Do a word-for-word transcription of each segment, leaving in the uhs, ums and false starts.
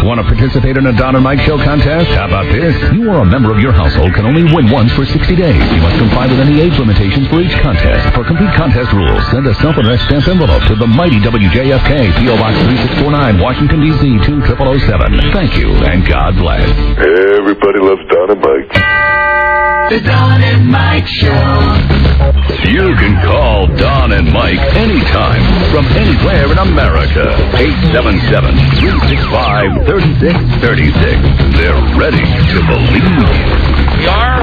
Want to participate in a Don and Mike Show contest? How about this? You or a member of your household can only win once for sixty days. You must comply with any age limitations for each contest. For complete contest rules, send a self-addressed stamp envelope to the mighty W J F K, P O Box three six four nine, Washington, D C two zero zero zero seven. Thank you, and God bless. Everybody loves Don and Mike. The Don and Mike Show. You can call Don and Mike anytime from anywhere in America. eight seven seven, three six five, three six three six. They're ready to believe you. We are.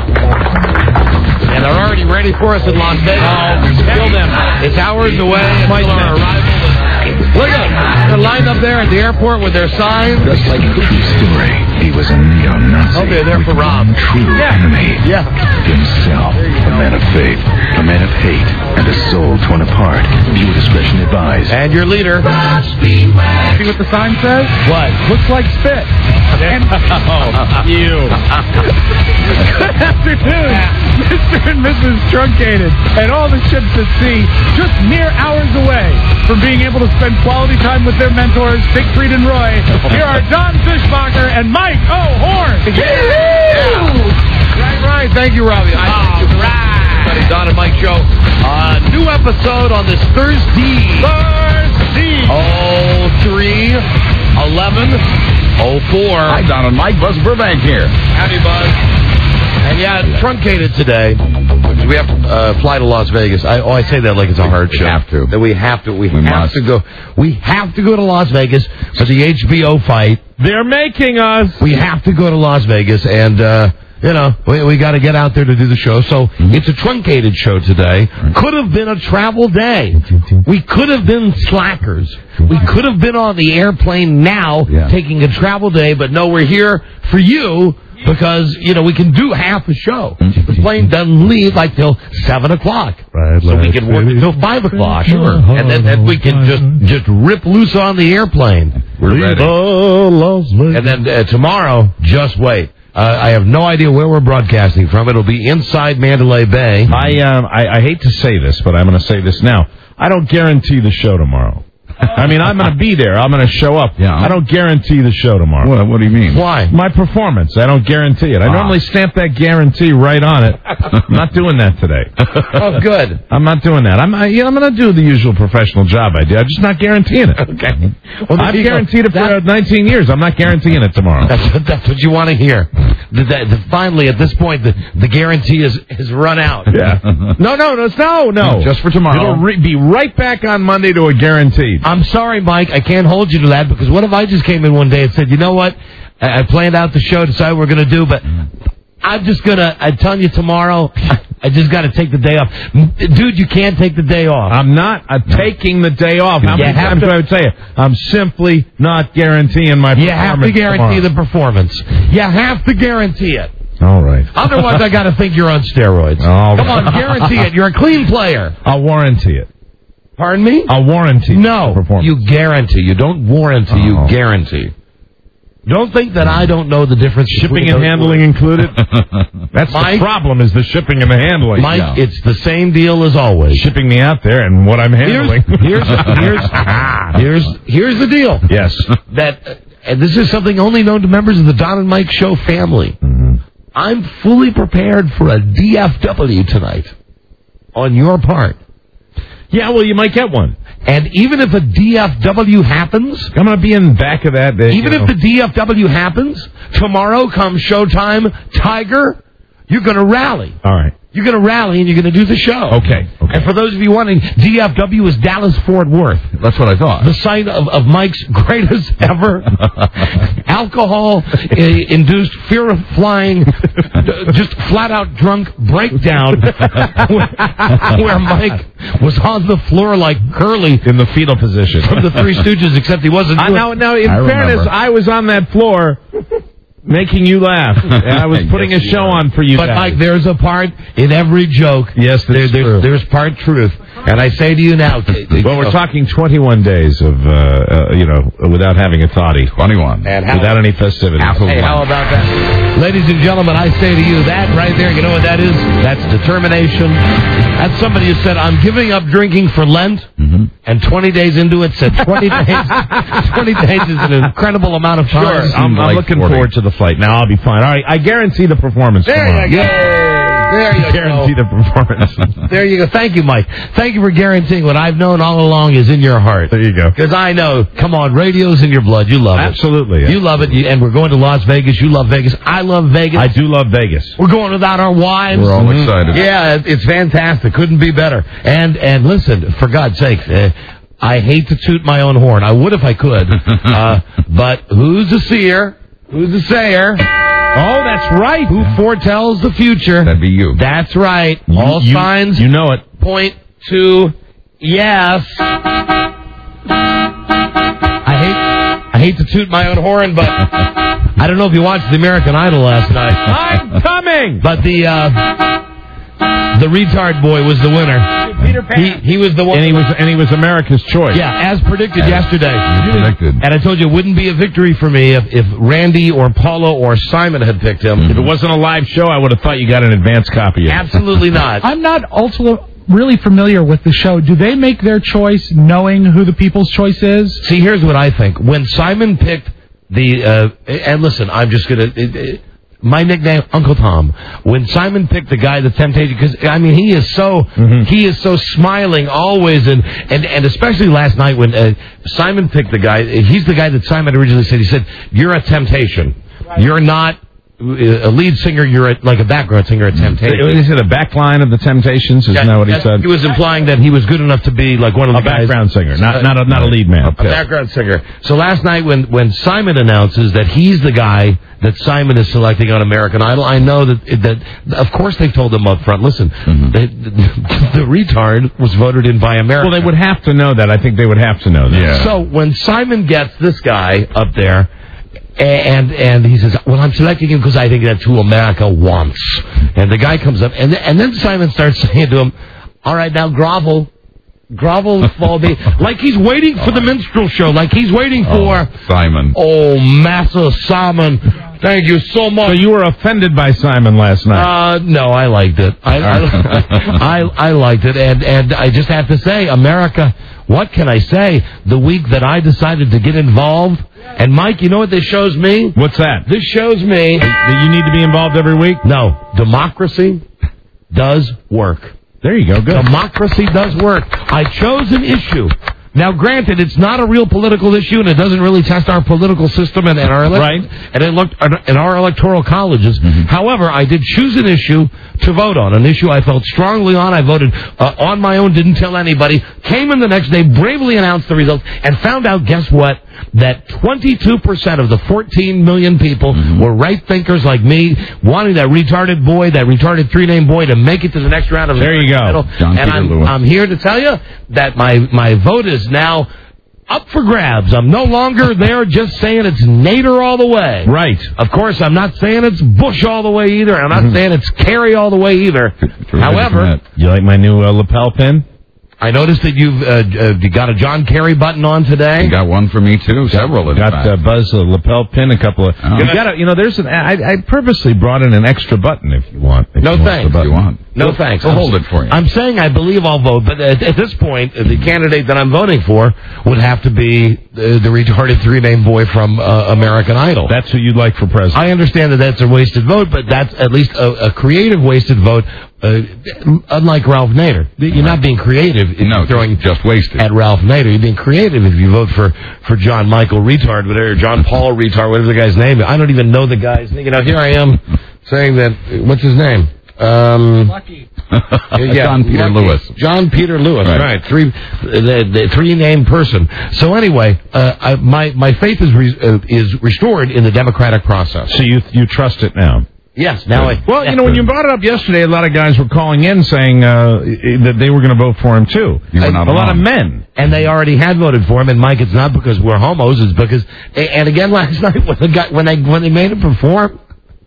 And they're already ready for us in Las Vegas. Oh, kill them. It's hours away until our arrival. Look at them. They're lined up there at the airport with their signs. Just like Cookie's story, he was a neo-Nazi. Oh, they're there for Rob. True yeah. enemy. Yeah. Himself, a man of faith, a man of hate, and a soul torn apart. Viewer discretion advised. And your leader. See what the sign says? What? Looks like spit. And oh, you. Good afternoon, Mister and Missus Truncated, and all the ships at sea, just mere hours away from being able to spend quality time with their mentors, Siegfried and Roy. Here are Don Fishbacher and Mike O'Horn. Yeah. Right, right. Thank you, Robbie. I all right. Don and Mike Show. Uh, new episode on this Thursday. Thursday. oh three eleven oh four. Hi, Don and Mike. Buzz Burbank here. Howdy, Buzz. And yeah, truncated today. We have to uh, fly to Las Vegas. I, oh, I say that like it's a hard we show. We have to. That we have to. We, we have must. to go. We have to go to Las Vegas for the H B O fight. They're making us. We have to go to Las Vegas, and uh, you know we we got to get out there to do the show. So mm-hmm. It's a truncated show today. Right. Could have been a travel day. We could have been slackers. We could have been on the airplane now, yeah. taking a travel day. But no, we're here for you. Because, you know, we can do half a show. The plane doesn't leave like till seven o'clock. Right, so we can work until five o'clock. Sure. And then and we can just just rip loose on the airplane. We're ready. Oh, Las Vegas. And then uh, tomorrow, just wait. Uh, I have no idea where we're broadcasting from. It'll be inside Mandalay Bay. I, um, I, I hate to say this, but I'm going to say this now. I don't guarantee the show tomorrow. I mean, I'm going to be there. I'm going to show up. Yeah. I don't guarantee the show tomorrow. What, what do you mean? Why? My performance. I don't guarantee it. I ah. normally stamp that guarantee right on it. I'm not doing that today. Oh, good. I'm not doing that. I'm, I, you know, I'm going to do the usual professional job I do. I'm just not guaranteeing it. Okay. Well, I've guaranteed it for that, nineteen years. I'm not guaranteeing it tomorrow. That's what, that's what you want to hear. The, the, the, finally, at this point, the, the guarantee is, is run out. Yeah. no, no, no, no, no. Just for tomorrow. It'll re- be right back on Monday to a guarantee. I'm sorry, Mike. I can't hold you to that, because what if I just came in one day and said, you know what, I, I planned out the show, decided what we're going to do, but I'm just going to, I'm telling you tomorrow, I just got to take the day off. Dude, you can't take the day off. I'm not uh, taking the day off. How you many times to, do I would say it? I'm simply not guaranteeing my performance. You have to guarantee tomorrow. the performance. You have to guarantee it. All right. Otherwise, I got to think you're on steroids. All Come right. on, guarantee it. You're a clean player. I'll warranty it. Pardon me? I'll warranty No, performance. you guarantee. You don't warranty, oh. you guarantee. Don't think that I don't know the difference. Shipping and handling words. Included? That's Mike, the problem, is the shipping and the handling. Mike, yeah. It's the same deal as always. Shipping me out there and what I'm handling. Here's, here's, here's, here's, here's the deal. Yes. That, uh, and this is something only known to members of the Don and Mike Show family. Mm-hmm. I'm fully prepared for a D F W tonight on your part. Yeah, well, you might get one. And even if a D F W happens... I'm going to be in the back of that. Day, even if know. the D F W happens, tomorrow comes showtime, Tiger, you're going to rally. All right. You're going to rally and you're going to do the show. Okay. okay. And for those of you wondering, D F W is Dallas-Fort Worth. That's what I thought. The site of, of Mike's greatest ever alcohol-induced fear of flying, just flat-out drunk breakdown where, where Mike was on the floor like Curly. In the fetal position. From the Three Stooges, except he wasn't doing... Uh, now, now, in I fairness, remember. I was on that floor... making you laugh. I was putting yes, a show are. on for you But, guys. Mike, there's a part in every joke. Yes, that's there, true. There's, there's part truth. And I say to you now, well, we're talking twenty-one days of, uh, uh, you know, without having a toddy. twenty-one. And how, without any festivities. Hey, how about that? Ladies and gentlemen, I say to you, that right there, you know what that is? That's determination. That's somebody who said, I'm giving up drinking for Lent, mm-hmm. and twenty days into it said twenty days. twenty days is an incredible amount of time. Sure, I'm, I'm like looking forty. forward to the flight. Now I'll be fine. All right, I guarantee the performance There tomorrow. you go. There you guarantee go. the performance. There you go. Thank you, Mike. Thank you for guaranteeing what I've known all along is in your heart. There you go. Because I know, come on, radio's in your blood. You love it. Absolutely. Yeah. You love it. You, and we're going to Las Vegas. You love Vegas. I love Vegas. I do love Vegas. We're going without our wives. We're all mm-hmm. excited. Yeah, it's fantastic. Couldn't be better. And and listen, for God's sake, uh, I hate to toot my own horn. I would if I could. uh, but who's the seer? Who's the sayer? Oh, that's right. Who foretells the future? That'd be you. That's right. You, All you, signs you know it. point to yes. I hate I hate to toot my own horn, but I don't know if you watched the American Idol last night. I'm coming. But the uh, the retard boy was the winner. Peter Pan. He, he was the one. And he was and he was America's choice. Yeah, as predicted As yesterday. predicted. And I told you it wouldn't be a victory for me if, if Randy or Paula or Simon had picked him. If it wasn't a live show, I would have thought you got an advance copy of it. Absolutely not. I'm not also really familiar with the show. Do they make their choice knowing who the people's choice is? See, here's what I think. When Simon picked the, uh, and listen, I'm just going to, my nickname, Uncle Tom. When Simon picked the guy, the Temptation, because, I mean, he is so, mm-hmm. he is so smiling always, and, and, and especially last night when uh, Simon picked the guy, he's the guy that Simon originally said, he said, you're a temptation. Right. You're not a lead singer, you're a, like a background singer, a Temptation. Is it a backline of the Temptations? Isn't yeah, that what he that, said? He was implying that he was good enough to be like one of the a guys. background singer, not uh, not a, not a lead man. A background singer. So last night when, when Simon announces that he's the guy that Simon is selecting on American Idol, I know that, that of course they've told him up front, listen, mm-hmm. they, the, the retard was voted in by America. Well, they would have to know that. I think they would have to know that. Yeah. So when Simon gets this guy up there, And and he says, well, I'm selecting him because I think that's who America wants. And the guy comes up, and, and then Simon starts saying to him, all right, now grovel. Grovel, fall me. Like he's waiting for the minstrel show. Like he's waiting for... Oh, Simon. Oh, Master Simon. Thank you so much. So you were offended by Simon last night? Uh, no, I liked it. I, I, I, I liked it. And, and I just have to say, America, what can I say? The week that I decided to get involved... And, Mike, you know what this shows me? What's that? This shows me... That you need to be involved every week? No. Democracy does work. There you go. Good. Democracy does work. I chose an issue. Now, granted, it's not a real political issue, and it doesn't really test our political system and, and our ele- right. and it looked in our electoral colleges. Mm-hmm. However, I did choose an issue to vote on, an issue I felt strongly on. I voted uh, on my own, didn't tell anybody. Came in the next day, bravely announced the results, and found out, guess what? That twenty-two percent of the fourteen million people mm-hmm. were right thinkers like me, wanting that retarded boy, that retarded three-name boy, to make it to the next round of the There you go. John and Peter I'm, Lewis. I'm here to tell you that my, my vote is now up for grabs. I'm no longer there just saying it's Nader all the way. Right. Of course, I'm not saying it's Bush all the way either. I'm not mm-hmm. saying it's Kerry all the way either. However... You like my new uh, lapel pin? I noticed that you've uh, uh, you got a John Kerry button on today. You got one for me, too. Several of them. Got uh, Buzz a lapel pin, a couple of... Oh. You got you know, there's an... I, I purposely brought in an extra button if you want. If no you thanks. If you want. No we'll, thanks. We'll I'm, hold it for you. I'm saying I believe I'll vote, but at, at this point, the candidate that I'm voting for would have to be the, the retarded three-name boy from uh, American Idol. That's who you'd like for president. I understand that that's a wasted vote, but that's at least a, a creative wasted vote, uh, unlike Ralph Nader. You're right. Not being creative if no, you're throwing just wasted. At Ralph Nader. You're being creative if you vote for, for John Michael Retard, whatever, John Paul Retard, whatever the guy's name is. I don't even know the guy's name. You know, here I am saying that, what's his name? Um, Lucky. yeah, John Peter Lucky. Lewis. John Peter Lewis, right? right. Three, the, the three-name person. So anyway, uh, I, my my faith is re, uh, is restored in the democratic process. So you you trust it now? Yes. Now, I, well, you know, when you brought it up yesterday, a lot of guys were calling in saying uh, that they were going to vote for him too. You were not a alone. lot of men, and they already had voted for him. And Mike, it's not because we're homos; it's because. And again, last night when the guy, when they when they made him perform.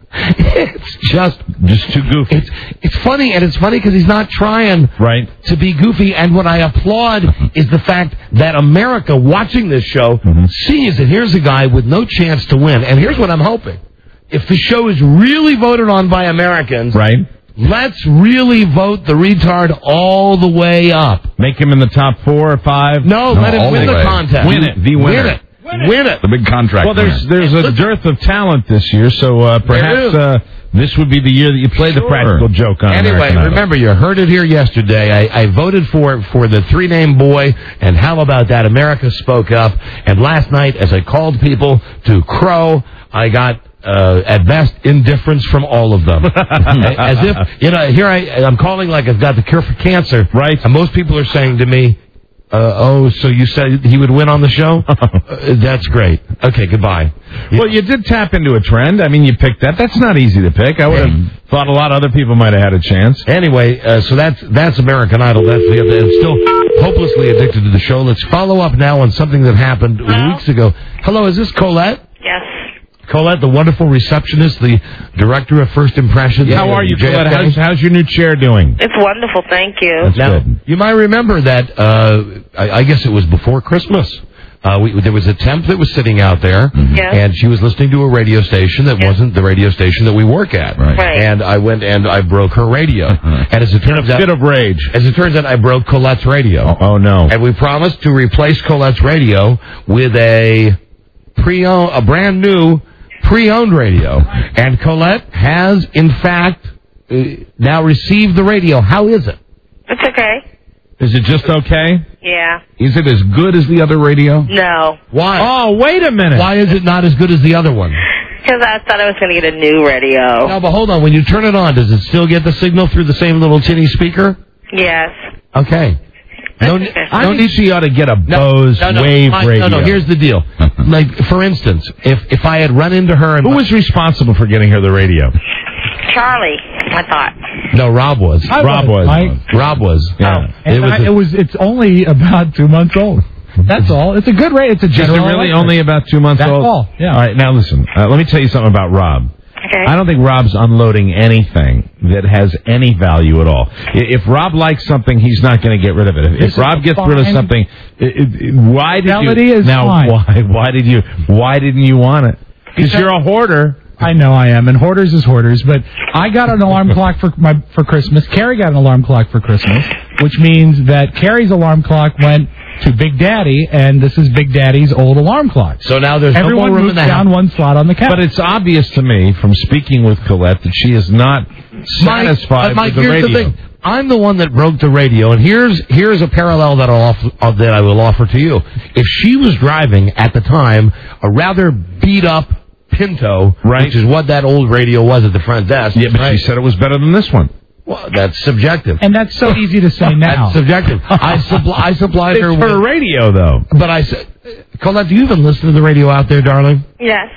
It's just Just too goofy. It's it's funny, and it's funny because he's not trying Right. to be goofy. And what I applaud is the fact that America, watching this show, Mm-hmm. sees that here's a guy with no chance to win. And here's what I'm hoping: if the show is really voted on by Americans, Right. let's really vote the retard all the way up. Make him in the top four or five. No, let him all win the the way. contest. Win it. The winner. Win it. Win it. The big contract. Well, there's winner. there's a dearth of talent this year, so uh, perhaps is. uh, this would be the year that you play the Sure. practical joke on Anyway, American Idol. remember, you heard it here yesterday. I, I voted for for the three-name boy, and how about that? America spoke up. And last night, as I called people to crow, I got, uh, at best, indifference from all of them. As if, you know, here I, I'm calling like I've got the cure for cancer. Right. And most people are saying to me, uh, oh, so you said he would win on the show? uh, that's great. Okay, goodbye. Well, you did tap into a trend. I mean, you picked that. That's not easy to pick. I would have thought a lot of other people might have had a chance. Anyway, uh, so that's that's American Idol. That's the I'm still hopelessly addicted to the show. Let's follow up now on something that happened Hello? weeks ago. Hello, is this Colette? Yes. Colette, the wonderful receptionist, the director of First Impressions. How are you, J F K? Colette? How's, how's your new chair doing? It's wonderful, thank you. That's Now, good. you might remember that, uh, I, I guess it was before Christmas. Uh, we, there was a temp that was sitting out there, Yes. and she was listening to a radio station that Yes. wasn't the radio station that we work at. Right. Right. And I went and I broke her radio. And as it turns out, Bit of rage. as it turns out, I broke Colette's radio. Oh, no. And we promised to replace Colette's radio with a pre-owned, a brand new pre-owned radio. And Colette has, in fact, uh, now received the radio. How is it? It's okay. Is it just okay? Yeah. Is it as good as the other radio? No. Why? Oh, wait a minute. Why is it not as good as the other one? Because I thought I was going to get a new radio. No, but hold on. When you turn it on, does it still get the signal through the same little tinny speaker? Yes. Okay. No, ne- I no think need. she ought to get a No, Bose no, no, Wave I- radio. No, no. Here's the deal. Like, for instance, if if I had run into her and Who was responsible for getting her the radio? Charlie, I thought. no, Rob was. I Rob was. Mike. Rob was. Yeah. And It was I- a- it was. It's only about two months old. That's all. It's a good rate. It's a Is it General really Electric. only about two months That's old? all, yeah. All right, now listen. Uh, let me tell you something about Rob. Okay. I don't think Rob's unloading anything that has any value at all. I- If Rob likes something, he's not going to get rid of it. If, This if is Rob gets rid of fine. something, it, it, why did Fidelity you? is now, fine. why? Why did you? Why didn't you want it? Because Because- you're a hoarder. I know I am, and hoarders is hoarders. But I got an alarm clock for my for Christmas. Carrie got an alarm clock for Christmas, which means that Carrie's alarm clock went to Big Daddy, and this is Big Daddy's old alarm clock. So now there's Everyone no more room moves in the down house. one slot on the couch. But it's obvious to me from speaking with Colette that she is not Mike, satisfied but Mike, with the here's radio. the thing. I'm the one that broke the radio, and here's here's a parallel that I'll offer, uh, that I will offer to you. If she was driving at the time a rather beat up Pinto, Right. which is what that old radio was at the front desk. Yeah, but right? she said it was better than this one. Well, that's subjective. and that's so easy to say now. That's subjective. I, suppl- I supplied her It's with... her radio, though. But I said... Colette, do you even listen to the radio out there, darling? Yes.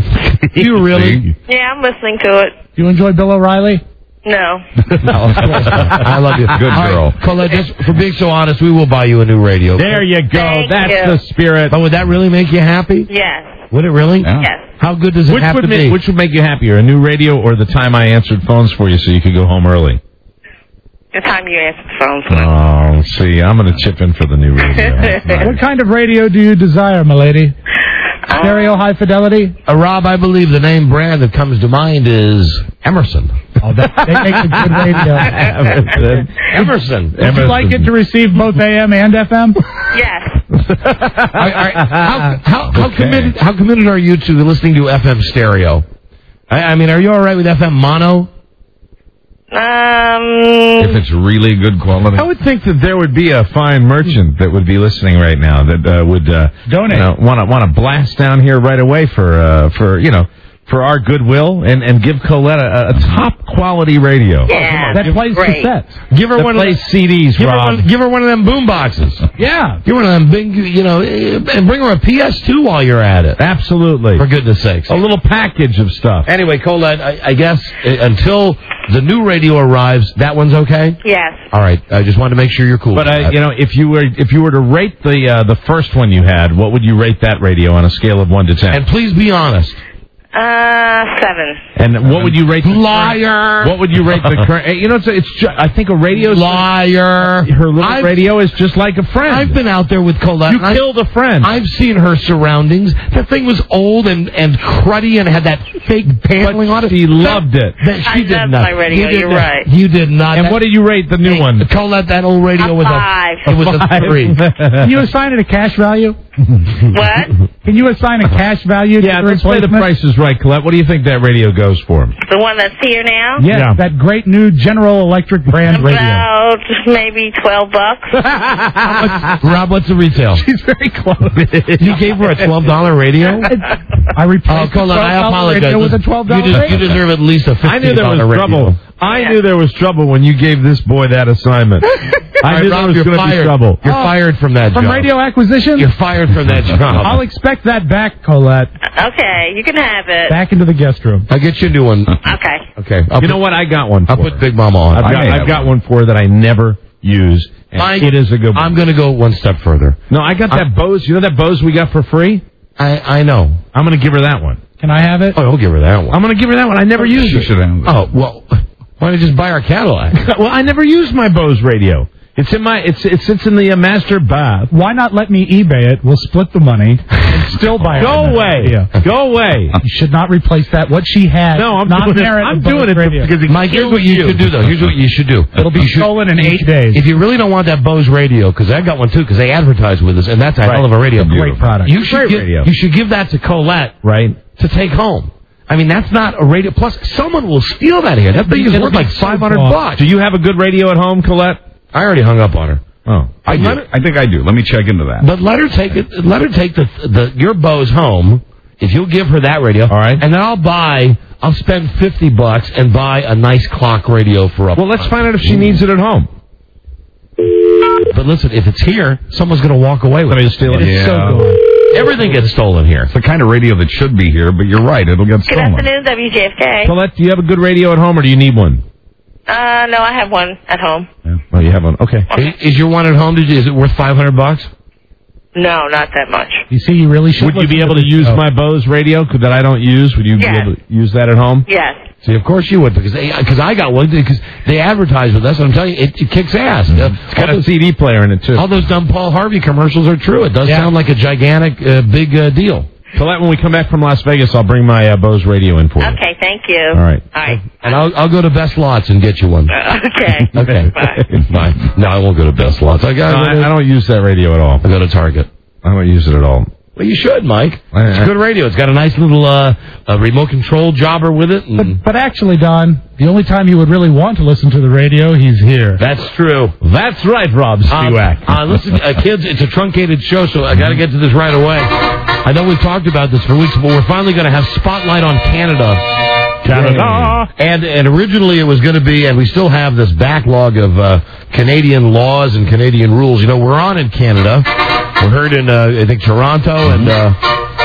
Do you really? Yeah, I'm listening to it. Do you enjoy Bill O'Reilly? No. No, of course not. I love you. Good All girl. right, Colette, just for being so honest, we will buy you a new radio. There you go. Thank That's you. the spirit. But would that really make you happy? Yes. Would it really? Yeah. Yes. How good does it Which have would, to make, be? which would make you happier, a new radio or the time I answered phones for you so you could go home early? The time you answer the phone for. Oh, see, I'm going to chip in for the new radio. What kind of radio do you desire, my lady? Stereo high fidelity? Uh, Rob, I believe the name brand that comes to mind is Emerson. Oh, that, they make a good radio. Emerson. Would you like it to receive both A M and F M? Yes. Are- are- how, how, how, Okay. committed, how committed are you to listening to F M stereo? I, I mean, are you all right with F M mono? Um. If it's really good quality. I would think that there would be a fine merchant that would be listening right now that uh, would uh, Donate. You know, want to want to blast down here right away for uh, for you know for our goodwill and, and give Colette a, a top quality radio. Yeah. That plays Great. cassettes. Give her That one plays of C Ds, give her, Rob. one, give her one of them boom boxes. Yeah. Give her one of them big, you know, eh, and bring her a P S two while you're at it. Absolutely. For goodness sakes. A little package of stuff. Anyway, Colette, I, I guess uh, until the new radio arrives, that one's okay? Yes. All right. I just wanted to make sure you're cool. But with uh, that. you know, if you were if you were to rate the uh, the first one you had, what would you rate that radio on a scale of one to ten? And please be honest. Uh, seven. And what would you rate the Liar. What would you rate the current? You know, it's, it's ju- I think a radio. Liar. Her little I've, radio is just like a friend. I've been out there with Colette. You killed I've, a friend. I've seen her surroundings. That thing was old and, and cruddy and had that fake paneling on it. She loved it. That, she I did love not. my radio, You did you're not. right. You did not. And That- what did you rate the new Hey, one? Colette, that old radio A was five. a. It was a three. Can you assign it a cash value? What? Can you assign a cash value to Yeah, the let's play the replacement? prices right, Colette. What do you think that radio goes for? The one that's here now? Yes, Yeah. that great new General Electric brand radio. About maybe twelve bucks. Rob, what's the retail? She's very close. You gave her a twelve dollar radio? I replaced Oh, Colette, I the twelve dollar apologize. radio with a twelve dollar you, des- radio. you deserve at least a fifteen dollar I knew there was radio. trouble. I knew there was trouble when you gave this boy that assignment. I knew Rob, there was you're going to be fired. trouble. You're Oh, fired from that From job. radio acquisition? You're fired from that job. I'll expect that back, Colette. Okay, you can have it. Back into the guest room. I'll get you a new one. Okay. Okay. I'll You put, know what? I got one for I'll her. put Big Mama on. I've I got, may I've have got one for her that I never use, and Mike, it is a good one. I'm going to go one step further. No, I got that Bose. You know that Bose we got for free? I, I know. I'm going to give her that one. Can I have it? Oh, I'll give her that one. I'm going to give her that one. I never used She it. should have. Oh, well, why don't you just buy our Cadillac? Well, I never used my Bose radio. It's in my. It's it sits in the uh, master bath. Why not let me eBay it? We'll split the money and still buy it. Go away. Yeah. Go away. You should not replace that. What she had. No, I'm not doing it. merit I'm of doing Bose it radio. because it Mike, here's kills what you, you. should do, though. Here's what you should do. It'll be You should- stolen in eight days. If you really don't want that Bose radio, because I got one too, because they advertise with us, and that's a Right. hell of a radio. Great product. You should Great give, radio. You should give that to Colette, Right. to take home. I mean, that's not a radio. Plus, someone will steal that here. That thing is It'll worth be like so five hundred bought. bucks. Do you have a good radio at home, Colette? I already hung up on her. Oh, I do. I think I do. Let me check into that. But let her take it. Let her take the the your Bose home. If you'll give her that radio, All right. and then I'll buy. I'll spend fifty bucks and buy a nice clock radio for up. Well, let's find out if she needs it at home. But listen, if it's here, someone's going to walk away with it. steal It's Yeah. so gone. Everything gets stolen here. It's the kind of radio that should be here, but you're right. It'll get Good stolen. afternoon, W J F K. Colette, do you have a good radio at home, or do you need one? Uh, no, I have one at home. Yeah. Oh, you have one. Okay. Is, is your one at home? Did you, is it worth five hundred bucks? No, not that much. You see, you really should. Would you listen be able to this use show. my Bose radio that I don't use? Would you Yes. be able to use that at home? Yes. See, of course you would, because they, because I got one, because they advertise with us, and I'm telling you, it, it kicks ass. Uh, It's got all, a those, C D player in it, too. all those dumb Paul Harvey commercials are true. It does Yeah. sound like a gigantic, uh, big uh, deal. Colette, when we come back from Las Vegas, I'll bring my uh, Bose radio in for you. Okay, thank you. All right. All right. And I'll, I'll go to Best Lots and get you one. Okay. Okay. Bye. Bye. No, I won't go to Best Lots. I No, got. I, I don't use that radio at all. I go to Target. I don't use it at all. Well, you should, Mike. I- It's good radio. It's got a nice little uh, uh, remote control jobber with it. And But, but actually, Don, the only time you would really want to listen to the radio, he's here. that's true. That's right, Rob Um, Spiewak. uh, listen, uh, kids, it's a truncated show, so I got to get to this right away. I know we've talked about this for weeks, but we're finally going to have Spotlight on Canada. Canada. And and originally it was going to be, and we still have this backlog of uh, Canadian laws and Canadian rules. You know, we're on in Canada. We're heard in, uh, I think, Toronto and... Uh,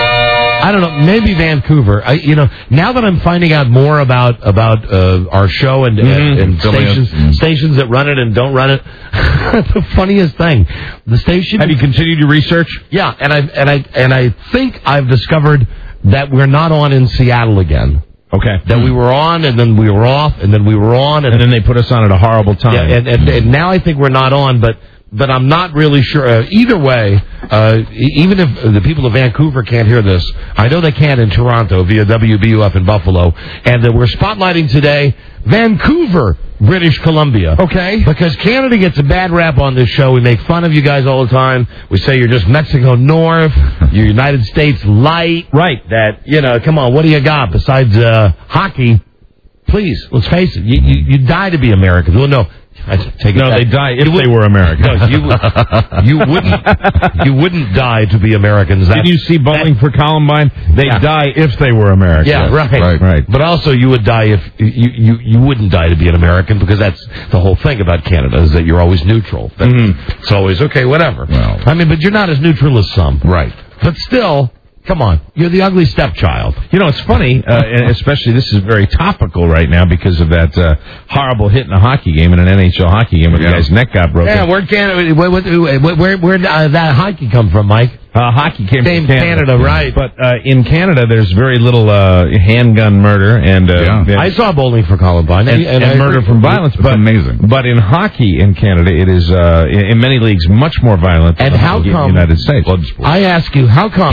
I don't know, maybe Vancouver. I, you know, now that I'm finding out more about about uh, our show and, and, and stations Mm-hmm. stations that run it and don't run it, the funniest thing, the station. Have you continued your research? Yeah, and I and I and I think I've discovered that we're not on in Seattle again. Okay. That we were on and then we were off and then we were on and, And then they put us on at a horrible time. yeah, and, and, and now I think we're not on, but. But I'm not really sure. Uh, either way, uh, e- even if the people of Vancouver can't hear this, I know they can in Toronto via W B U F in Buffalo. And uh, we're spotlighting today Vancouver, British Columbia. Okay. Because Canada gets a bad rap on this show. We make fun of you guys all the time. We say you're just Mexico North, you're United States Light. Right. That, you know, come on, what do you got besides uh, hockey? Please, let's face it. You, you, you die to be Americans. Well, no. I take it No, back. they die if You they would- were American. No, you, would- you wouldn't. You wouldn't die to be Americans. That, Did you see Bowling that- for Columbine? They Yeah. die if they were American. Yeah, right. Right. Right. But also, you would die if you, you you wouldn't die to be an American, because that's the whole thing about Canada, is that you're always neutral. That Mhm. It's always okay, whatever. Well. I mean, but you're not as neutral as some. Right. But still, come on, you're the ugly stepchild. You know, it's funny, uh, and especially this is very topical right now because of that uh, horrible hit in a hockey game, in an N H L hockey game, where Yeah. the guy's neck got broken. Yeah, where Canada? Where where, where, where, where did uh, that hockey come from, Mike? Uh, hockey came, came from Canada. Canada, right. But uh, in Canada, there's very little uh, handgun murder and, uh, Yeah. and I saw Bowling for Columbine. and, and, and I murder agree. from violence. It's but amazing. But in hockey in Canada, it is uh, in, in many leagues much more violent And than how hockey come- in the United States. Blood sport. I ask you, how come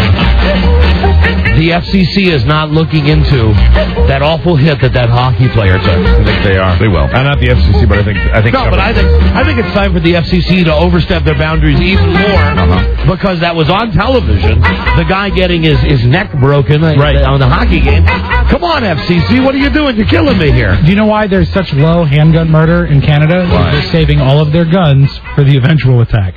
the F C C is not looking into that awful hit that that hockey player took? I think they are. They will. Uh, not the F C C, but I think I think. No, but I think I think it's time for the F C C to overstep their boundaries even more Uh-huh. because that was on television. The guy getting his, his neck broken Right. on the hockey game. Come on, F C C, what are you doing? You're killing me here. Do you know why there's such low handgun murder in Canada? Why? They're saving all of their guns for the eventual attack.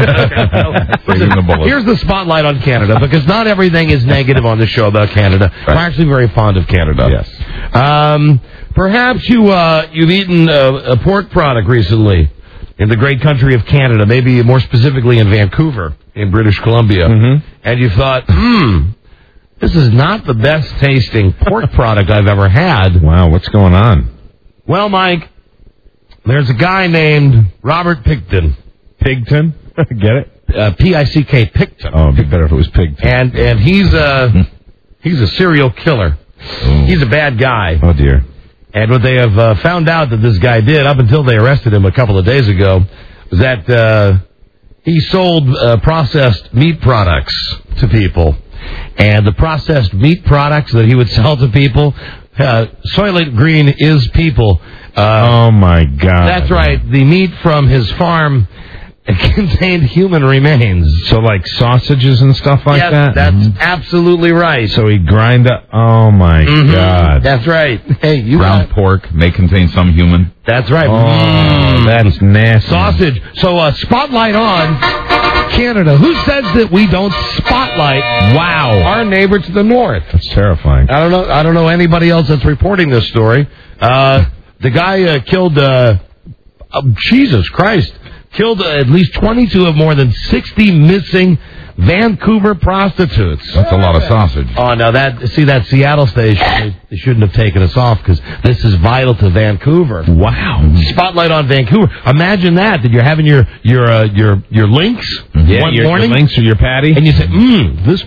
Saving the bullets. Here's the spotlight on Canada because not everything is negative on the show about Canada. We're actually very fond of Canada. Yes. Um, perhaps you uh, you've eaten a, a pork product recently in the great country of Canada, maybe more specifically in Vancouver, in British Columbia, Mhm. and you thought, hmm, this is not the best tasting pork product I've ever had. Wow, what's going on? Well, Mike, there's a guy named Robert Picton, Pigton? Get it? uh, P I C K Picton. Oh, it'd be better if it was Pigton. And and he's a he's a serial killer. He's a bad guy. Oh dear. And what they have uh, found out that this guy did up until they arrested him a couple of days ago was that uh, he sold uh, processed meat products to people. And the processed meat products that he would sell to people, uh, Soylent Green is people. Uh, Oh my God. that's right. The meat from his farm contained human remains. So like sausages and stuff like yes, that. that's absolutely right. So he grind up. Oh my Mhm. God. That's right. Hey, you Ground got- pork may contain some human. That's right. Oh, Mm. that's nasty. Sausage. So, uh, spotlight on Canada. Who says that we don't spotlight? Wow, our neighbor to the north. That's terrifying. I don't know. I don't know anybody else that's reporting this story. Uh, the guy uh, killed. Uh, uh, Jesus Christ, killed uh, at least twenty-two of more than sixty missing Vancouver prostitutes. That's a lot of sausage. Oh, now that, see that Seattle station, they, they shouldn't have taken us off because this is vital to Vancouver. Wow. Spotlight on Vancouver. Imagine that, that you're having your, your, uh, your, your links Yeah, one your, morning. your links or your patty. And you say, mmm, this,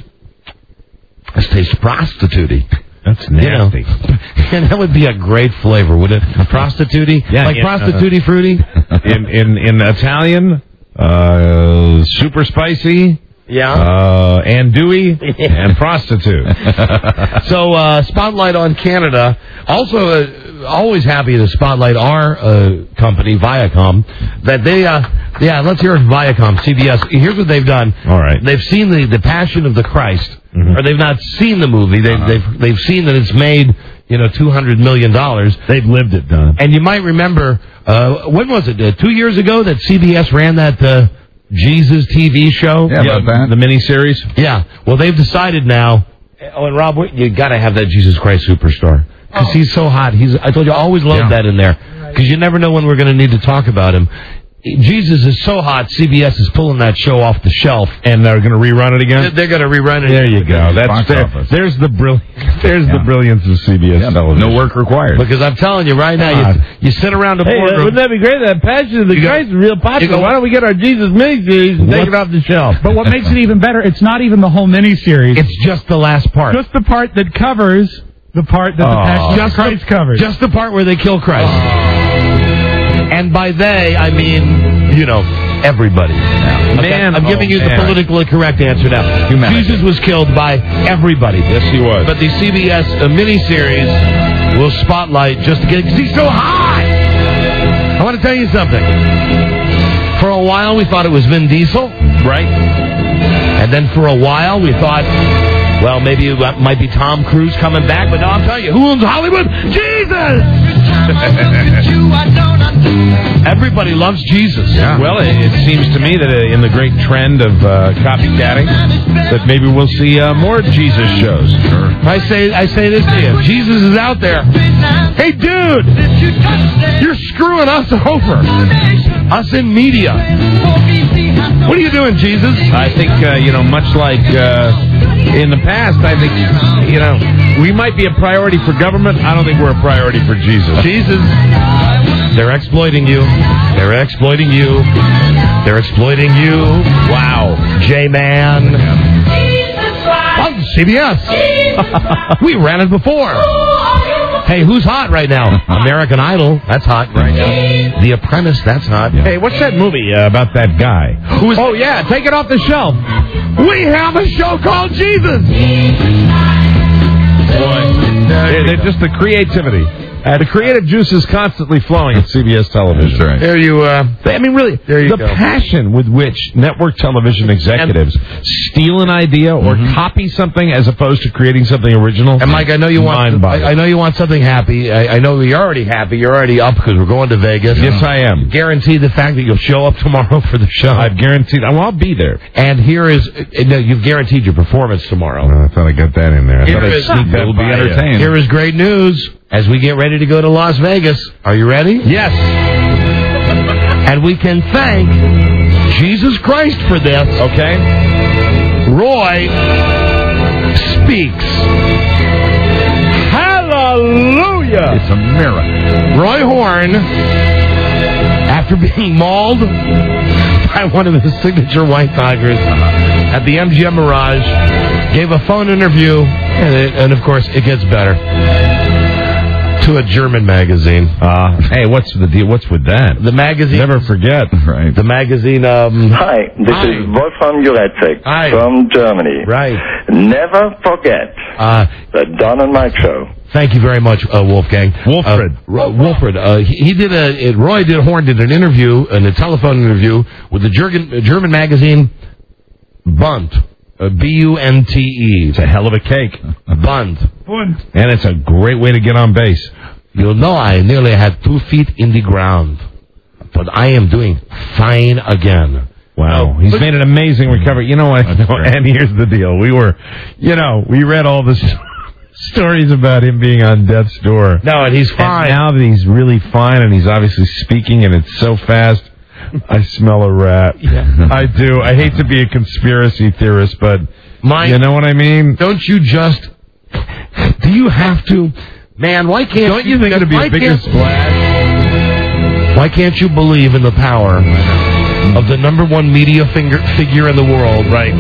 this tastes prostitute-y. That's You know, nasty. and that would be a great flavor, would it? Prostitute-y? Yeah, like yeah, uh, prostitute-y fruity? in in in Italian, uh, super spicy. Yeah. Uh, andouille and prostitute. So, uh, spotlight on Canada. Also, uh, always happy to spotlight our uh, company, Viacom. That they, uh, yeah, let's hear it from Viacom, C B S. Here's what they've done. All right. They've seen the, the Passion of the Christ, Mhm. or they've not seen the movie. They've Uh-huh. they've they've seen that it's made, you know, two hundred million dollars. They've lived it, Don. And you might remember, uh, when was it? Uh, two years ago that C B S ran that uh, Jesus T V show. Yeah, about that. The miniseries. Yeah. Well, they've decided now. Oh, and Rob, you got to have that Jesus Christ Superstar because he's so hot. He's. I told you, I always loved Yeah. that in there because you never know when we're going to need to talk about him. Jesus is so hot. C B S is pulling that show off the shelf, And they're going to rerun it they're, again. they're going to rerun it. There you go. Box That's there, office. there's the brill- There's the Yeah. brilliance of C B S Yeah, television. no work required. Because I'm telling you right now, you, God. you sit around a Hey, uh, boardroom. wouldn't that be great? That Passion of the You go- Christ is real you popular. go- Why don't we get our Jesus miniseries and take it off the shelf? But what makes it even better, it's not even the whole miniseries. It's just the last part. just the part that covers the part that the Oh. Passion of Just Christ the, covers. Just the part where they kill Christ. And by they, I mean, you know, everybody. Okay? Man, I'm giving oh, you the man. politically correct answer now. Humanity. Jesus was killed by everybody. Yes, he was. But the C B S uh, miniseries will spotlight just to get, because he's so hot. I want to tell you something. For a while, we thought it was Vin Diesel. Right? And then for a while, we thought, well, maybe it might be Tom Cruise coming back. But no, I'm telling you, who owns Hollywood? Jesus! Everybody loves Jesus. Well, it, it seems to me that uh, in the great trend of uh, copycatting, that maybe we'll see uh, more Jesus shows. Sure. I say, I say this to you. Jesus is out there. Hey, dude, you're screwing us over. Us in media. What are you doing, Jesus? I think, uh, you know, much like uh, In the past, I think, you know, we might be a priority for government. I don't think we're a priority for Jesus. Jesus. They're exploiting you. They're exploiting you. They're exploiting you. Wow. J-Man. On C B S. We ran it before. Hey, who's hot right now? American Idol. That's hot right now. The Apprentice. That's hot. Hey, what's that movie uh, about that guy? Who's oh, yeah. Take it off the shelf. We have a show called Jesus. Boy. They're, they're just the creativity. Uh, the creative juice is constantly flowing at C B S television. That's right. There you, uh, I mean, really, there you the go. passion with which network television executives and, steal an idea or mm-hmm. copy something as opposed to creating something original. And Mike, I know you want, I, I know you want something happy. I, I know you're already happy. You're already up because we're going to Vegas. Yes, I am. Guaranteed the fact that you'll show up tomorrow for the show. I've guaranteed. Well, I'll be there. And here is, no, you've guaranteed your performance tomorrow. Oh, I thought I got that in there. I here thought is, I'd sneak that It'll be by entertaining. Here is great news. As we get ready to go to Las Vegas, are you ready? Yes. And we can thank Jesus Christ for this. Okay. Roy speaks. Hallelujah. It's a miracle. Roy Horn, after being mauled by one of his signature white tigers at the M G M Mirage, gave a phone interview, and, it, and of course, it gets better. To a German magazine. Uh, hey, what's the deal? What's with that? The magazine. Never forget. Right. The magazine. Um, Hi, this Hi. is Wolfram Jureczek Hi. from Germany. Right. Never forget Uh, the Don and Mike show. Thank you very much, uh, Wolfgang. Wolfred. Uh, Ro- Wolfred. Uh, he, he did a. It, Roy did Horn did an interview, and a telephone interview with the German, uh, German magazine Bunt. Uh, B U N T E. It's a hell of a cake. Bunt. And it's a great way to get on base. You know, I nearly had two feet in the ground, but I am doing fine again. Wow. He's made an amazing recovery. You know what? And here's the deal. We were, you know, we read all the stories about him being on death's door. No, and he's fine. And now that he's really fine and he's obviously speaking and it's so fast, I smell a rat. Yeah. I do. I hate to be a conspiracy theorist, but Mike, you know what I mean? Don't you just... Do you have to... Man, why can't... Don't you think it'd be a bigger splash? Why can't you believe in the power of the number one media finger, figure in the world, right?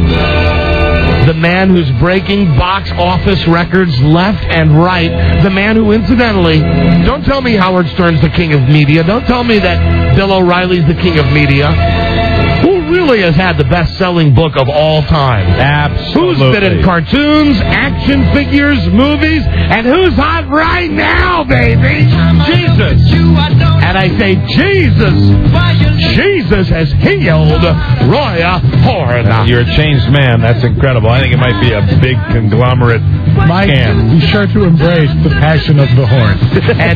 The man who's breaking box office records left and right. The man who, incidentally, don't tell me Howard Stern's the king of media. Don't tell me that Bill O'Reilly's the king of media. Who really has had the best-selling book of all time? Absolutely. Who's been in cartoons, action figures, movies, and who's hot right now, baby? Jesus. And I say, Jesus. Jesus has healed Roy Horn. You're a changed man. That's incredible. I think it might be a big conglomerate Mike, scam. be sure to embrace the passion of the horn. And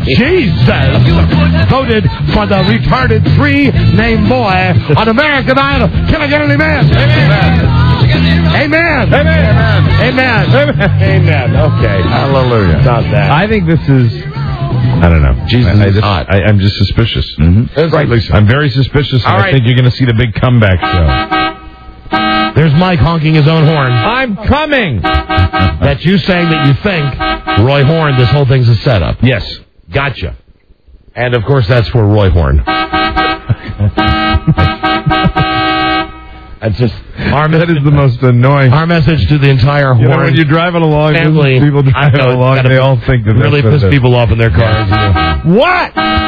Jesus voted for the retarded three-named boy on American Idol. Can I get an amen? Amen. Amen. Amen. Amen. Amen. Amen. Okay. Hallelujah. Not that. I think this is... I don't know. Jesus I, I is just, hot. I, I'm just suspicious. Mm-hmm. Rightly so. I'm very suspicious, and All I right. think you're going to see the big comeback show. There's Mike honking his own horn. I'm coming! That's you saying that you think Roy Horn, this whole thing's a setup. Yes. Gotcha. And, of course, that's for Roy Horn. That's just our That is the most annoying. Our message to the entire You know, Horn when you're driving along, family. people I driving know, along, gotta they all think that really that's piss what it is. people off in their cars. What?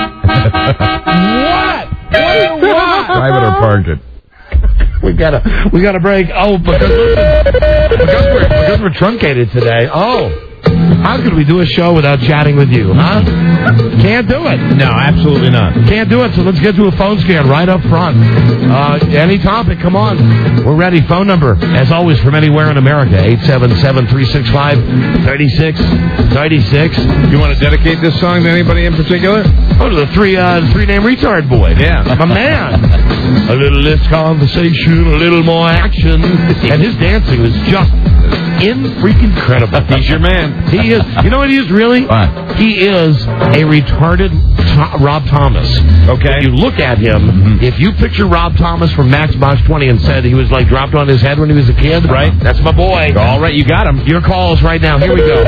What? What do you want? Drive it or park it. We gotta, we gotta break. Oh, because listen, because we're because we're truncated today. Oh, how could we do a show without chatting with you, huh? Can't do it. No, absolutely not. Can't do it. So let's get to a phone scan right up front. Uh, any topic, come on. We're ready. Phone number, as always, from anywhere in America: eight seven seven, three six five, three six three six. You want to dedicate this song to anybody in particular? Oh, to the three uh, three name retard boy. Yeah, my man. A little less conversation, a little more action, and his dancing was just in-freaking-credible. He's your man. He is. You know what he is, really? What? He is a retarded to- Rob Thomas. Okay. If you look at him, mm-hmm. if you picture Rob Thomas from Matchbox twenty and said he was, like, dropped on his head when he was a kid, right? That's my boy. All right, you got him. Your calls right now. Here we go.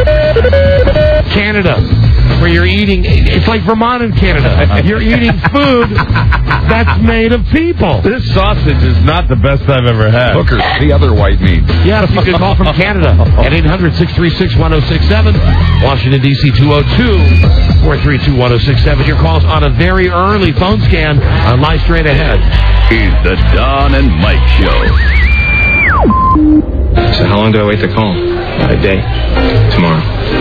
Canada, where you're eating. It's like Vermont and Canada. You're eating food that's made of people. This sausage is not the best I've ever had. Hookers, the other white meat. Yes, you can call from Canada at eight hundred, six three six, one oh six seven. Washington, D C two oh two, four three two, one oh six seven. Your calls on a very early phone scan on Live Straight Ahead. Is the Don and Mike Show. So how long do I wait to call? A day. Tomorrow.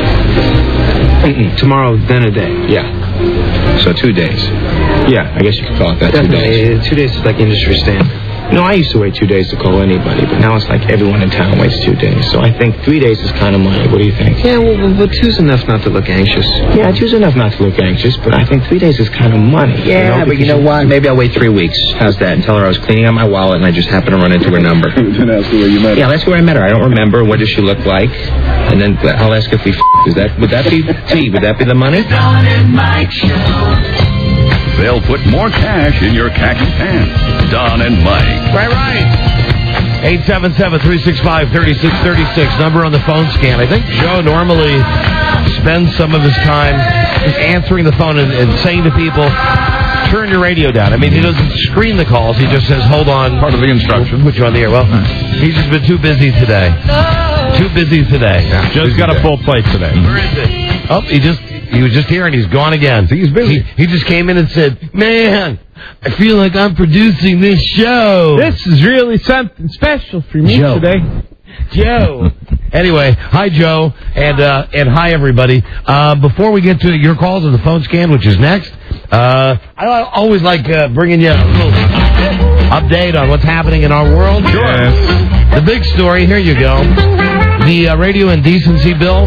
Mm-mm. Tomorrow, then a day. Yeah. So two days. Yeah, I guess you could call it that. Two days. Two days is like industry standard. You know, I used to wait two days to call anybody, but now it's like everyone in town waits two days. So I think three days is kind of money. What do you think? Yeah, well, well, well two's enough not to look anxious. Yeah, two's enough not to look anxious, but I think three days is kind of money. Yeah, you know, but you know what? Maybe I'll wait three weeks. How's that? And tell her I was cleaning out my wallet and I just happened to run into her number. Then that's the way you met her. Yeah, that's where I met her. I don't remember. What does she look like? And then I'll ask if we f***. Is that, would that be T? Would that be the money? Don and Mike Show. They'll put more cash in your khaki pants. Don and Mike. Right, right. eight seven seven, three six five, three six three six. Number on the phone scan. I think Joe normally spends some of his time just answering the phone and, and saying to people, turn your radio down. I mean, he doesn't screen the calls. He just says, hold on. Part of the instruction. We'll put you on the air. Well, he's just been too busy today. Too busy today. Yeah, Joe's got a full plate today. Where is it? Oh, he just... He was just here and he's gone again. He's busy. He, he just came in and said, man, I feel like I'm producing this show. This is really something special for me Joe. today. Joe. Anyway, hi, Joe, and uh, and hi, everybody. Uh, before we get to your calls on the phone scan, which is next, uh, I always like uh, bringing you a little update on what's happening in our world. Sure. Yes. The big story, here you go. The uh, radio indecency bill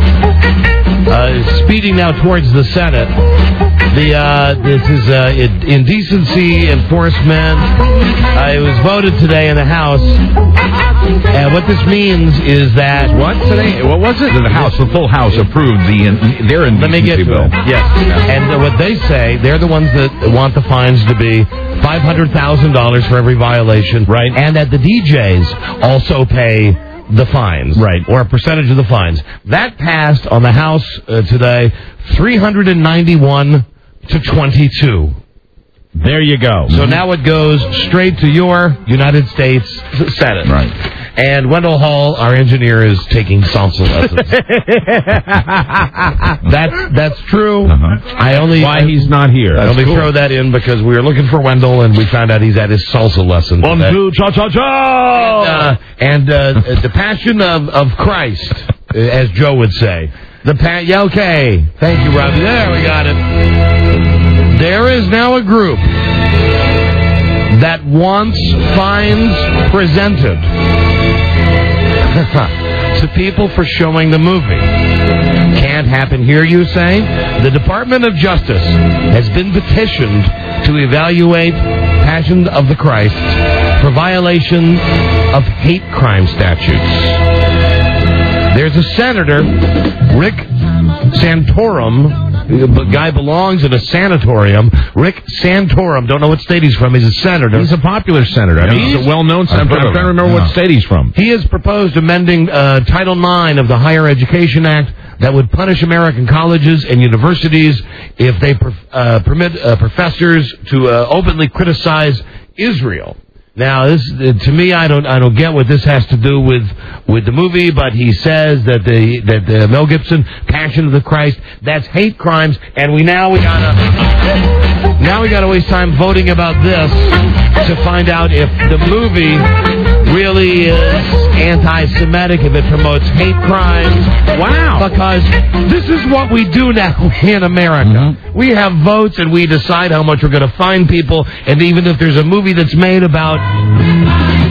uh, is speeding now towards the Senate. The uh, this is uh, indecency enforcement. Uh, it was voted today in the House. And what this means is that... What today? What was it? The House, the full House approved the in, their indecency Let me get to bill. it. Yes. And uh, what they say, they're the ones that want the fines to be five hundred thousand dollars for every violation. Right. And that the D Js also pay the fines. Right. Or a percentage of the fines. That passed on the House uh, today, three hundred ninety-one to twenty-two. There you go. So now it goes straight to your United States Senate. Right. And Wendell Hall, our engineer, is taking salsa lessons. that's that's true. Uh-huh. I only Why he's not here. I That's only cool. throw that in because we were looking for Wendell and we found out he's at his salsa lesson. One, today. two, cha cha cha. And, uh, and uh, the passion of, of Christ, uh, as Joe would say. The pa- yeah, okay. Thank you, Robbie. There, we got it. There is now a group that wants fines presented to people for showing the movie. Can't happen here, you say? The Department of Justice has been petitioned to evaluate Passion of the Christ for violation of hate crime statutes. There's a senator, Rick Santorum. The guy belongs in a sanatorium. Rick Santorum. Don't know what state he's from. He's a senator. He's a popular senator. I mean, he's a well-known senator. I'm trying, I'm trying to remember yeah. what state he's from. He has proposed amending uh, Title nine of the Higher Education Act that would punish American colleges and universities if they per, uh, permit uh, professors to uh, openly criticize Israel. Now, this uh, to me, I don't, I don't get what this has to do with, with the movie. But he says that the that the Mel Gibson Passion of the Christ, that's hate crimes, and we now we gotta now we gotta waste time voting about this to find out if the movie really is anti-Semitic, if it promotes hate crimes. Wow! Because this is what we do now in America. Mm-hmm. We have votes, and we decide how much we're going to fine people, and even if there's a movie that's made about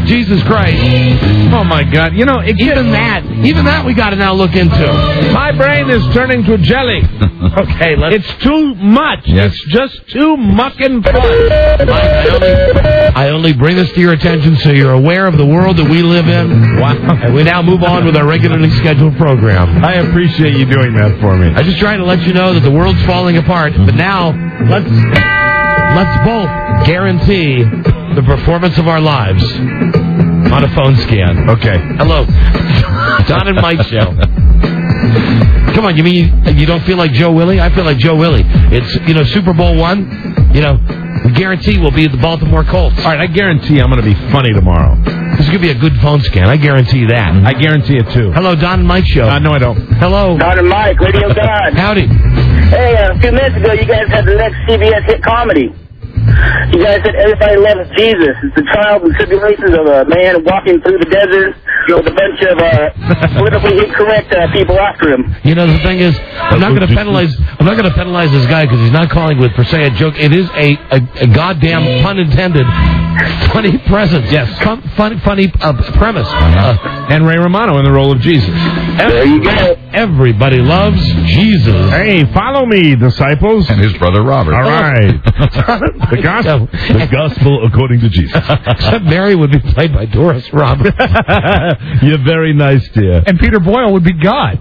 Jesus Christ. Oh, my God. You know, it even that, even that we got to now look into. My brain is turning to jelly. Okay, let's... It's too much. Yes. It's just too mucking fun. Mike, I only, I only bring this to your attention so you're aware of the world that we live in. Wow. And we now move on with our regularly scheduled program. I appreciate you doing that for me. I just trying to let you know that the world's falling apart. But now, let's let's both guarantee the performance of our lives on a phone scan. Okay. Hello. Don and Mike show. Come on, you mean you don't feel like Joe Willie? I feel like Joe Willie. It's, you know, Super Bowl one, you know, we guarantee we'll be the Baltimore Colts. All right, I guarantee I'm going to be funny tomorrow. This is going to be a good phone scan. I guarantee that. I guarantee it, too. Hello, Don and Mike show. Uh, no, I don't. Hello. Don and Mike, Radio Don. Howdy. Hey, uh, a few minutes ago, you guys had the next C B S hit comedy. You guys said everybody loves Jesus. It's the trials and tribulations of a man walking through the desert with a bunch of uh, politically incorrect uh, people after him. You know, the thing is, I'm not going to penalize. I'm not going to penalize this guy because he's not calling with per se a joke. It is a, a, a goddamn pun intended funny presence. Yes, Com- funny funny uh, premise. Uh, and Ray Romano in the role of Jesus. There you go. Everybody loves Jesus. Hey, follow me, disciples. And his brother Robert. All right. the gospel, the gospel according to Jesus. Except Mary would be played by Doris Roberts. You're very nice, dear. And Peter Boyle would be God.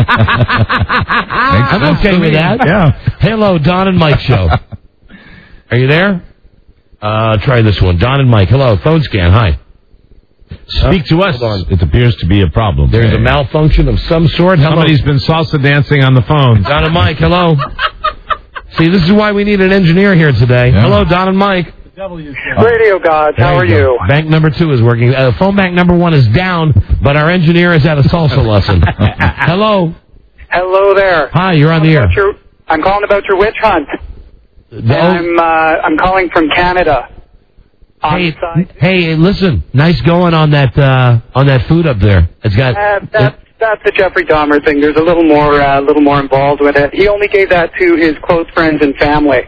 I'm okay with that. Yeah. Hello, Don and Mike show. Are you there? Uh, try this one. Don and Mike. Hello, phone scan. Hi. Speak to us. It appears to be a problem. There's a malfunction of some sort. Hello. Somebody's been salsa dancing on the phone. Don and Mike, hello. See, this is why we need an engineer here today. Yeah. Hello, Don and Mike. Radio gods, how are you? you? Bank number two is working. Uh, phone bank number one is down, but our engineer is at a salsa lesson. Hello. Hello there. Hi, you're on the air. Your, I'm calling about your witch hunt. The, oh. I'm uh, I'm calling from Canada. Hey, hey, listen, nice going on that uh, on that food up there. It's got. Uh, that's that's the Jeffrey Dahmer thing. There's a little more a uh, little more involved with it. He only gave that to his close friends and family.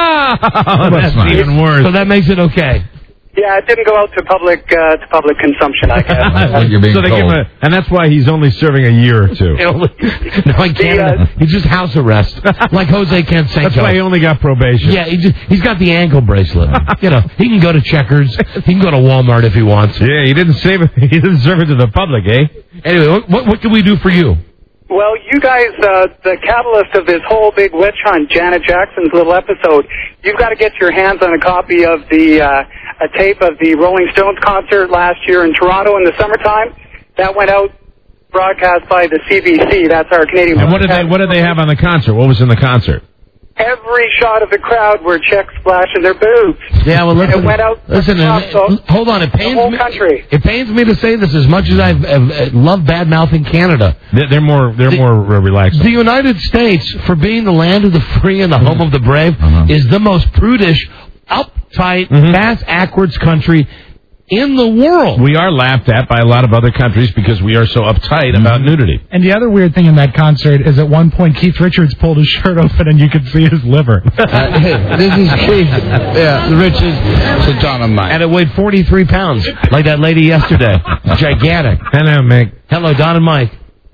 Ah, that's nice. Even worse. So that makes it okay. Yeah, it didn't go out to public uh, to public consumption, I guess. You're being so they told. give him a, and that's why he's only serving a year or two. no, in Canada, he's just house arrest, like Jose Canseco. That's why he only got probation. Yeah, he just, he's got the ankle bracelet. You know, he can go to Checkers. He can go to Walmart if he wants. Yeah, he didn't save it. He didn't serve it to the public, eh? Anyway, what what, what can we do for you? Well, you guys, uh, the catalyst of this whole big witch hunt, Janet Jackson's little episode, you've got to get your hands on a copy of the uh, a tape of the Rolling Stones concert last year in Toronto in the summertime. That went out broadcast by the C B C. That's our Canadian. And what did they what did they have on the concert? What was in the concert? Every shot of the crowd were chicks splashing their boobs. Yeah, well, listen. And it went out. Listen, across the, hold on. It pains the whole me. country. It pains me to say this as much as I've, I've, I've loved bad mouthing Canada. They're, they're more they're the, more uh, relaxed. The United States, for being the land of the free and the home of the brave, uh-huh. is the most prudish, uptight, mm-hmm. bass-ackwards country in the world. We are laughed at by a lot of other countries because we are so uptight mm-hmm. about nudity. And the other weird thing in that concert is at one point Keith Richards pulled his shirt open and you could see his liver. uh, hey, this is Keith. Yeah, Richards. So Don and Mike. And it weighed forty-three pounds, like that lady yesterday. Gigantic. Hello, Mick. Hello, Don and Mike.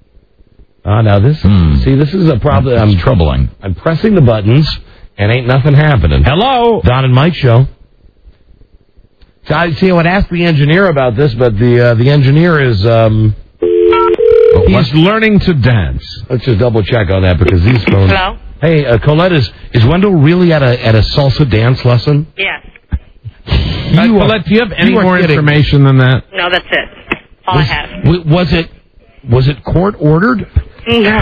Oh, now this, mm. see, this is a problem. I'm troubling. I'm pressing the buttons and ain't nothing happening. Hello. Don and Mike show. So I see. I would ask the engineer about this, but the uh, the engineer is um, he's learning to dance. Let's just double check on that because these phones. Hello. Hey, uh, Colette, is is Wendell really at a at a salsa dance lesson? Yes. You uh, Colette, do you have any you more kidding. information than that? No, that's it. All was, I have. W- was it was it court ordered? No.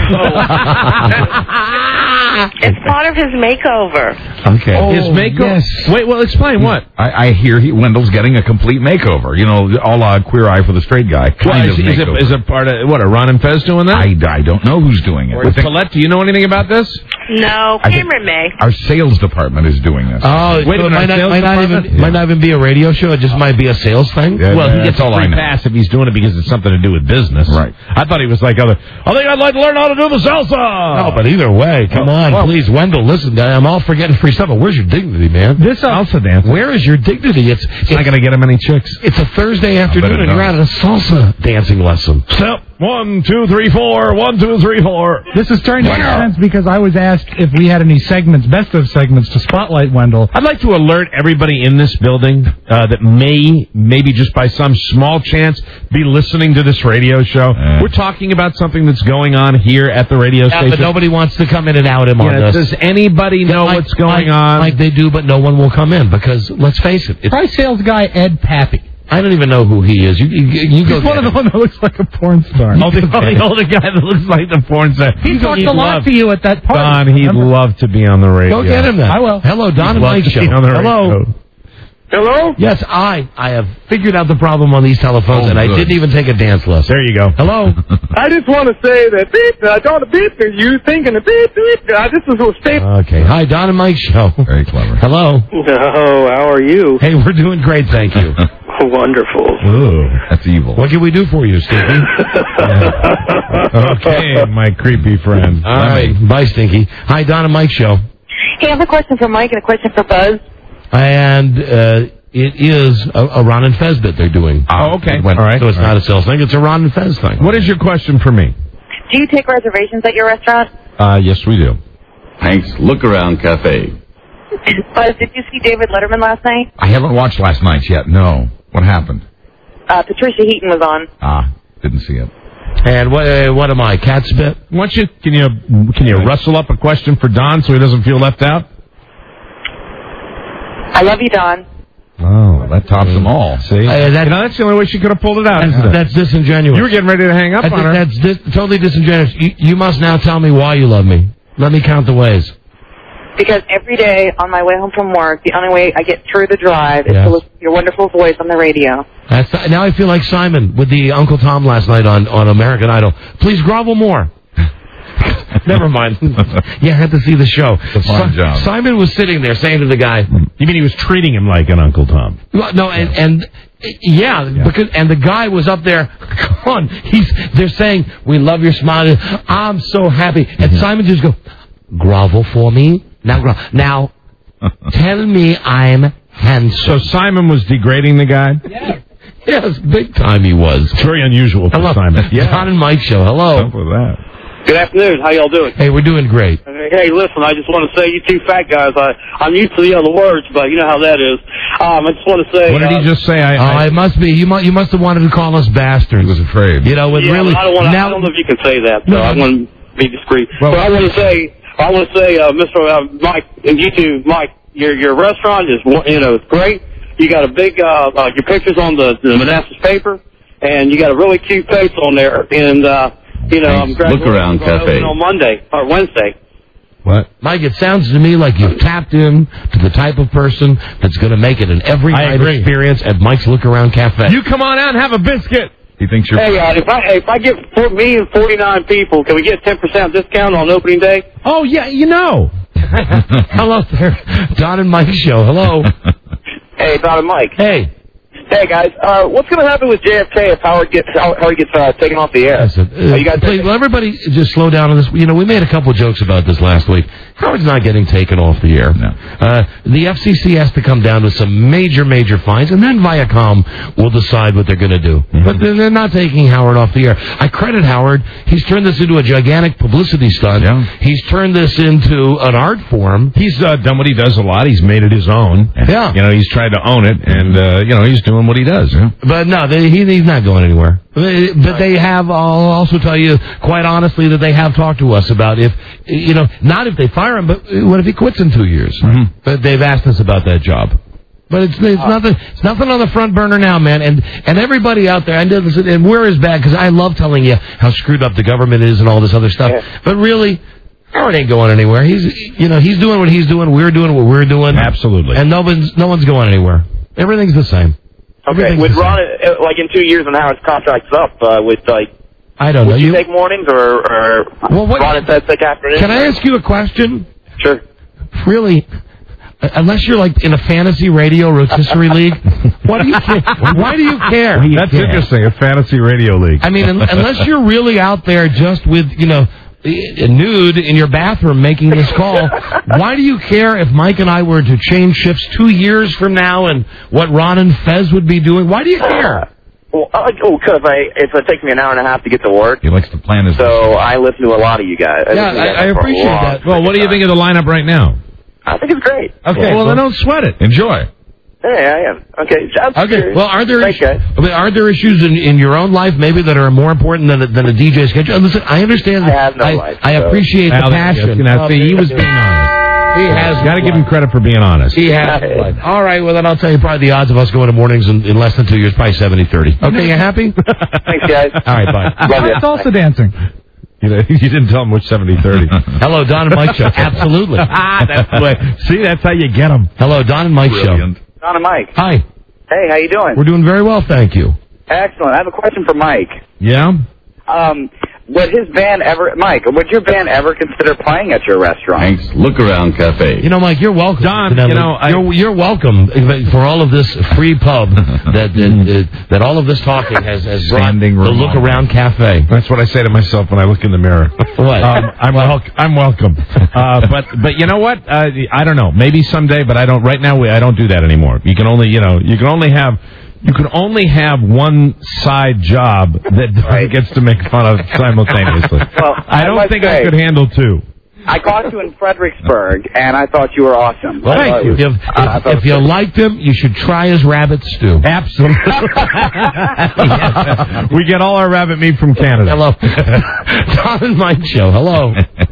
It's part of his makeover. Okay. Oh, his makeover? Yes. Wait, well, explain what? I, I hear he, Wendell's getting a complete makeover. You know, a la Queer Eye for the Straight Guy. Kind well, of is, is, it, is it part of, what, are Ron and Fez doing that? I, I don't know who's doing it. Or Colette, do you know anything about this? No, I think Cameron may. our sales department is doing this. Oh, Wait so a it minute, might not, sales might not department? even Yeah. might not even be a radio show. It just might be a sales thing. Yeah, Well, he that's gets a all I free know. pass if he's doing it because it's something to do with business. Right. I thought he was like other. I think I'd like to learn how to do the salsa. No, but either way, come on, well- please, Wendell. Listen, I'm all for getting free stuff, but where's your dignity, man? This salsa dance. Where is your dignity? It's It's not going to get him any chicks. It's a Thursday afternoon, it and you're don't. at a salsa dancing lesson. Step one, two, three, four. One, two, three, four. This is starting to make sense because I was asked if we had any segments, best of segments, to spotlight Wendell. I'd like to alert everybody in this building uh, that may, maybe just by some small chance, be listening to this radio show. Uh. We're talking about something that's going on here at the radio Yeah, station. but nobody wants to come in and out him on Yeah, this. does anybody know Like- what's going like- on? Like they do, but no one will come in because, let's face it, it's, Try sales guy Ed Pappy. I don't even know who he is. You, you, you go He's one get of the him. one that looks like a porn star. Oh, the, the older guy that looks like the porn star. He talked He'd a lot love- to you at that party. Don, he'd remember? love to be on the radio. Go get him then. I will. Hello, Don and Love Mike to show. be on the Hello. radio. Hello? Yes, I. I have figured out the problem on these telephones, Oh, and I good. didn't even take a dance lesson. There you go. Hello. I just want to say that beep, uh, don't beep, you thinking of beep, beep. Uh, this is a state. Okay. Hi, Don and Mike show. Very clever. Hello. Oh, how are you? Hey, we're doing great, thank you. Wonderful. Ooh. That's evil. What can we do for you, Stinky? Okay, my creepy friend. All right. Bye, Stinky. Hi, Don and Mike show. Hey, I have a question for Mike and a question for Buzz. And uh, it is a, a Ron and Fez bit they're doing. Oh, okay. When- All right. So it's All not right. a sales thing. It's a Ron and Fez thing. What is your question for me? Do you take reservations at your restaurant? Uh, yes, we do. Hank's Look Around Cafe. Buzz, did you see David Letterman last night? I haven't watched last night's yet. No. What happened? Uh, Patricia Heaton was on. Ah, didn't see it. And what uh, what am I, cat spit? Why don't you, can you, can you rustle up a question for Don so he doesn't feel left out? I love you, Don. Oh, that tops them all. See? Uh, that- you know, that's the only way she could have pulled it out, isn't That's, it? that's disingenuous. You were getting ready to hang up I on think her. that's dis- totally disingenuous. You, you must now tell me why you love me. Let me count the ways. Because every day on my way home from work, the only way I get through the drive is Yes. to listen to your wonderful voice on the radio. That's, now I feel like Simon with the Uncle Tom last night on, on American Idol. Please grovel more. Never mind. You had to see the show. It's a fine Si- job. Simon was sitting there saying to the guy, You mean he was treating him like an Uncle Tom? well, no, and, and yeah, because and the guy was up there. Come on, he's they're saying we love your smile. I'm so happy, and Simon just go grovel for me now. Gro- now, tell me I'm handsome. So Simon was degrading the guy? Yes, big time he was. It's very unusual for Hello, Simon. Don and Mike show. Hello. Up with that. Good afternoon. How y'all doing? Hey, we're doing great. Hey, listen, I just want to say, you two fat guys, I, I'm used to the other words, but you know how that is. Um, I just want to say... What did uh, he just say? I, Oh, I, it must be you. Must you must have wanted to call us bastards. He was afraid. You know, with yeah, really I don't, want now. I don't know if you can say that, so No. I want to be discreet. Well- but I want to say, I want to say, uh, Mister Uh, Mike, and you two, Mike, your your restaurant is, you know, it's great. You got a big, uh, uh, your pictures on the, the Manassas paper, and you got a really cute face on there, and, uh, you know, I'm Thanks. Look Around Cafe. on Monday, or Wednesday. what? Mike, it sounds to me like you've tapped in to the type of person that's going to make it an every I night agree. experience at Mike's Look Around Cafe. You come on out and have a biscuit. He thinks you're... Hey, uh, if I if I get for me and forty-nine people, can we get ten percent discount on opening day? Oh, yeah, you know. Hello there, Don and Mike show. Hello. Hey, Don and Mike. Hey. Hey guys, uh, what's going to happen with J F K if Howard gets Howard gets uh, taken off the air? Listen, uh, Are you guys please, will everybody just slow down on this? You know, we made a couple of jokes about this last week. Howard's not getting taken off the air. No. Uh, the F C C has to come down with some major, major fines, and then Viacom will decide what they're going to do. Mm-hmm. But they're, they're not taking Howard off the air. I credit Howard. He's turned this into a gigantic publicity stunt. Yeah. He's turned this into an art form. He's uh, done what he does a lot. He's made it his own. Yeah. You know, he's tried to own it, and, uh, you know, he's doing what he does. Yeah. But no, they, he, he's not going anywhere. They- But they have, I'll also tell you quite honestly that they have talked to us about if, you know, not if they fire him, but what if he quits in two years? Mm-hmm. But they've asked us about that job. But it's, it's nothing. It's nothing on the front burner now, man. And and everybody out there, and, and we're as bad because I love telling you how screwed up the government is and all this other stuff. Yeah. But really, Howard ain't going anywhere. He's, you know, he's doing what he's doing. We're doing what we're doing. Absolutely. And no one's no one's going anywhere. Everything's the same. Okay, Everything's with the same. Ron, uh, like in two years when Howard's contract's up, uh, with like I don't Would know. you, You- take mornings or, or Well, what- run it that thick afternoon? Can I ask you a question? Sure. Really? Uh, Unless you're like in a fantasy radio rotisserie league, what do you care? Why do you care? That's interesting. A fantasy radio league. I mean, un- unless you're really out there just with, you know, i- nude in your bathroom making this call, why do you care if Mike and I were to change shifts two years from now and what Ron and Fez would be doing? Why do you care? Well, I, oh, because I, it's, it takes me an hour and a half to get to work. He likes to plan his... So I listen to a lot of you guys. Yeah, listen to you I, guys I for a appreciate long that. Well, what do you think of the lineup right now? I think it's great. Okay, well, then don't sweat it. Enjoy. Hey, I am. Okay, I'm Okay. serious. Well, are there Thanks, issues, guys. I mean, are there issues in, in your own life maybe that are more important than a, than a D J schedule? Listen, I understand. I That have no I, life, I so- appreciate the Now, passion. Now, see, he was being honest. He has Got to give him credit for being honest. He has. blood. All right. Well, then I'll tell you probably the odds of us going to mornings in, in less than two years, probably seventy thirty. Okay, you happy? Thanks, guys. All right, bye. Love you. It's also dancing. You, know, you didn't tell him which seventy thirty. Hello, Don and Mike Show. Absolutely. that's the way. See, that's how you get them. Hello, Don and Mike Brilliant. Don and Mike. Show. Hi. Hey, how you doing? We're doing very well, thank you. Excellent. I have a question for Mike. Yeah? Um, would his band ever, Mike, would your band ever consider playing at your restaurant? Thanks. Look Around Cafe. You know, Mike, you're welcome. Don, Incidentally. you know, I- you're, you're welcome for all of this free pub that that, that all of this talking has, has brought Standing the room Look only. Around Cafe. That's what I say to myself when I look in the mirror. What? Um, I'm, wel- I'm welcome. Uh, but but you know what? Uh, I don't know. Maybe someday, but I don't. Right now, we, I don't do that anymore. You can only, you know, you can only have. You can only have one side job that Right. gets to make fun of simultaneously. Well, I I don't must think I say- could handle two. I caught you in Fredericksburg, and I thought you were awesome. Well, I thought if, you- if, I thought if it you was- liked him, you should try his rabbit stew. Absolutely. We get all our rabbit meat from Canada. Hello. Don and Mike Show. Hello.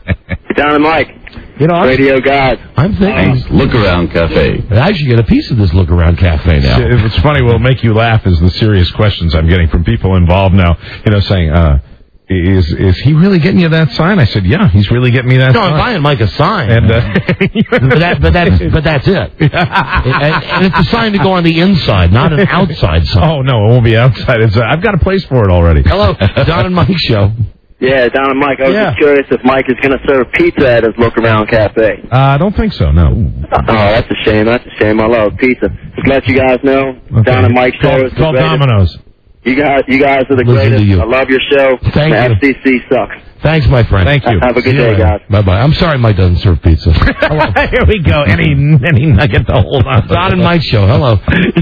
Don and Mike, You know, I'm, radio guys. I'm thinking Thanks. Look Around Cafe. I should get a piece of this Look Around Cafe now. It's funny. What'll make you laugh is the serious questions I'm getting from people involved now. You know, saying, uh, "Is is he really getting you that sign?" I said, "Yeah, he's really getting me that No, sign." I'm buying Mike a sign. And uh, but, that, but, that's, but that's it. and, and it's a sign to go on the inside, not an outside sign. oh no, it won't be outside. It's, uh, I've got a place for it already. Hello, Don and Mike Show. Yeah, Don and Mike, I was Yeah. just curious if Mike is going to serve pizza at his Look Around Cafe. Uh, I don't think so. No. Oh, that's a shame. That's a shame. I love pizza. Just let you guys know, Okay. Don and Mike show Call, is the call greatest. Domino's. You guys, you guys are the Listen to greatest. you. I love your show. Thank the you. F C C sucks. Thanks, my friend. Thank you. Have a good See you day, later. guys. Bye-bye. I'm sorry Mike doesn't serve pizza. Here we go. Any any nugget to hold on. Don and Mike Show. Hello.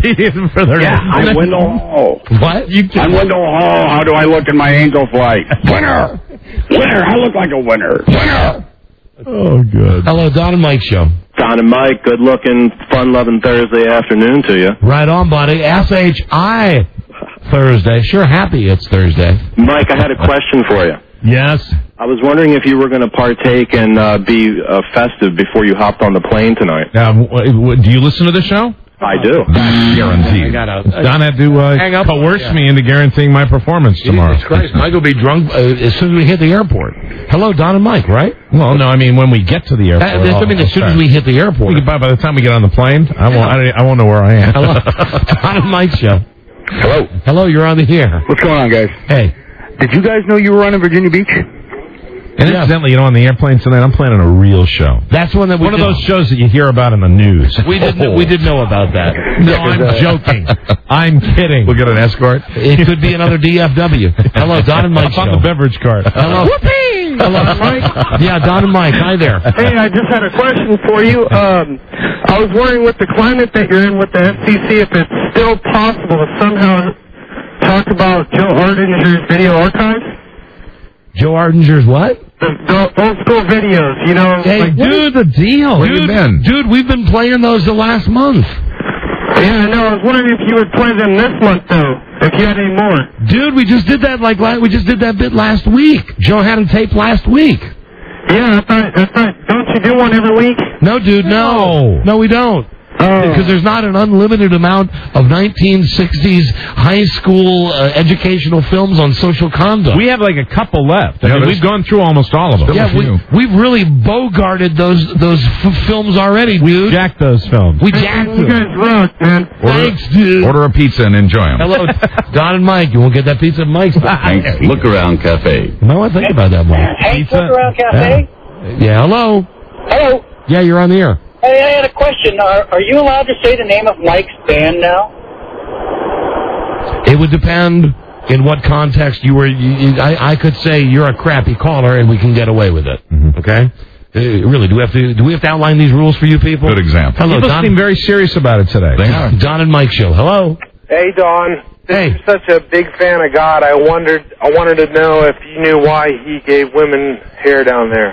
yeah, I'm Wendell Hall. What? You I'm Wendell Hall. How do I look in my angel flight? Winner! Winner! I look like a winner. Winner! Oh, good. Hello, Don and Mike Show. Don and Mike, good looking, fun loving Thursday afternoon to you. Right on, buddy. S H I Thursday. Sure, happy it's Thursday. Mike, I had a question for you. Yes. I was wondering if you were going to partake and uh, be uh, festive before you hopped on the plane tonight. Um, w- w- do you listen to the show? I do. Guaranteed. I gotta, uh, Don had to uh, hang up. coerce Yeah. me into guaranteeing my performance tomorrow. Jesus Christ, Mike will be drunk uh, as soon as we hit the airport. Hello, Don and Mike, right? Well, no, I mean when we get to the airport. That, that's, I mean, I'll- as soon I'll as we hit the airport. We can- by, by the time we get on the plane, I won't. I, don't- I won't know where I am. Hello, Don and Mike Show. Hello. Hello, you're on the air. What's going on, guys? Hey. Did you guys know you were on in Virginia Beach? And incidentally, you know, on the airplane tonight, I'm planning a real show. That's one that we One of did- those shows that you hear about in the news. We did. We did know about that. No, I'm joking. I'm kidding. We'll get an escort. It could be another D F W. Hello, Don and Mike Up Show. on the beverage cart. Hello. Hello, Mike. Yeah, Don and Mike. Hi there. Hey, I just had a question for you. Um, I was wondering, with the climate that you're in with the F C C, if it's still possible to somehow talk about Joe Ardinger's video archives? Joe Ardinger's what? The, the old school videos, you know. Hey, like, dude, the deal. Where dude, you been? Dude, we've been playing those the last month. Yeah, I know. I was wondering if you would play them this month, though, if you had any more. Dude, we just did that like la- we just did that bit last week. Joe had him taped last week. Yeah, I thought, I thought, don't you do one every week? No, dude, no. No, we don't. Because there's not an unlimited amount of nineteen sixties high school uh, educational films on social conduct. We have like a couple left. I Yeah, mean, there's- we've gone through almost all of them. Yeah, we, we've really bogarted those those f- films already, dude. We jacked those films. We jacked You them. guys rock, man. Thanks, dude. Order a pizza and enjoy them. Hello, Don and Mike. You won't get that pizza at Mike's. Thanks. Look Around Cafe. No, I think about that, Mike. Hey, Look Around Cafe. Yeah, hello. Hello. Yeah, you're on the air. Hey, I had a question. Are, are you allowed to say the name of Mike's band now? It would depend in what context you were. You, you, I, I could say you're a crappy caller, and we can get away with it. Mm-hmm. Okay. Uh, really, do we have to? Do we have to outline these rules for you people? Good example. Hello, People Don. seem very serious about it today. They are. Don and Mike show. Hello. Hey, Don. Hey. You're such a big fan of God. I wondered, I wanted to know if you knew why He gave women hair down there.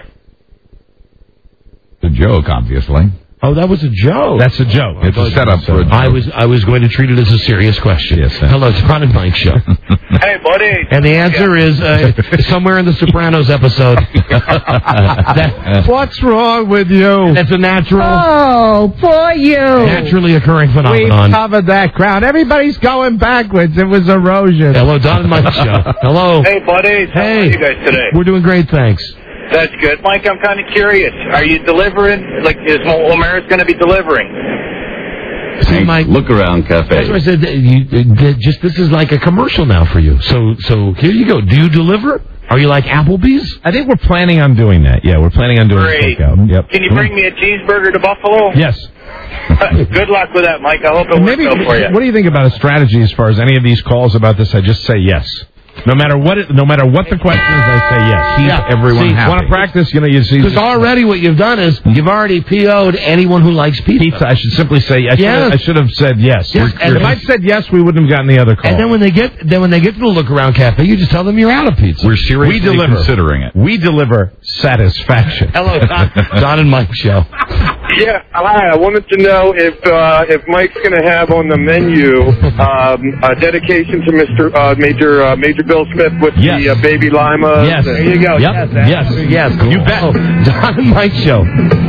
The joke, obviously. Oh, that was a joke. That's a joke. It's a setup for a joke. I was I was going to treat it as a serious question. Yes, sir. Hello, Don and Mike show. Hey, buddy. And the answer is uh, somewhere in the Sopranos episode. That- What's wrong with you? that's a natural, Oh, poor you. naturally occurring We phenomenon. covered that ground. Everybody's going backwards. It was erosion. Hello, Don and Mike show. Hello. Hey, buddies. How Hey. are you guys today? We're doing great, thanks. That's good. Mike, I'm kind of curious. Are you delivering? Like, is O'Mara's going to be delivering? See, Mike, Look Around that's Cafe. what I said. that You, that just this is like a commercial now for you. So, so here you go. Do you deliver? Are you like Applebee's? I think we're planning on doing that. Yeah, we're planning on doing Great. takeout. Yep. Can you bring me a cheeseburger to Buffalo? Yes. Good luck with that, Mike. I hope it Maybe. works out for you. What do you think about a strategy as far as any of these calls about this? I just say yes. No matter what, it, no matter what the question is, I say yes. Keep Yeah. everyone See, happy. Want to practice? You know, you see. Because already what you've done is you've already P O'd anyone who likes pizza. Pizza. I should simply say. I should, Yes. have, I should have said yes. Yes, We're- and- if I'd said yes, we wouldn't have gotten the other call. And then when they get then when they get to the Look Around Cafe, you just tell them you're out of pizza. We're seriously we deliver. considering it. We deliver satisfaction. Hello, Don, Don and Mike show. Yeah, hi. I wanted to know if uh, if Mike's going to have on the menu um, a dedication to Mister Uh, Major uh, Major Bill Smith with Yes. the uh, baby lima. Yes. There you go. Yep. Yes, Yes. Yes, You bet. Oh, Don and Mike show.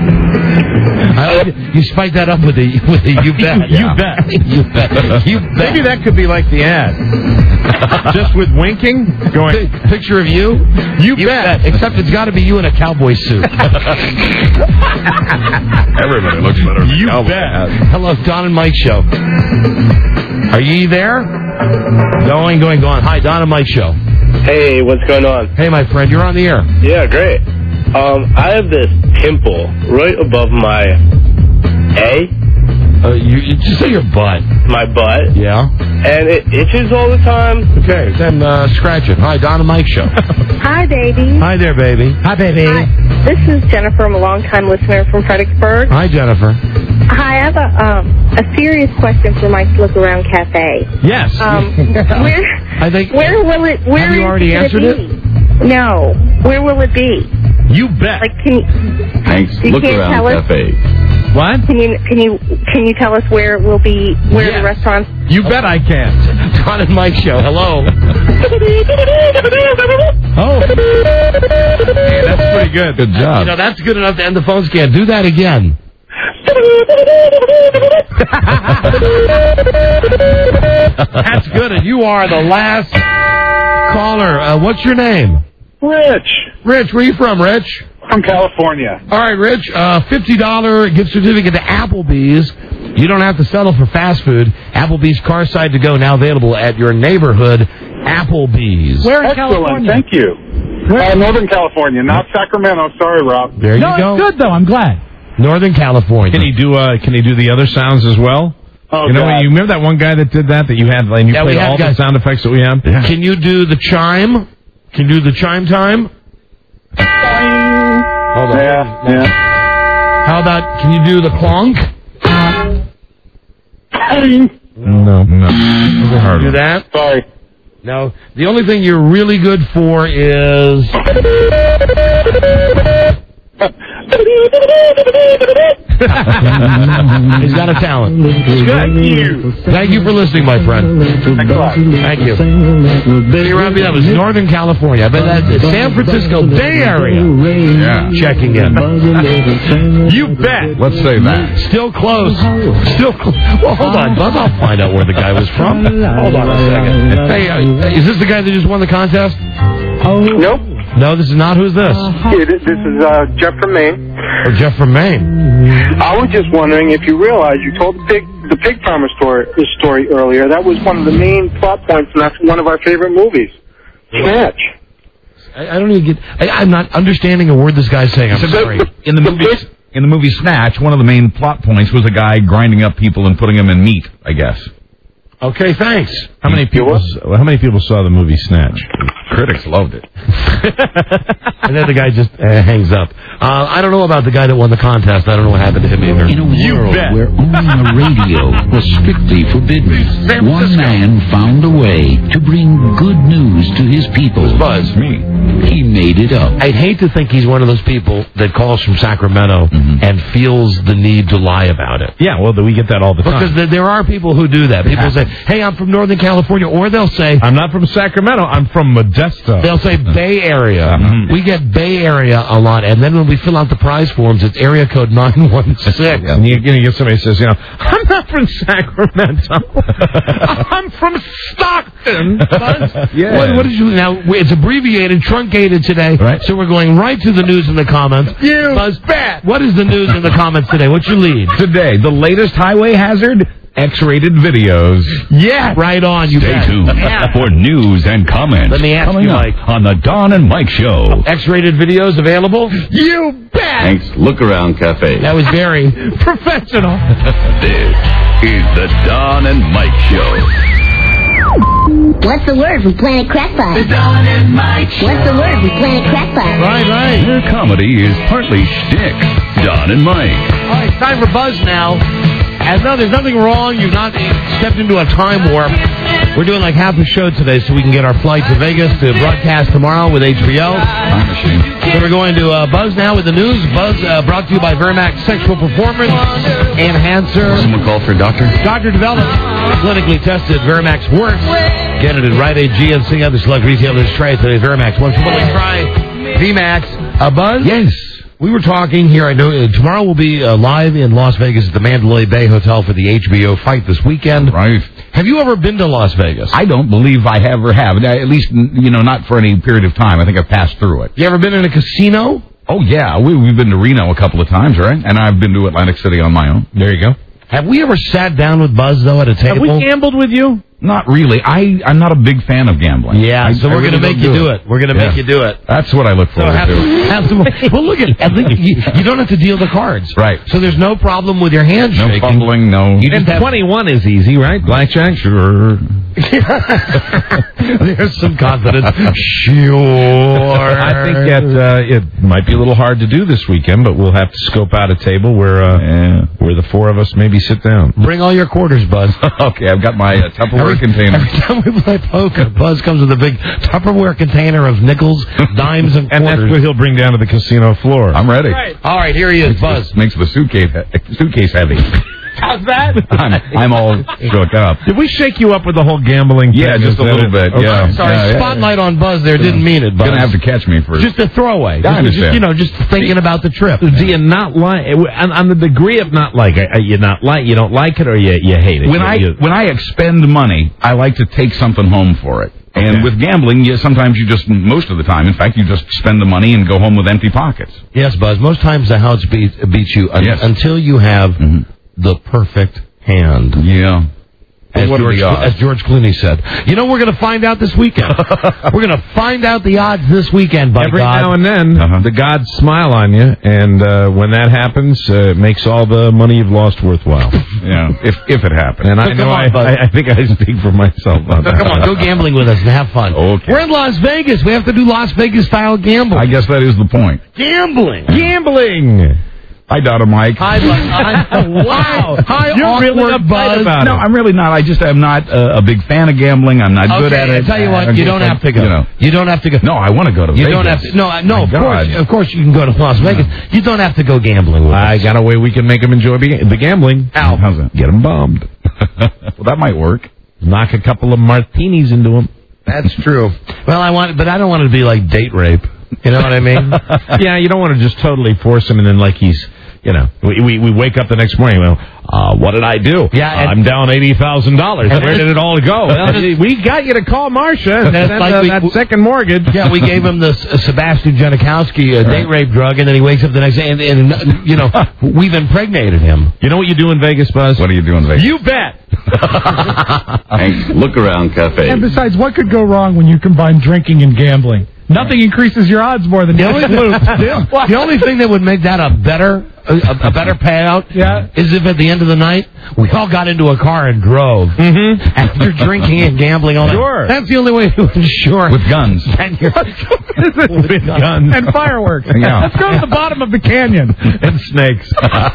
I, you spike that up with a with a you bet. You bet. you bet. You bet. Maybe that could be like the ad. Just with winking, going. Pi- Picture of you. You, bet. Except it's got to be you in a cowboy suit. Everybody looks better than You Cowboy. bet. Hello, Don and Mike show. Are you there? Going, going, going. Hi, Don and Mike show. Hey, what's going on? Hey, my friend, you're on the air. Yeah, great. Um, I have this pimple right above my A, Uh, you, you just say your butt. my butt, Yeah. and it itches all the time. Okay, then uh, scratch it. Hi, Don and Mike show. Hi, baby. Hi there, baby. Hi, baby. Hi. This is Jennifer. I'm a longtime listener from Fredericksburg. Hi, Jennifer. Hi, I have a um, a serious question for Mike's Look Around Cafe. Yes. Um, where I think. where will it? Where Have you is already gonna answered be? No. Where will it be? You bet. Like, can you, Thanks. You Look can't Around tell us? Cafe. What? can you can you can you tell us where it will be? Where Yes. the restaurants? You bet I can. Don and Mike show. Hello. Oh. Hey, that's pretty good. Good job. You know, that's good enough to end the phone scan. Do that again. That's good, and you are the last caller. Uh, what's your name? Rich. Rich, where you from, Rich? From California. All right, Rich, uh, fifty dollars gift certificate to Applebee's. You don't have to settle for fast food. Applebee's Car Side to Go now available at your neighborhood Applebee's. Where in Excellent. California? Thank you. Uh, Northern California, not Sacramento. Sorry, Rob. There you No, go. it's good though. I'm glad. Northern California. Can he do? Uh, can he do the other sounds as well? Oh, you know, God. you remember that one guy that did that? That you had, and you Yeah, we played have all guys. the sound effects that we have. Yeah. Can you do the chime? Can you do the chime time? Hold on. Yeah, yeah. How about, can you do the clonk? No, no. Can you do that? Sorry. No. The only thing you're really good for is... He's got a talent. Thank you. Thank you for listening, my friend. Thanks a lot. Thank you. See, Robbie, that was Northern California. I bet that's San Francisco Bay Area. Yeah. Checking in. You bet. Let's say that. Still close. Still close. Well, hold on, Buzz. I'll find out where the guy was from. Hold on a second. Hey, uh, is this the guy that just won the contest? Nope. No, this is not. Who's this? Yeah, this, this is uh, Jeff from Maine. Oh, Jeff from Maine. I was just wondering if you realize you told the pig the pig farmer story, the story earlier. That was one of the main plot points, and that's one of our favorite movies. Snatch. I, I don't even get. I, I'm not understanding a word this guy's saying. I'm So sorry. in the movie, in the movie Snatch, one of the main plot points was a guy grinding up people and putting them in meat, I guess. Okay, thanks. How many people? How many people saw the movie Snatch? Critics loved it. And then the guy just uh, hangs up. Uh, I don't know about the guy that won the contest. I don't know what happened to him either. In a world where owning a radio was strictly forbidden, one man found a way to bring good news to his people. Buzz. Me. He made it up. I'd hate to think he's one of those people that calls from Sacramento Mm-hmm. and feels the need to lie about it. Yeah, well, we get that all the time. Because there, there are people who do that. People say, hey, I'm from Northern California. Or they'll say, I'm not from Sacramento. I'm from Modesto. They'll say Bay Area. Mm-hmm. We get Bay Area a lot. And then when we fill out the prize forms, it's area code nine one six. And you, you get somebody who says, you know, I'm not from Sacramento. I'm from Stockton. Yeah. What, what did you now? It's abbreviated, truncated today. Right. So we're going right to the news in the comments. You Buzz, bet. what is the news in the comments today? What's your lead? Today, the latest highway hazard, X-rated videos. Yeah, right on. You Stay bet. tuned Yeah. for news and comments. Let me ask Coming you, up Mike. on the Don and Mike Show. X-rated videos available? You bet. Thanks. Look Around Cafe. That was very Professional. This is the Don and Mike Show. What's the word from Planet Crackpot? The Don and Mike Show. What's the word from Planet Crackpot? right, right. Their comedy is partly shtick. Don and Mike. All right, it's time for Buzz now. And no, there's nothing wrong. You've not stepped into a time warp. We're doing like half the show today so we can get our flight to Vegas to broadcast tomorrow with H B O. Time machine. So we're going to uh, Buzz now with the news. Buzz uh, brought to you by Verimax Sexual Performance Enhancer. Someone call for a doctor? Doctor developed, clinically tested. Verimax works. Get it at Rite Aid, G N C, other select retailers. Try it today. Verimax. Once you want to try V MAX. Uh, Buzz? Yes. We were talking here. I know uh, tomorrow we'll be uh, live in Las Vegas at the Mandalay Bay Hotel for the H B O fight this weekend. Right. Have you ever been to Las Vegas? I don't believe I ever have. At least, you know, not for any period of time. I think I've passed through it. You ever been in a casino? Oh, yeah. We, we've been to Reno a couple of times, right? And I've been to Atlantic City on my own. There you go. Have we ever sat down with Buzz, though, at a table? Have we gambled with you? Not really. I, I'm not a big fan of gambling. Yeah, I, so I we're really going to make don't you do do it. We're going to Yeah. make you do it. That's what I look So forward have to. to, have to, well, look at, at least you, you don't have to deal the cards. Right. So there's no problem with your hand No shaking. fumbling, no. You And just have- twenty-one is easy, right? Blackjack? Sure. There's some confidence. Sure. I think that uh, it might be a little hard to do this weekend, but we'll have to scope out a table where uh, Yeah. where the four of us maybe sit down. Bring all your quarters, Buzz. Okay, I've got my uh, Tupperware Every, container. every time we play poker, Buzz comes with a big Tupperware container of nickels, dimes, and And that's quarters. what he'll bring down to the casino floor. I'm ready. All right, here he is, Buzz. Makes the suitcase suitcase heavy. How's that? I'm, I'm all shook up. Did we shake you up with the whole gambling thing? Yeah, just Is a that little it? bit. Okay. Yeah. Sorry, Yeah, yeah, spotlight on Buzz there. Didn't mean it, Buzz. Gonna have to catch me for Just a throwaway. I Just- understand. Just, you know, just thinking about the trip. Do you not like on, on the degree of not like? Are you not like? You don't like it, or you you hate it? when You- I you- when I expend money, I like to take something home for it. And Okay. with gambling, you, sometimes you just, most of the time, in fact, you just spend the money and go home with empty pockets. Yes, Buzz. Most times the house beats, beats you un- Yes. until you have the perfect hand. Yeah. As What are George, the odds? as George Clooney said. You know, we're going to find out this weekend. We're going to find out the odds this weekend, by Every God. now and then, Uh-huh. the gods smile on you, and uh, when that happens, uh, it makes all the money you've lost worthwhile. Yeah, if if it happens. And I So know come on, I, bud. I, I think I speak for myself on that. Come on, go gambling with us and have fun. Okay. We're in Las Vegas. We have to do Las Vegas-style gambling. I guess that is the point. Gambling. Gambling! Hi, Donna Mike. Hi, Buzz. Wow. Hi, You're awkward really upset Buzz. about no, it. I'm really not. I just am not uh, a big fan of gambling. I'm not okay, good at it. I tell you what, I you don't have to go. You, know. you don't have to go. No, I want to go to you Vegas. Don't have to, no, I- no, My of God. course, of course you can go to Las Vegas. You don't have to go gambling with I us. got a way we can make him enjoy be- the gambling. How? How's that? Get him bummed. Well, that might work. Knock a couple of martinis into him. That's true. Well, I want, but I don't want it to be like date rape. You know what I mean? Yeah, you don't want to just totally force him and then like he's, you know, we we, we wake up the next morning, well, uh, what did I do? Yeah, uh, I'm down eighty thousand dollars. Where did it all go? Well, we got you to call Marcia and That's that, like uh, we- that second mortgage. Yeah, we gave him the S- Sebastian Janikowski uh, date rape drug, and then he wakes up the next day, and, and you know, we've impregnated him. You know what you do in Vegas, Buzz? What are you doing in Vegas? You bet. Hank's Look Around Cafe. And besides, what could go wrong when you combine drinking and gambling? Nothing increases your odds more than The only, flute. the only thing that would make that a better a, a better payout Yeah. is if at the end of the night we all got into a car and drove Mm-hmm. after drinking and gambling all Sure. night. That's the only way to ensure With guns. that you're With guns. And fireworks. Yeah. Let's go to the bottom of the canyon. And snakes.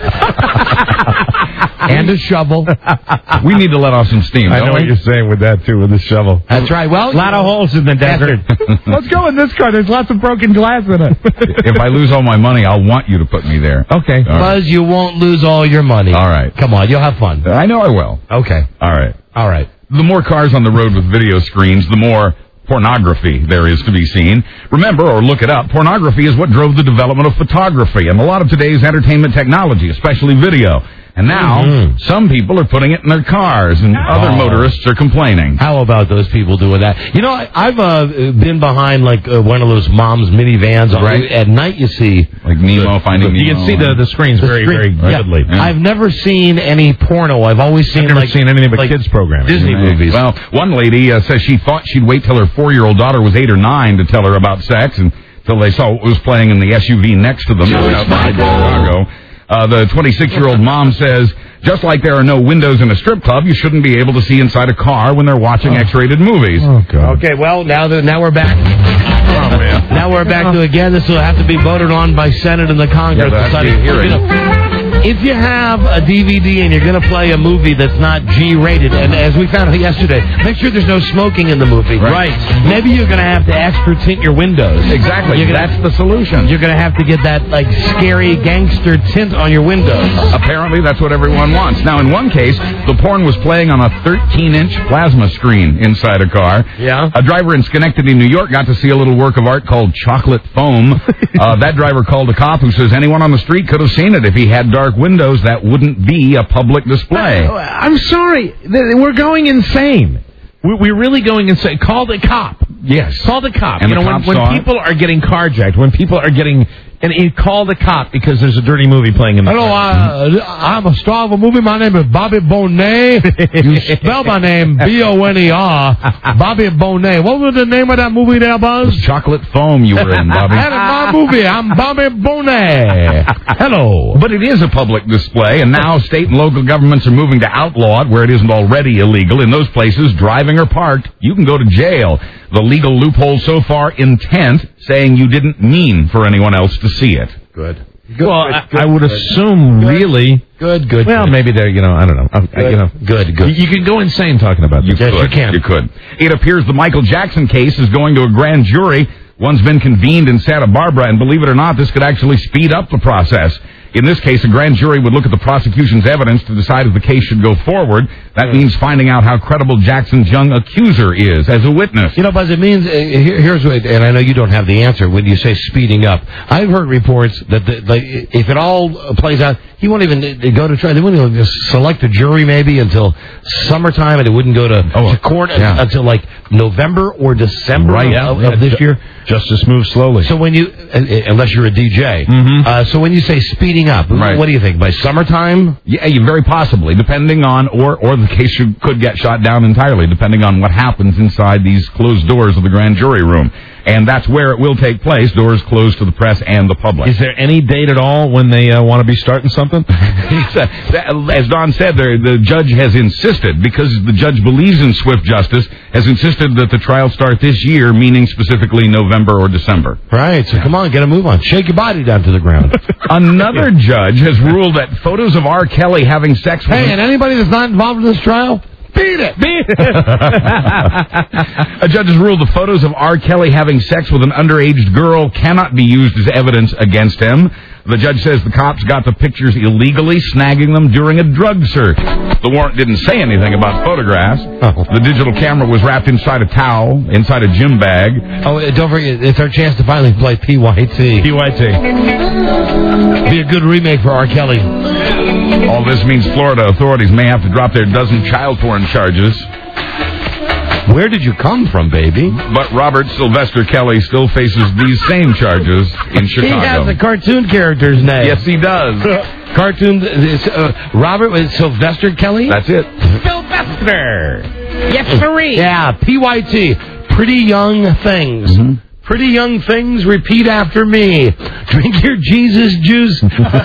and a shovel. We need to let off some steam, I don't know what we? you're saying with that, too, with the shovel. That's right. Well, A lot of holes in the desert. Let's go in this car. There's lots of broken glass in it. If I lose all my money, I'll want you to put me there. Okay. All right. Buzz, you won't lose all your money. All right. Come on, you'll have fun. I know I will. Okay. All right. All right. The more cars on the road with video screens, the more pornography there is to be seen. Remember, or look it up, pornography is what drove the development of photography and a lot of today's entertainment technology, especially video. And now, Mhm. some people are putting it in their cars, and other Oh. motorists are complaining. How about those people doing that? You know, I, I've uh, been behind like uh, one of those mom's minivans. Right. At night, you see. Like Nemo finding Nemo. You can see the, the screens the very, screen- very yeah. vividly. Yeah. I've never seen any porno. I've always seen I've never like, seen anything but like kids programming. Disney Right. movies. Well, one lady uh, says she thought she'd wait till her four-year-old daughter was eight or nine to tell her about sex, and until they saw what was playing in the S U V next to them outside Chicago. Uh, the twenty-six-year-old mom says, just like there are no windows in a strip club, you shouldn't be able to see inside a car when they're watching X-rated movies. Oh, God. Okay, well, now that now we're back. Oh, man. Now we're back to again. This will have to be voted on by Senate and the Congress. Yeah, that's the hearing. You know, if you have a D V D and you're going to play a movie that's not G-rated, and as we found out yesterday, make sure there's no smoking in the movie. Right. Maybe you're going to have to extra tint your windows. Exactly. You're gonna, That's the solution. You're going to have to get that like scary gangster tint on your windows. Apparently, that's what everyone wants. Now, in one case, the porn was playing on a thirteen-inch plasma screen inside a car. Yeah. A driver in Schenectady, New York, got to see a little work of art called Chocolate Foam. uh, that driver called a cop who says anyone on the street could have seen it. If he had dark windows, that wouldn't be a public display. I'm sorry. Th- We're going insane. We- We're really going insane. Call the cop. Yes. Call the cop. And you the know, cop when, saw when it? people are getting carjacked, when people are getting... And you call the cop because there's a dirty movie playing in the Hello, car. uh, I'm a star of a movie. My name is Bobby Bonet. You spell my name B O N E R. Bobby Bonet. What was the name of that movie there, Buzz? Chocolate Foam you were in, Bobby. That is my movie. I'm Bobby Bonet. Hello. But it is a public display, and now state and local governments are moving to outlaw it where it isn't already illegal. In those places, driving or parked, you can go to jail. The legal loophole so far, intent, saying you didn't mean for anyone else to see it. Good. Well, I, I would assume Good. really... Good, good. Well, good. maybe they're, you know, I don't know. Uh, Good. You know, Good, good. You, you can go insane talking about You this. could. you can. You could. It appears the Michael Jackson case is going to a grand jury. One's been convened in Santa Barbara, and believe it or not, this could actually speed up the process. In this case, a grand jury would look at the prosecution's evidence to decide if the case should go forward. That means finding out how credible Jackson's young accuser is as a witness. You know, Buzz, it means, uh, here, here's what, and I know you don't have the answer when you say speeding up. I've heard reports that the, the, if it all uh, plays out, he won't even uh, go to trial. They wouldn't even just select a jury maybe until summertime, and it wouldn't go to, Oh, to court yeah. until like November or December Right, of, yeah, of, yeah. of this year. Justice moves slowly. So when you, uh, uh, unless you're a D J, Mhm. uh, so when you say speeding up, Right. what do you think? By summertime? Yeah, you very possibly, depending on, or or the case should, could get shot down entirely, depending on what happens inside these closed doors of the grand jury room. and that's where it will take place. Doors closed to the press and the public. Is there any date at all when they uh, want to be starting something? As Don said, there, the judge has insisted, because the judge believes in swift justice, has insisted that the trial start this year, meaning specifically November or December. Right, so come on, get a move on. Shake your body down to the ground. Another judge has ruled that photos of R. Kelly having sex with... Hey, and anybody that's not involved in this trial, beat it! Beat it! A judge has ruled the photos of R. Kelly having sex with an underage girl cannot be used as evidence against him. The judge says the cops got the pictures illegally, snagging them during a drug search. The warrant didn't say anything about photographs. Oh. The digital camera was wrapped inside a towel, inside a gym bag. Oh, don't forget, it's our chance to finally play P Y T. P Y T. Be a good remake for R. Kelly. All this means Florida authorities may have to drop their dozen child porn charges. Where did you come from, baby? But Robert Sylvester Kelly still faces these same charges in Chicago. He has a cartoon character's name. Yes, he does. Cartoon, uh, Robert with Sylvester Kelly? That's it. Sylvester. Yes, sirree. Yeah, P Y T. Pretty Young Things. Mm-hmm. Pretty young things, repeat after me. Drink your Jesus juice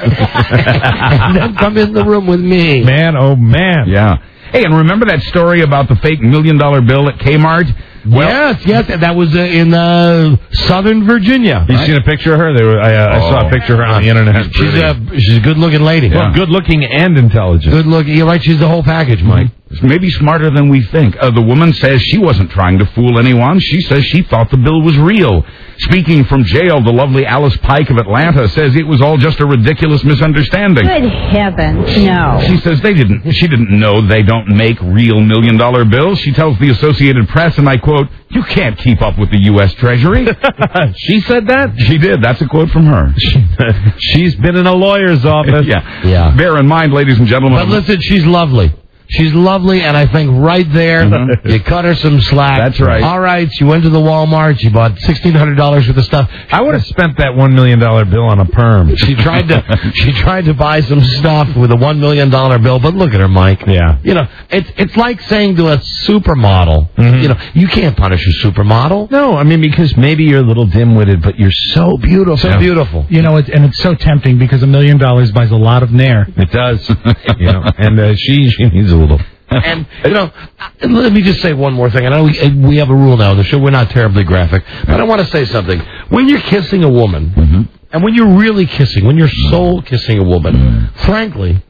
and then come in the room with me. Man, oh man. Yeah. Hey, and remember that story about the fake million dollar bill at Kmart? Well, yes, yes, that was uh, in uh, Southern Virginia. You right? seen a picture of her? They were, I, uh, oh. I saw a picture of her on the internet. She's a she's a good looking lady. Yeah. Well, good looking and intelligent. Good looking. You're right. She's the whole package, Mike. Maybe smarter than we think. Uh, the woman says she wasn't trying to fool anyone. She says she thought the bill was real. Speaking from jail, the lovely Alice Pike of Atlanta says it was all just a ridiculous misunderstanding. Good heavens, no. She says they didn't. She didn't know they don't make real million-dollar bills. She tells the Associated Press, and I quote, "You can't keep up with the U S Treasury." She said that? She did. That's a quote from her. She's been in a lawyer's office. Yeah. Yeah. Bear in mind, ladies and gentlemen. But listen, she's lovely. She's lovely, and I think right there, mm-hmm. you cut her some slack. That's right. All right, she went to the Walmart. She bought sixteen hundred dollars worth of stuff. I would have spent that one million dollar bill on a perm. She tried to she tried to buy some stuff with a one million dollar bill, but look at her, Mike. Yeah. You know, it's it's like saying to a supermodel, mm-hmm. you know, you can't punish a supermodel. No, I mean, because maybe you're a little dim-witted, but you're so beautiful. So yeah. beautiful. You know, it, and it's so tempting because a million dollars buys a lot of nair. It does. You know, and uh, she, she needs a little... And, you know, let me just say one more thing. I know we, we have a rule now on the show. We're not terribly graphic. But I want to say something. When you're kissing a woman, mm-hmm. and when you're really kissing, when you're soul kissing a woman, mm-hmm. frankly,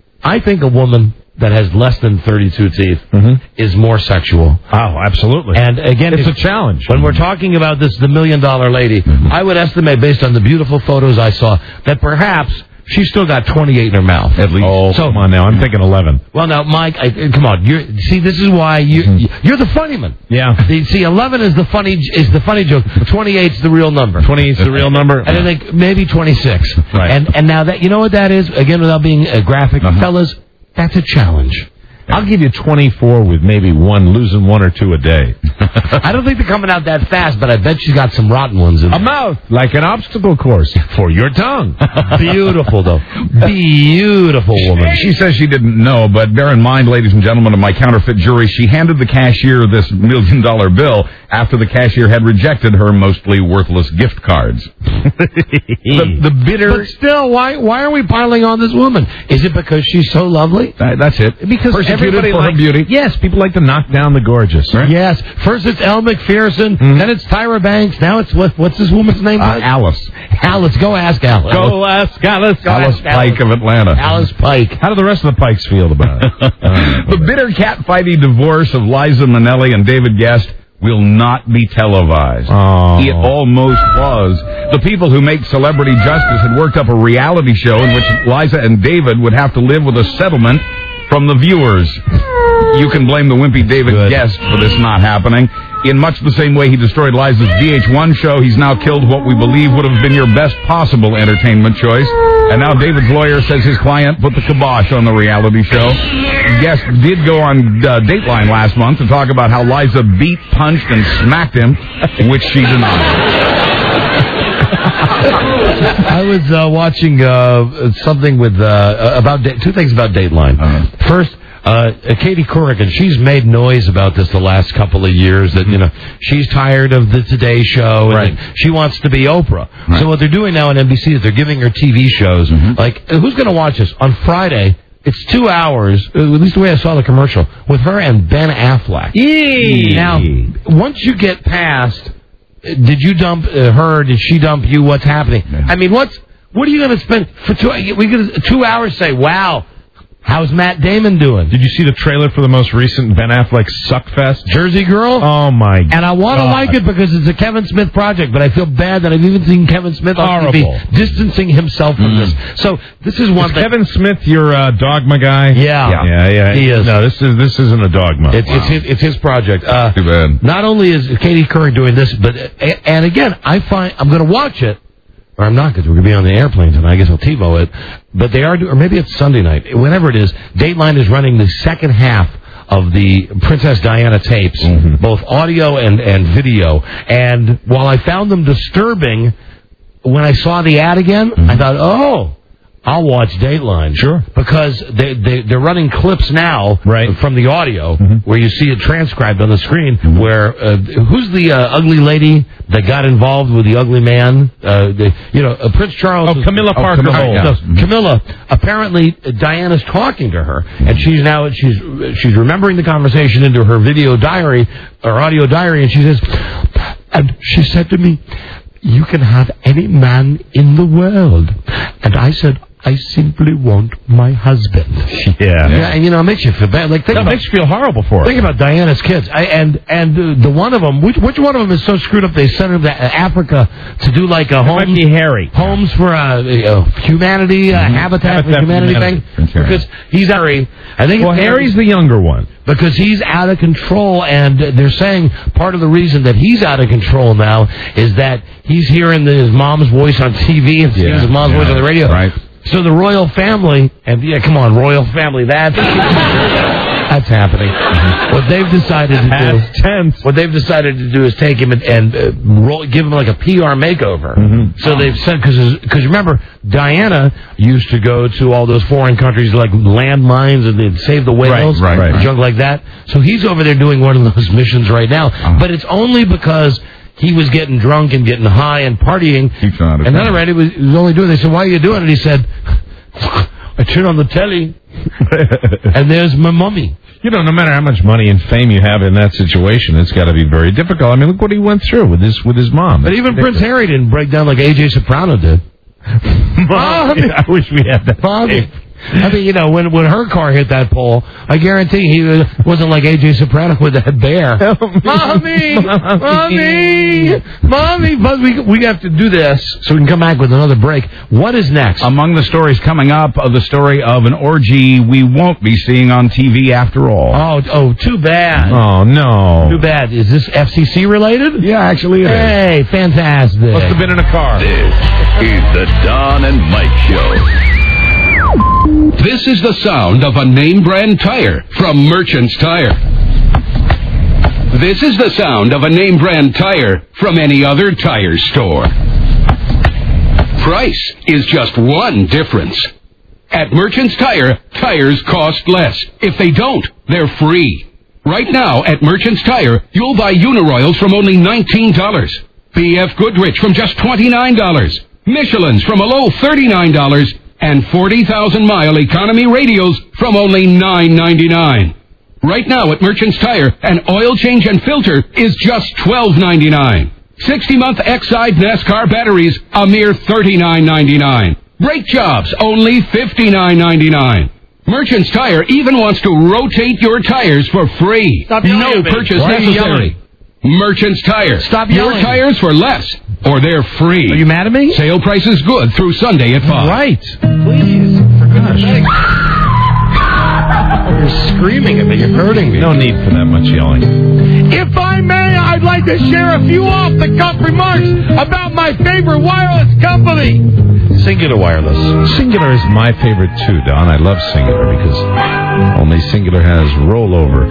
I think a woman that has less than thirty-two teeth mm-hmm. is more sexual. Oh, absolutely. And again, it's if, a challenge. When we're talking about this, the million dollar lady, mm-hmm. I would estimate, based on the beautiful photos I saw, that perhaps she's still got twenty-eight in her mouth, at least. Oh, so, come on now. I'm thinking eleven. Well, now, Mike, I, come on. You're, see, this is why you, mm-hmm. you're the funny man. Yeah. See, eleven is the funny is the funny joke. twenty-eight's the real number. twenty-eight's the real number? And I think maybe twenty-six. Right. And and now, that you know what that is? Again, without being uh, graphic, uh-huh. fellas, that's a challenge. I'll give you twenty-four with maybe one, losing one or two a day. I don't think they're coming out that fast, but I bet she's got some rotten ones in there. A mouth, like an obstacle course for your tongue. Beautiful, though. Beautiful woman. She says she didn't know, but bear in mind, ladies and gentlemen of my counterfeit jury, she handed the cashier this million-dollar bill after the cashier had rejected her mostly worthless gift cards. the, the bitter... But still, why why are we piling on this woman? Is it because she's so lovely? Uh, that's it. Because everybody for likes, her beauty. Yes, people like to knock down the gorgeous. Right? Yes. First it's Elle Macpherson, mm-hmm. then it's Tyra Banks, now it's, what, what's this woman's name? Uh, Alice. Alice. Go ask Alice. Go ask Alice. Go Alice ask Pike Alice. of Atlanta. Alice Pike. How do the rest of the Pikes feel about it? uh, the bitter catfighting divorce of Liza Minnelli and David Guest will not be televised. Oh. It almost was. The people who make Celebrity Justice had worked up a reality show in which Liza and David would have to live with a settlement from the viewers. You can blame the wimpy David Good. Guest for this not happening. In much the same way he destroyed Liza's V H one show, he's now killed what we believe would have been your best possible entertainment choice. And now David's lawyer says his client put the kibosh on the reality show. Guest did go on uh, Dateline last month to talk about how Liza beat, punched, and smacked him, which she denied. I was uh, watching uh, something with uh, about da- two things about Dateline. Uh-huh. First, Uh, Katie Couric, and she's made noise about this the last couple of years, that, you know, she's tired of the Today Show, and Right. that she wants to be Oprah. Right. So what they're doing now on N B C is they're giving her T V shows. Mm-hmm. Like, who's going to watch this? On Friday, it's two hours, at least the way I saw the commercial, with her and Ben Affleck. Yee. Now, once you get past, did you dump uh, her, did she dump you, what's happening? I mean, what's, what are you going to spend for two, we gonna, two hours say, wow, how's Matt Damon doing? Did you see the trailer for the most recent Ben Affleck Suckfest? Jersey Girl? Oh, my God. And I want to like it because it's a Kevin Smith project, but I feel bad that I've even seen Kevin Smith on Horrible. T V distancing himself from this. So this is one Is thing. Kevin Smith your uh, dogma guy? Yeah. yeah, yeah. He is. No, this is this isn't a dogma. It's, it's, his, it's his project. Uh, Too bad. Not only is Katie Couric doing this, but and again, I find I'm going to watch it, or I'm not, because we're going to be on the airplane tonight. I guess I'll TiVo it. But they are, do, or maybe it's Sunday night. Whenever it is, Dateline is running the second half of the Princess Diana tapes, Mm-hmm. both audio and, and video. And while I found them disturbing, when I saw the ad again, Mm-hmm. I thought, oh, I'll watch Dateline. Sure. Because they, they, they're running clips now Right. from the audio Mm-hmm. where you see it transcribed on the screen where, uh, who's the uh, ugly lady that got involved with the ugly man? Uh, the, you know, uh, Prince Charles. Oh, Camilla Parker Camilla, Bowles. no, Mhm. Camilla, apparently uh, Diana's talking to her, and she's now, she's she's remembering the conversation into her video diary, or audio diary, and she says, and she said to me, you can have any man in the world. And I said, I simply want my husband. Yeah. Yeah, and you know, it makes you feel bad. Like, think That about, makes you feel horrible for think her. about Diana's kids. I, and and uh, the one of them, which which one of them is so screwed up they sent him to Africa to do like a home, might be Harry. homes for uh, uh, humanity, uh, Habitat for Habitat for Humanity Humanity. thing, because he's Harry. I think Well, it's Harry's the younger one. because he's out of control, and they're saying part of the reason that he's out of control now is that he's hearing the, his mom's voice on T V and seeing Yeah, his mom's yeah, voice on the radio. right. So the royal family, and yeah, come on, royal family, that's that's happening. What they've decided to Past do, tense. what they've decided to do is take him and, and uh, roll, give him like a P R makeover. Mm-hmm. So they've said, because remember, Diana used to go to all those foreign countries like landmines and they'd save the whales, Right, right, right. junk like that. So he's over there doing one of those missions right now. Uh-huh. But it's only because he was getting drunk and getting high and partying. Keeps on out of And then town. already was, he was only doing. They said, "Why are you doing it?" He said, "I turn on the telly, and there's my mummy." You know, no matter how much money and fame you have in that situation, it's got to be very difficult. I mean, look what he went through with his with his mom. But even Prince Harry didn't break down like A J Soprano did. Mommy. I wish we had that. Mommy. I mean, you know, when when her car hit that pole, I guarantee he was, wasn't like A J Soprano with that bear. Mommy, mommy, mommy. But we we have to do this so we can come back with another break. What is next? Among the stories coming up, uh, the story of an orgy we won't be seeing on T V after all. Oh, oh, too bad. Oh, no. Too bad. Is this F C C related? Yeah, actually it is. Hey, fantastic. Must have been in a car. This is the Don and Mike Show. This is the sound of a name brand tire from Merchant's Tire. This is the sound of a name brand tire from any other tire store. Price is just one difference. At Merchant's Tire, tires cost less. If they don't, they're free. Right now at Merchant's Tire, you'll buy Uniroyals from only nineteen dollars. B F Goodrich from just twenty-nine dollars. Michelin's from a low thirty-nine dollars. And forty thousand mile economy radios from only nine ninety-nine. Right now at Merchant's Tire, an oil change and filter is just twelve ninety-nine. sixty month Exide NASCAR batteries, a mere thirty-nine ninety-nine. Brake jobs, only fifty-nine ninety-nine. Merchant's Tire even wants to rotate your tires for free. Stop yelling no at me. purchase Why are you necessary. yelling? Merchant's Tire. Stop Your yelling. tires for less, or they're free. Are you mad at me? Sale price is good through Sunday at five. Right. Please. For goodness sake. Oh, you're screaming at me. You're hurting me. No need for that much yelling. If I may, I'd like to share a few off-the-cuff remarks about my favorite wireless company. Singular Wireless. Singular is my favorite too, Don. I love Singular because only Singular has rollover.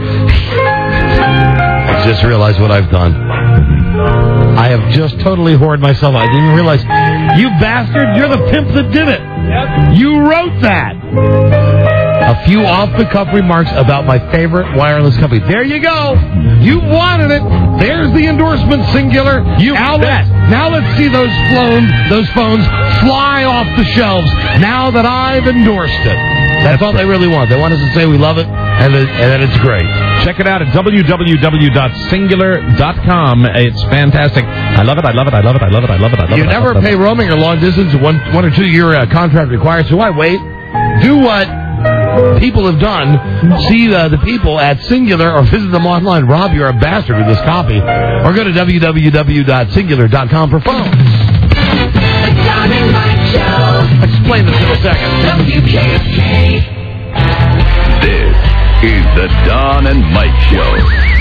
I just realized what I've done. I have just totally whored myself. I didn't even realize. You bastard, you're the pimp that did it. Yep. You wrote that. A few off-the-cuff remarks about my favorite wireless company. There you go. You wanted it. There's the endorsement, Singular. You now bet. Let's, now let's see those flown, those phones fly off the shelves now that I've endorsed it. That's, That's all great. They really want. They want us to say we love it and that, and that it's great. Check it out at w w w dot singular dot com. It's fantastic. I love it. I love it. I love it. I love it. I love it. I love you it. You never pay roaming or long distance. One, one or two year uh, contract required. So why wait? Do what people have done. See uh, the people at Singular or visit them online. Rob, you're a bastard with this copy. Or go to w w w dot singular dot com for phones. The Don and Mike Show. Explain this in a second. W K F K. This is the Don and Mike Show.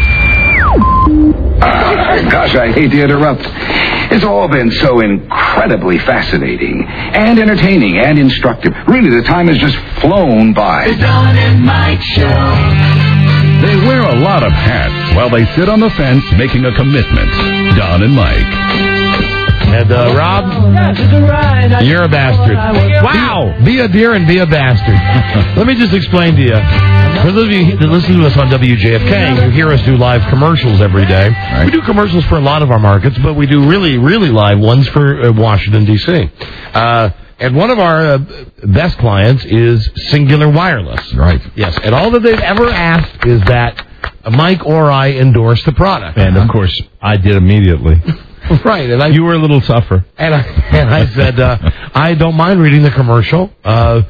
Uh, gosh, I hate to interrupt. It's all been so incredibly fascinating and entertaining and instructive. Really, the time has just flown by. The Don and Mike Show. They wear a lot of hats while they sit on the fence making a commitment. Don and Mike. And, uh, Rob, you're a bastard. Wow. Be, be a deer and be a bastard. Let me just explain to you. For those of you that listen to us on W J F K, you hear us do live commercials every day. Right. We do commercials for a lot of our markets, but we do really, really live ones for uh, Washington, D C Uh, and one of our uh, best clients is Singular Wireless. Right. Yes. And all that they've ever asked is that Mike or I endorse the product. And, of course, I did immediately. Right, and I, you were a little tougher. And I, and I said, uh, I don't mind reading the commercial, uh,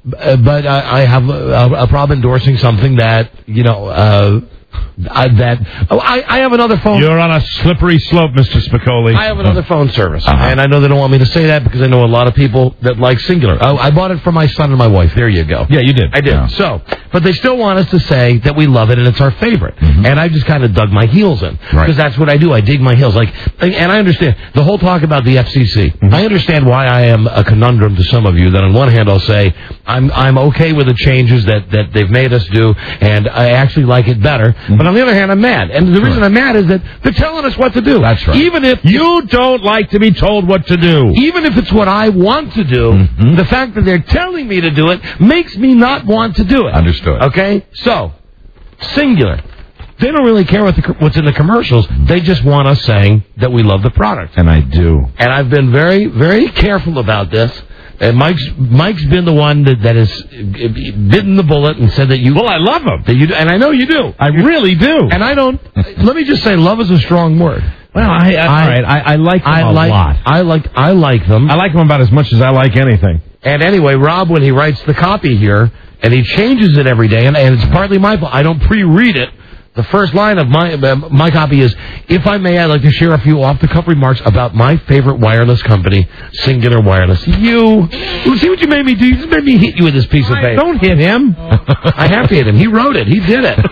but I, I have a, a problem endorsing something that, you know, uh, I, that oh, I, I have another phone. You're on a slippery slope, Mister Spicoli. I have another phone service, uh-huh. and I know they don't want me to say that because I know a lot of people that like Singular. Oh, I bought it for my son and my wife. There you go. Yeah, you did. I did. Yeah. So, but they still want us to say that we love it and it's our favorite. Mm-hmm. And I just kind of dug my heels in because right. that's what I do. I dig my heels. Like, and I understand the whole talk about the F C C. Mm-hmm. I understand why I am a conundrum to some of you. That on one hand I'll say I'm I'm okay with the changes that that they've made us do, and I actually like it better. Mm-hmm. But on the other hand, I'm mad. And the reason I'm mad is that they're telling us what to do. That's right. Even if you don't like to be told what to do. Even if it's what I want to do, mm-hmm. the fact that they're telling me to do it makes me not want to do it. Understood. Okay? So, Singular. They don't really care what the, what's in the commercials. They just want us saying that we love the product. And I do. And I've been very, very careful about this. And Mike's Mike's been the one that, that has bitten the bullet and said that you... Well, I love him. That you, and I know you do. I really do. And I don't... Let me just say, love is a strong word. Well, I, I, all right. I, I like them I a like, lot. I like, I like them. I like them about as much as I like anything. And anyway, Rob, when he writes the copy here, and he changes it every day, and, and it's partly my fault. I don't pre-read it. The first line of my uh, my copy is, if I may, I'd like to share a few off-the-cuff remarks about my favorite wireless company, Singular Wireless. You, you see what you made me do? You just made me hit you with this piece of paper. Don't hit him. I have to hit him. He wrote it. He did it.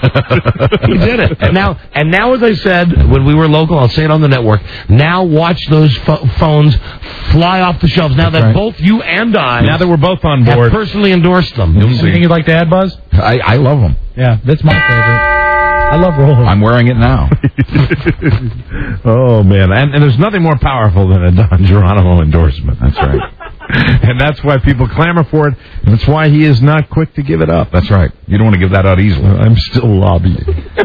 He did it. And now, and now, as I said when we were local, I'll say it on the network. Now watch those pho- phones fly off the shelves. Now That's that right. both you and I, now that we're both on board, have personally endorsed them. You think you'd like to add, Buzz? I, I love them. Yeah, that's my favorite. I love rolling. I'm wearing it now. Oh, man. And, and there's nothing more powerful than a Don Geronimo endorsement. That's right. And that's why people clamor for it, and that's why he is not quick to give it up. That's right. You don't want to give that out easily. I'm still lobbying.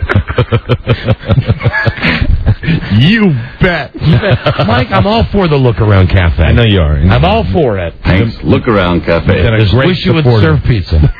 You bet. Mike, I'm all for the Look Around Cafe. I know you are. I'm all for it. Thanks. Look Around Cafe. I just wish you would serve pizza.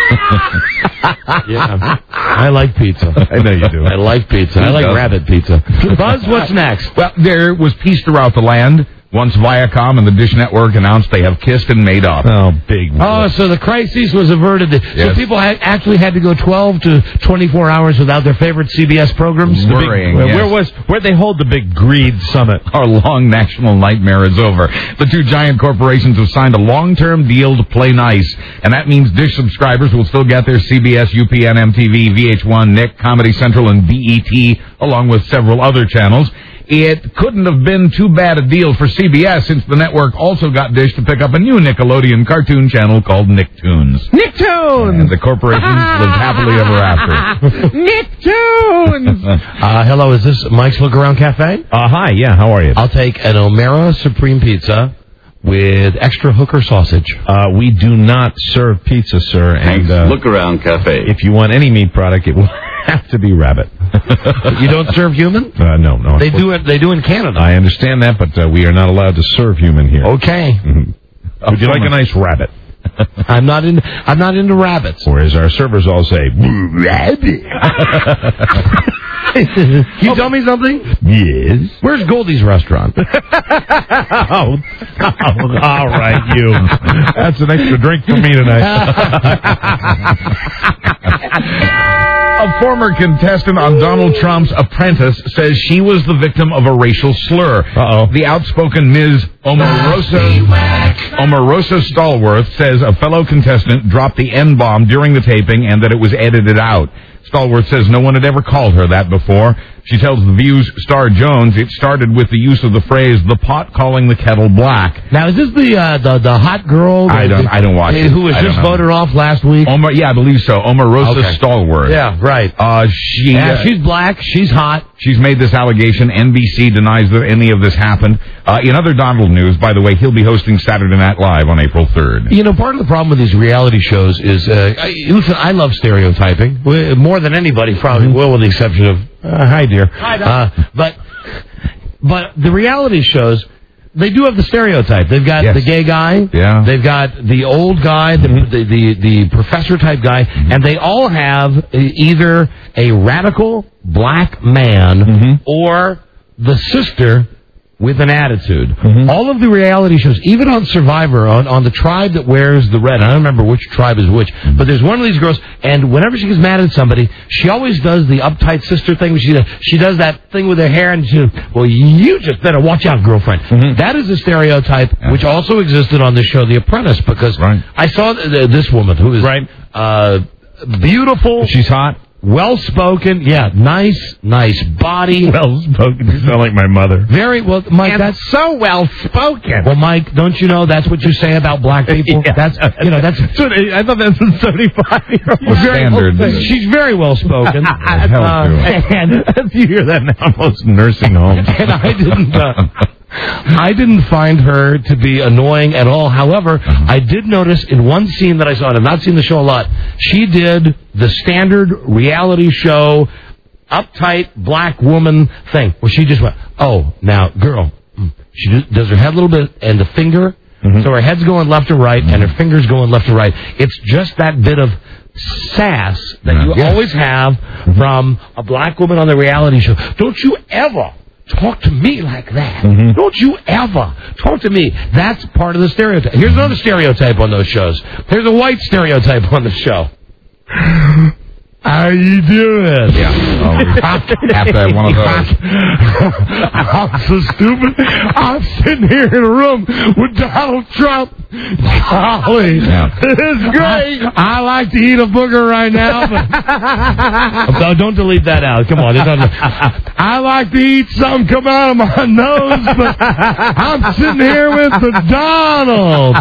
Yeah, I like pizza. I know you do. I like pizza. I like rabbit pizza. Buzz, what's next? Well, there was peace throughout the land once Viacom and the Dish Network announced they have kissed and made up. Oh, big. Oh, so the crisis was averted. Yes. So people had actually had to go twelve to twenty-four hours without their favorite C B S programs? Worrying, big, yes. Where was where'd they hold the big greed summit? Our long national nightmare is over. The two giant corporations have signed a long-term deal to play nice, and that means Dish subscribers will still get their C B S, U P N, M T V, V H one, Nick, Comedy Central, and B E T, along with several other channels. It couldn't have been too bad a deal for C B S since the network also got Dish to pick up a new Nickelodeon cartoon channel called Nicktoons. Nicktoons! And the corporations lived happily ever after. Nicktoons! uh, hello, is this Mike's Look Around Cafe? Uh, hi, yeah, how are you? I'll take an O'Mara Supreme Pizza with extra hooker sausage. Uh, we do not serve pizza, sir. And uh, Look Around Cafe. if you want any meat product, it will have to be rabbit. You don't serve human? Uh, no, no. They do it. They do in Canada. I understand that, but uh, we are not allowed to serve human here. Okay. Mm-hmm. Would you like a nice rabbit? I'm not in. I'm not into rabbits. Or as our servers all say, rabbit. You tell me something? Yes. Where's Goldie's restaurant? oh, oh, all right, you. That's an extra drink for me tonight. A former contestant on Donald Trump's Apprentice says she was the victim of a racial slur. Uh-oh. The outspoken Miz Omarosa, Omarosa Stallworth says a fellow contestant dropped the N-bomb during the taping and that it was edited out. Stallworth says no one had ever called her that before. She tells The View's Star Jones it started with the use of the phrase "the pot calling the kettle black." Now, is this the uh, the, the hot girl? I don't. I don't watch it. Who was I just don't know. voted off last week? Omar, yeah, I believe so. Omarosa Okay. Stallworth. Yeah, right. Uh, she. Yeah, uh, she's black. She's hot. She's made this allegation. N B C denies that any of this happened. Uh, in other Donald news, by the way, he'll be hosting Saturday Night Live on April third. You know, part of the problem with these reality shows is, uh, I, listen, I love stereotyping w- more than anybody, probably will, with the exception of uh, hi, dear. Hi, Doc. uh, but but the reality shows, they do have the stereotype. They've got Yes. the gay guy. Yeah. They've got the old guy, the Mm-hmm. the, the, the professor type guy, mm-hmm. and they all have uh, either a radical black man Mm-hmm. or the sister with an attitude. Mm-hmm. All of the reality shows, even on Survivor, on, on the tribe that wears the red, I don't remember which tribe is which, but there's one of these girls, and whenever she gets mad at somebody, she always does the uptight sister thing. Where she, she does that thing with her hair, and she, well, you just better watch out, girlfriend. Mm-hmm. That is a stereotype yeah. which also existed on the show The Apprentice, because right. I saw th- th- this woman who is right. uh, beautiful. She's hot. Well-spoken, yeah, nice, nice body. Well-spoken. You sound like my mother. Very well, Mike. And that's so well-spoken. Well, Mike, don't you know that's what you say about black people? Yeah. That's you know that's. I thought that's a seventy-five-year-old standard. Well, she's very well-spoken. uh, and you hear that now, most nursing homes. And I didn't. Uh, I didn't find her to be annoying at all. However, I did notice in one scene that I saw, and I've not seen the show a lot, she did the standard reality show, uptight black woman thing, where she just went, oh, now, girl. She does her head a little bit, and the finger, mm-hmm. so her head's going left and right, mm-hmm. and her finger's going left and right. It's just that bit of sass that you yeah. always have mm-hmm. from a black woman on the reality show. Don't you ever talk to me like that. Mm-hmm. Don't you ever talk to me. That's part of the stereotype. Here's another stereotype on those shows. There's a white stereotype on the show. How you doing? Yeah. Oh, we have to have one of those. I'm so stupid. I'm sitting here in a room with Donald Trump. Golly. Yeah. It's great. I, I like to eat a booger right now, but no, don't delete that out. Come on. It doesn't... I like to eat something come out of my nose, but I'm sitting here with the Donald.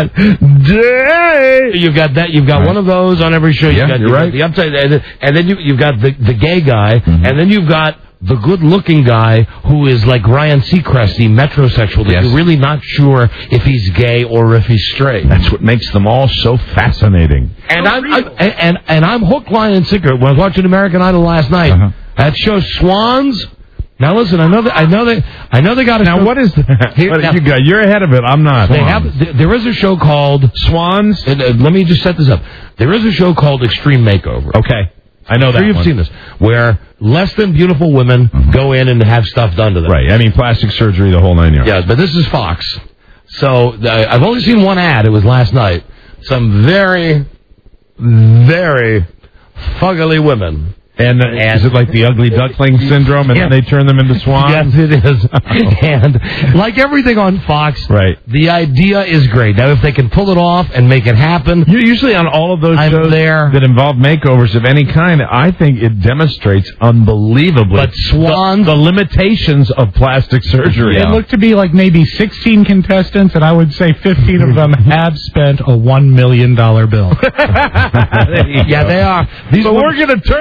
You've got that. You've got right. one of those on every show. You've yeah, got, you're you've right. Got the upside, and then, and then you, you've got the, the gay guy, mm-hmm. and then you've got the good-looking guy who is like Ryan Seacrest, the metrosexual. That yes. you're really not sure if he's gay or if he's straight. That's what makes them all so fascinating. And I'm, I'm and, and and I'm hook, line, and sinker. When I was watching American Idol last night, uh-huh. that show Swans. Now listen, I know that I know they I know they got a now. show. What is that? Here, what now, you got? You're ahead of it. I'm not. They have. There is a show called Swans. And, uh, let me just set this up. There is a show called Extreme Makeover. Okay. I know I'm that sure you've one. seen this, where less than beautiful women mm-hmm. go in and have stuff done to them. Right. I mean, plastic surgery, the whole nine yards. Yeah, but this is Fox. So uh, I've only seen one ad. It was last night. Some very, very fuggly women. And, uh, and is it like the ugly duckling syndrome, and yeah. then they turn them into swans? Yes, it is. And like everything on Fox, right. the idea is great. Now, if they can pull it off and make it happen, you usually on all of those I'm shows there. that involve makeovers of any kind, I think it demonstrates unbelievably but swans, the, the limitations of plastic surgery. It looked to be like maybe sixteen contestants, and I would say fifteen of them have spent a one million dollar bill. Yeah, they are. These so we're going to turn them in.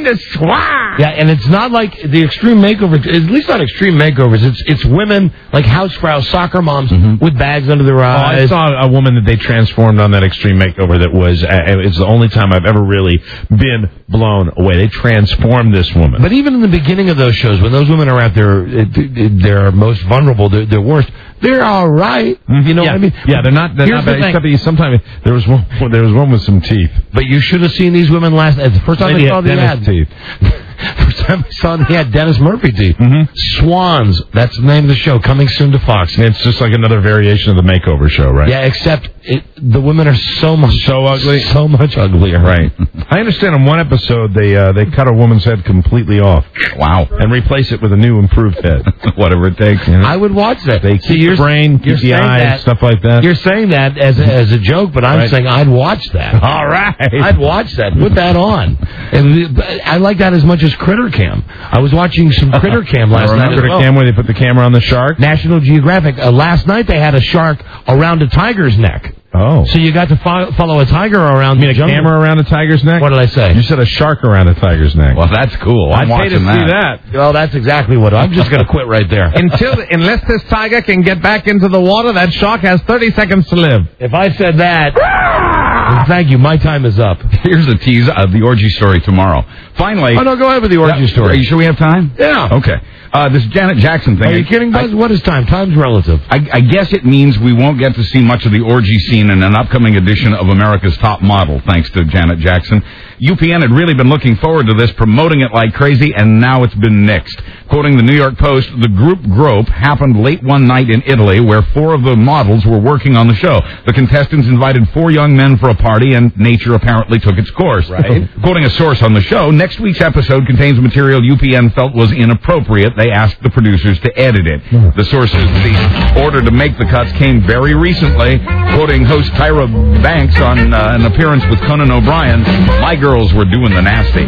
in the swamp. Yeah, and it's not like the Extreme Makeover. At least not Extreme Makeovers. It's it's women like housefrau, soccer moms with bags under their Oh, I eyes. saw a woman that they transformed on that Extreme Makeover that was, uh, it's the only time I've ever really been blown away. They transformed this woman. But even in the beginning of those shows, when those women are at their their most vulnerable, their, their worst, they're all right. You know yeah. what I mean? Yeah, they're not, they're Here's not the bad, thing. except that sometimes there was one there was one with some teeth. But you should have seen these women last. The first time Lady I saw had the Dennis ad, teeth. first time I saw them, he had Dennis Murphy teeth. Mm-hmm. Swans. That's the name of the show. Coming soon to Fox. And it's just like another variation of the makeover show, right? Yeah, except it, the women are so much so ugly, so much uglier. Right. I understand in one episode they uh, they cut a woman's head completely off. Wow. And replace it with a new improved head. Whatever it takes. You know? I would watch that. They See, keep the brain, keep the eyes, that, stuff like that. You're saying that as a, as a joke, but I'm Right. saying I'd watch that. All right. I'd watch that. Put that on. And the, I like that as much as Critter Cam. I was watching some Critter Cam last I night. remember as the well. cam where they put the camera on the shark? National Geographic. Uh, last night they had a shark around a tiger's neck. Oh. So you got to fo- follow a tiger around You mean the a jungle. camera around a tiger's neck? What did I say? You said a shark around a tiger's neck. Well, that's cool. I'm I'd pay to watching see that. that. Well, that's exactly what I'm just going to quit right there. Until unless this tiger can get back into the water, that shark has thirty seconds to live. If I said that, then thank you. My time is up. Here's a tease of the orgy story tomorrow. Finally. Oh, no, go ahead with the orgy Yeah, story. Are you sure we have time? Yeah. Okay. Uh, this Janet Jackson thing. Are you kidding, Buzz? I, What is time? Time's relative. I, I guess it means we won't get to see much of the orgy scene in an upcoming edition of America's Top Model, thanks to Janet Jackson. U P N had really been looking forward to this, promoting it like crazy, and now it's been nixed. Quoting the New York Post, the group grope happened late one night in Italy, where four of the models were working on the show. The contestants invited four young men for a party, and nature apparently took its course. Right. Quoting a source on the show, next week's episode contains material U P N felt was inappropriate. They asked the producers to edit it. The source says the order to make the cuts came very recently. Quoting host Tyra Banks on uh, an appearance with Conan O'Brien, my girls were doing the nasty.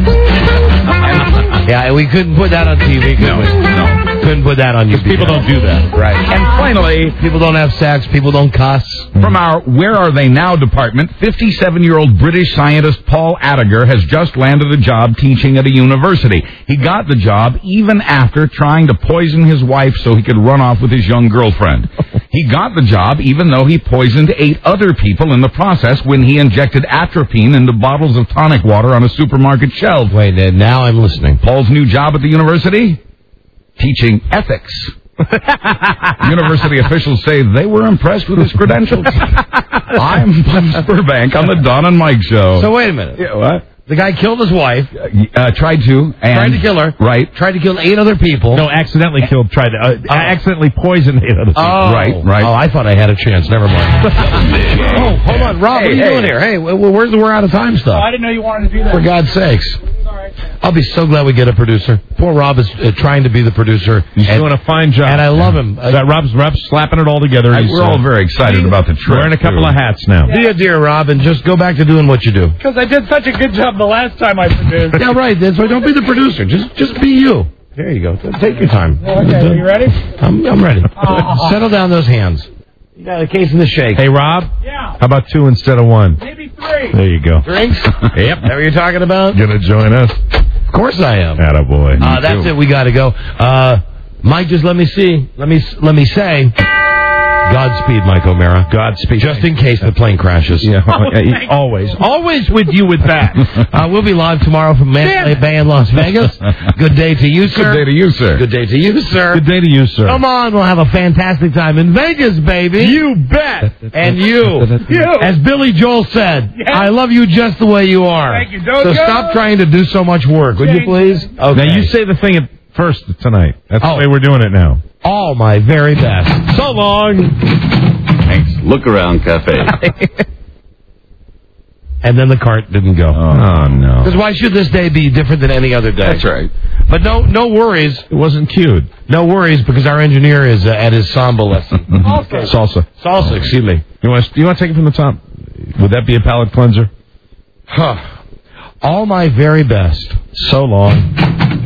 And, Yeah, we couldn't put that on T V. no, no. Couldn't put that on you. People don't do that. Right. And finally, People don't have sex. People don't cuss. from our Where Are They Now department, fifty-seven-year-old British scientist Paul Attiger has just landed a job teaching at a university. He got the job even after trying to poison his wife so he could run off with his young girlfriend. He got the job even though he poisoned eight other people in the process when he injected atropine into bottles of tonic water on a supermarket shelf. Wait, uh, now I'm listening. Paul's new job at the university? Teaching ethics. University officials say they were impressed with his credentials. I'm Buzz Burbank on the Don and Mike Show. So wait a minute. Yeah, what? The guy killed his wife. Uh, tried to. And, Tried to kill her. Right. Tried to kill eight other people. No, accidentally killed, tried to, uh, accidentally poisoned eight other people. Oh, Right, right. Oh, I thought I had a chance. Never mind. Oh, hold on, Rob. Hey, what are you hey. doing here? Hey, wh- wh- where's the we're out of time stuff? I didn't know you wanted to do that. For God's sakes. I'll be so glad we get a producer. Poor Rob is uh, trying to be the producer. He's and, doing a fine job. and I love him. Uh, That Rob's, Rob's slapping it all together. I- He's, we're uh, all very excited about the trip. wearing a couple too. of hats now. Be a dear, Rob, and just go back to doing what you do. Because I did such a good job the last time I produced. Yeah, right. That's why. Don't be the producer. Just, just be you. There you go. Take your time. Okay, are you ready? I'm, I'm ready. Uh, Settle down those hands. You got a case in the shake. Hey, Rob? Yeah. How about two instead of one? Maybe three. There you go. Drinks? Yep. That what you're talking about? Gonna join us? Of course I am. Attaboy. Uh, that's it. We got to go. Uh, Mike, just let me see. Let me let me say. Godspeed, Mike O'Mara. Godspeed. Just in case the plane crashes. Yeah, yeah, always. Always with you with that. Uh, we'll be live tomorrow from Mandalay Bay in Las Vegas. Good day to you, sir. Good day to you, sir. Good day to you, sir. Good day to you, sir. Come on, we'll have a fantastic time in Vegas, baby. You bet. And you, You. as Billy Joel said, Yes. I love you just the way you are. Thank you. Don't so go. stop trying to do so much work, would you Change. please? Okay. Now, you say the thing at first tonight. That's Oh. the way we're doing it now. All my very best. So long. Thanks. Look Around Cafe. And then the cart didn't go. Oh, no. Because why should this day be different than any other day? That's right. But no, no worries. It wasn't cued. No worries, because our engineer is uh, at his samba lesson. Okay. Salsa. Salsa, excuse me. You want to, you want to take it from the top? Would that be a palate cleanser? Huh. All my very best. So long.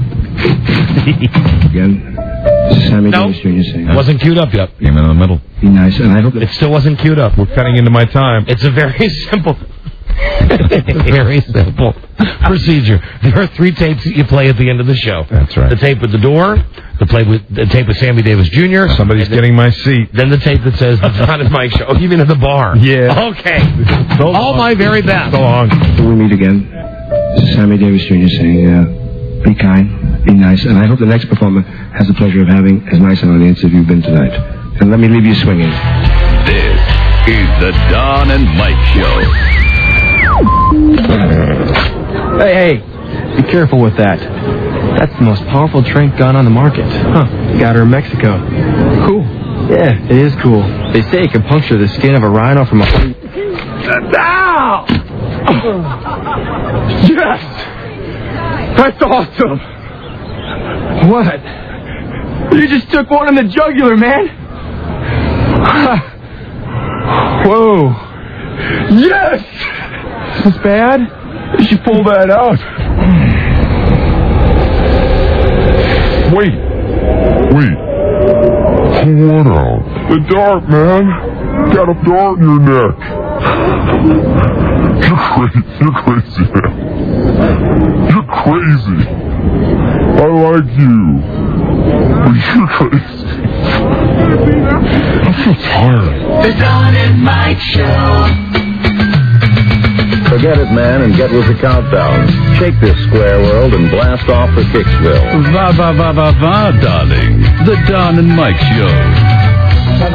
Again, Sammy Nope. Davis Junior saying, Wasn't queued up yet. Came in the middle. be nice, and I hope that It still wasn't queued up. We're cutting into my time. It's a very simple. Very simple procedure. There are three tapes that you play at the end of the show. That's right. The tape with the door, the play with the tape with Sammy Davis Junior Somebody's getting my seat. Then the tape that says the John and Mike Show. Oh, you mean at the bar? Yeah. Okay. So all my very best. So long. Till we meet again. This is Sammy Davis Junior saying, uh, be kind, be nice, and I hope the next performer has the pleasure of having as nice an audience as you've been tonight. And let me leave you swinging. This is the Don and Mike Show. Hey, hey, be careful with that. That's the most powerful trank gun on the market. Huh, got her in Mexico. Cool. Yeah, it is cool. They say it can puncture the skin of a rhino from a... Ow! Yes! That's awesome! What? You just took one in the jugular, man! Whoa! Yes! Is this bad? You should pull that out. Wait. Wait. Pull what out? The dart, man. Got a dart in your neck. You're crazy. You're crazy, man. You're crazy. I like you. But you're crazy. I feel tired. The Don and Mike Show. Forget it, man, and get with the countdown. Shake this square world and blast off for Kicksville. Va, va, va, va, va, darling. The Don and Mike Show. I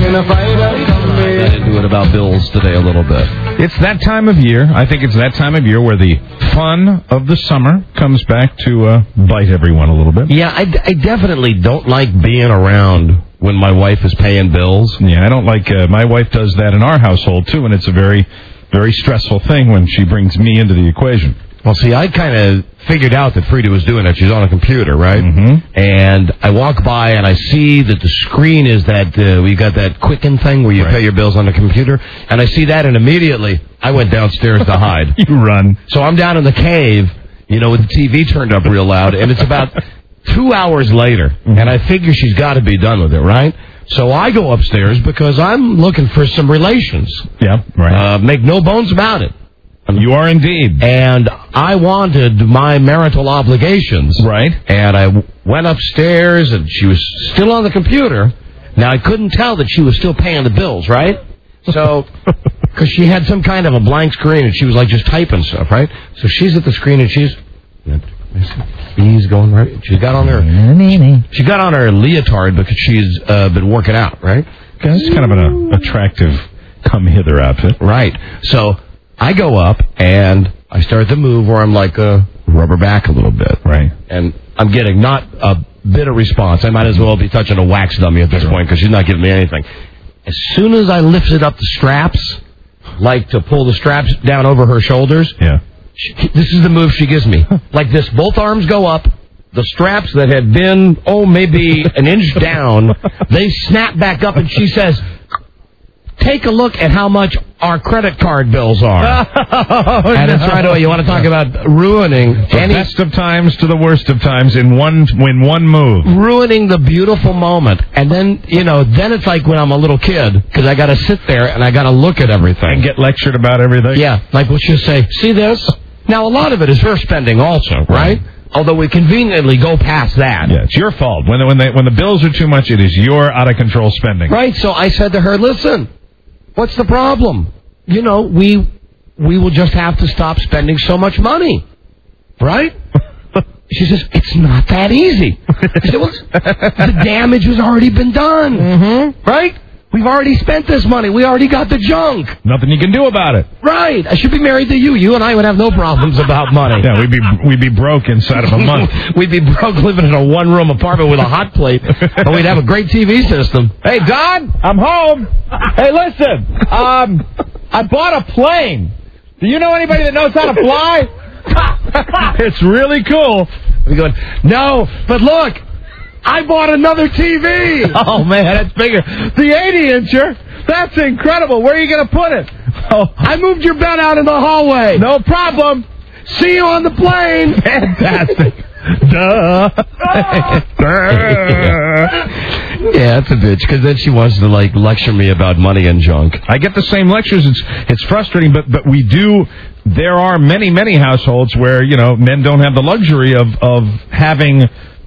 got into it about bills today a little bit. It's that time of year. I think it's that time of year where the fun of the summer comes back to uh, bite everyone a little bit. Yeah, I, I definitely don't like being around when my wife is paying bills. Yeah, I don't like... Uh, my wife does that in our household, too, and it's a very, very stressful thing when she brings me into the equation. Well, see, I kind of figured out that Frida was doing it. She's on a computer, right? Mm-hmm. And I walk by and I see that the screen is that, uh, we got that Quicken thing where you right. pay your bills on the computer. And I see that and immediately I went downstairs to hide. You run. So I'm down in the cave, you know, with the T V turned up real loud. And it's about two hours later. Mm-hmm. And I figure she's got to be done with it, right? So I go upstairs because I'm looking for some relations. Yeah, right. Uh, make no bones about it. You are indeed. And I wanted my marital obligations. Right. And I w- went upstairs, and she was still on the computer. Now, I couldn't tell that she was still paying the bills, right? So, because she had some kind of a blank screen, and she was, like, just typing stuff, right? So she's at the screen, and she's... He's going right. She got on her... She got on her leotard because she's uh, been working out, right? It's kind of an uh, attractive come-hither outfit. Right. So... I go up, and I start the move where I'm like, uh, rubber back a little bit. Right. And I'm getting not a bit of response. I might as well be touching a wax dummy at this point because she's not giving me anything. As soon as I lifted up the straps, like to pull the straps down over her shoulders, yeah. she, this is the move she gives me. Like this, both arms go up. The straps that had been, oh, maybe an inch down, they snap back up, and she says... Take a look at how much our credit card bills are. Oh, and no. it's right away. You want to talk about ruining the any... best of times to the worst of times in one in one move. Ruining the beautiful moment. And then, you know, then it's like when I'm a little kid, because I got to sit there and I got to look at everything. And get lectured about everything? Yeah. Like we'll just say, see this? Now, a lot of it is her spending also, right? right? Although we conveniently go past that. Yeah, it's your fault. When the, when, they, when the bills are too much, it is your out-of-control spending. Right. So I said to her, listen... What's the problem? You know, we we will just have to stop spending so much money. Right? She says, it's not that easy. I said, well, the damage has already been done. Mm-hmm. Right? We've already spent this money. We already got the junk. Nothing you can do about it. Right. I should be married to you. You and I would have no problems about money. Yeah, we'd be we'd be broke inside of a month. We'd be broke living in a one-room apartment with a hot plate, but we'd have a great T V system. Hey, Don, I'm home. Hey, listen, um, I bought a plane. Do you know anybody that knows how to fly? It's really cool. We're going, no, but look. I bought another T V. Oh, man, that's bigger. The eighty-incher? That's incredible. Where are you going to put it? Oh, I moved your bed out in the hallway. No problem. See you on the plane. Fantastic. Duh. Yeah, that's a bitch, because then she wants to, like, lecture me about money and junk. I get the same lectures. It's it's frustrating, but but we do. There are many, many households where, you know, men don't have the luxury of, of having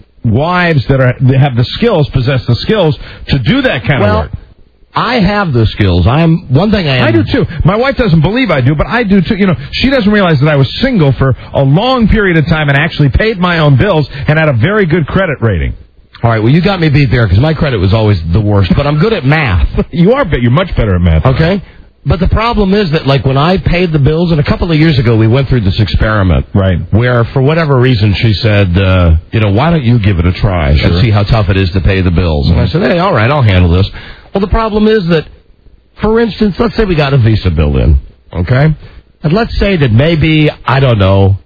wives that are that have the skills, possess the skills to do that kind well, of work. I have the skills. I'm one thing I am. I do too. My wife doesn't believe I do, but I do too. You know, she doesn't realize that I was single for a long period of time and actually paid my own bills and had a very good credit rating. All right, well, you got me beat there because my credit was always the worst, but I'm good at math. You are, but you're much better at math. Okay. But the problem is that, like, when I paid the bills, and a couple of years ago we went through this experiment. Right. Where, for whatever reason, she said, uh, you know, why don't you give it a try Sure. and see how tough it is to pay the bills? Mm-hmm. And I said, hey, all right, I'll handle this. Well, the problem is that, for instance, let's say we got a Visa bill in, okay? And let's say that maybe, I don't know,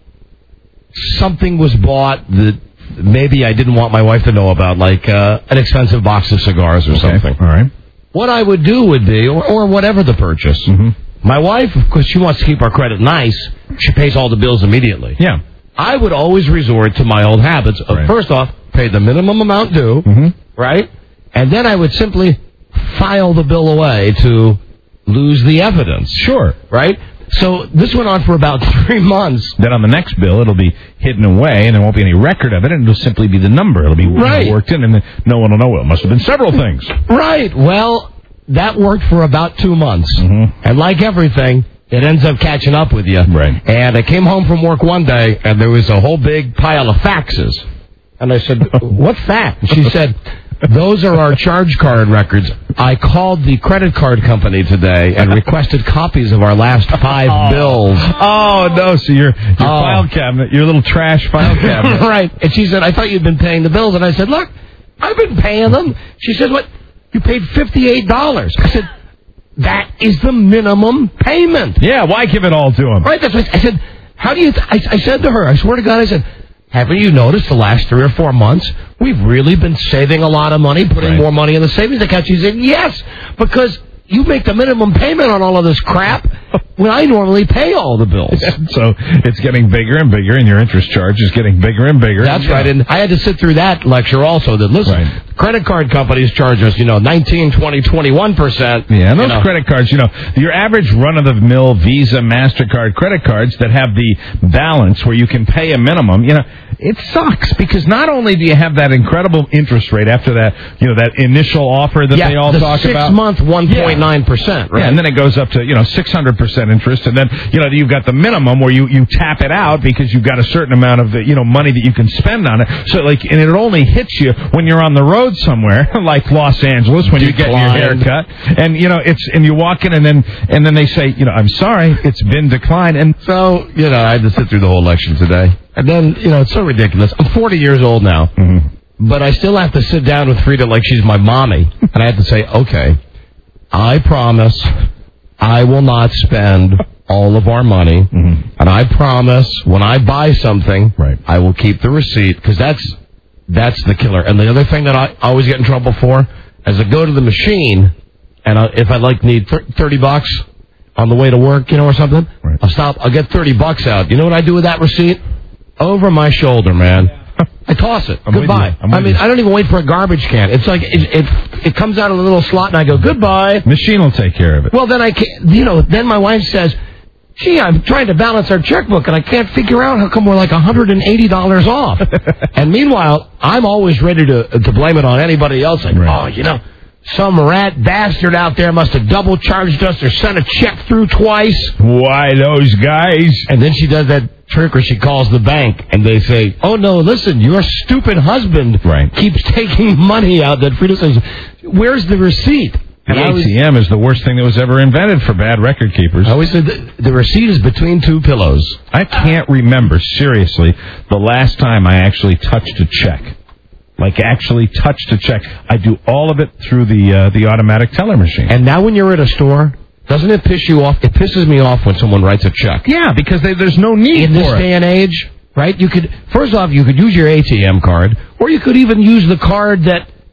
something was bought that maybe I didn't want my wife to know about, like uh, an expensive box of cigars or okay. something. All right. What I would do would be, or, or whatever the purchase, mm-hmm. my wife, because she wants to keep our credit nice, she pays all the bills immediately. Yeah. I would always resort to my old habits of, right. first off, pay the minimum amount due, mm-hmm. right? And then I would simply file the bill away to lose the evidence. Sure. Right? So this went on for about three months. Then on the next bill, it'll be hidden away, and there won't be any record of it, and it'll simply be the number. It'll be right. worked in, and then no one will know. Well, it must have been several things. Right. Well, that worked for about two months. Mm-hmm. And like everything, it ends up catching up with you. Right. And I came home from work one day, and there was a whole big pile of faxes. And I said, what fax? And she said, those are our charge card records. I called the credit card company today and requested copies of our last five oh. bills. Oh, no. So your, your oh. file cabinet, your little trash file cabinet. Right. And she said, I thought you'd been paying the bills. And I said, look, I've been paying them. She said, what? You paid fifty-eight dollars. I said, that is the minimum payment. Yeah, why give it all to him? Right. That's what I said. How do you, th- I, I said to her, I swear to God, I said, haven't you noticed the last three or four months, we've really been saving a lot of money, putting right. more money in the savings account? She said, yes, because you make the minimum payment on all of this crap when I normally pay all the bills. So it's getting bigger and bigger, and your interest charge is getting bigger and bigger. That's and, right. And I had to sit through that lecture also. That listen, right. credit card companies charge us, you know, nineteen, twenty, twenty-one percent. Yeah, and those you know. credit cards, you know, your average run-of-the-mill Visa, MasterCard credit cards that have the balance where you can pay a minimum, you know, it sucks because not only do you have that incredible interest rate after that, you know, that initial offer that yeah, they all the talk six about. six-month, one point nine percent, right? Yeah, and then it goes up to, you know, six hundred percent interest, and then, you know, you've got the minimum where you, you tap it out because you've got a certain amount of, you know, money that you can spend on it. So, like, and it only hits you when you're on the road somewhere, like Los Angeles, when you get your hair cut. And, you know, it's, and you walk in and then, and then they say, you know, I'm sorry, it's been declined. And so, you know, I had to sit through the whole election today. And then, you know, it's so ridiculous. I'm forty years old now, mm-hmm. but I still have to sit down with Frida like she's my mommy. And I have to say, okay, I promise I will not spend all of our money. Mm-hmm. And I promise when I buy something, right. I will keep the receipt because that's, that's the killer. And the other thing that I always get in trouble for is I go to the machine and I, if I like need thirty bucks on the way to work, you know, or something, right. I'll stop, I'll get thirty bucks out. You know what I do with that receipt? Over my shoulder, man. I toss it. I'm goodbye. I mean, you. I don't even wait for a garbage can. It's like it, it it comes out of a little slot, and I go goodbye. Machine will take care of it. Well, then I can't. You know, then my wife says, "Gee, I'm trying to balance our checkbook, and I can't figure out how come we're like one hundred eighty dollars off." And meanwhile, I'm always ready to to blame it on anybody else. Like, right. oh, you know, some rat bastard out there must have double charged us or sent a check through twice. Why those guys? And then she does that trick where she calls the bank and they say, oh no, listen, your stupid husband right. keeps taking money out that Frida says, where's the receipt? The and A T M always, is the worst thing that was ever invented for bad record keepers. I always said the, the receipt is between two pillows. I can't remember, seriously, the last time I actually touched a check. Like actually touched a check. I do all of it through the uh, the automatic teller machine. And now when you're at a store, doesn't it piss you off? It pisses me off when someone writes a check. Yeah, because they, there's no need in for this it. day and age, right? You could first off, you could use your A T M card, or you could even use the card that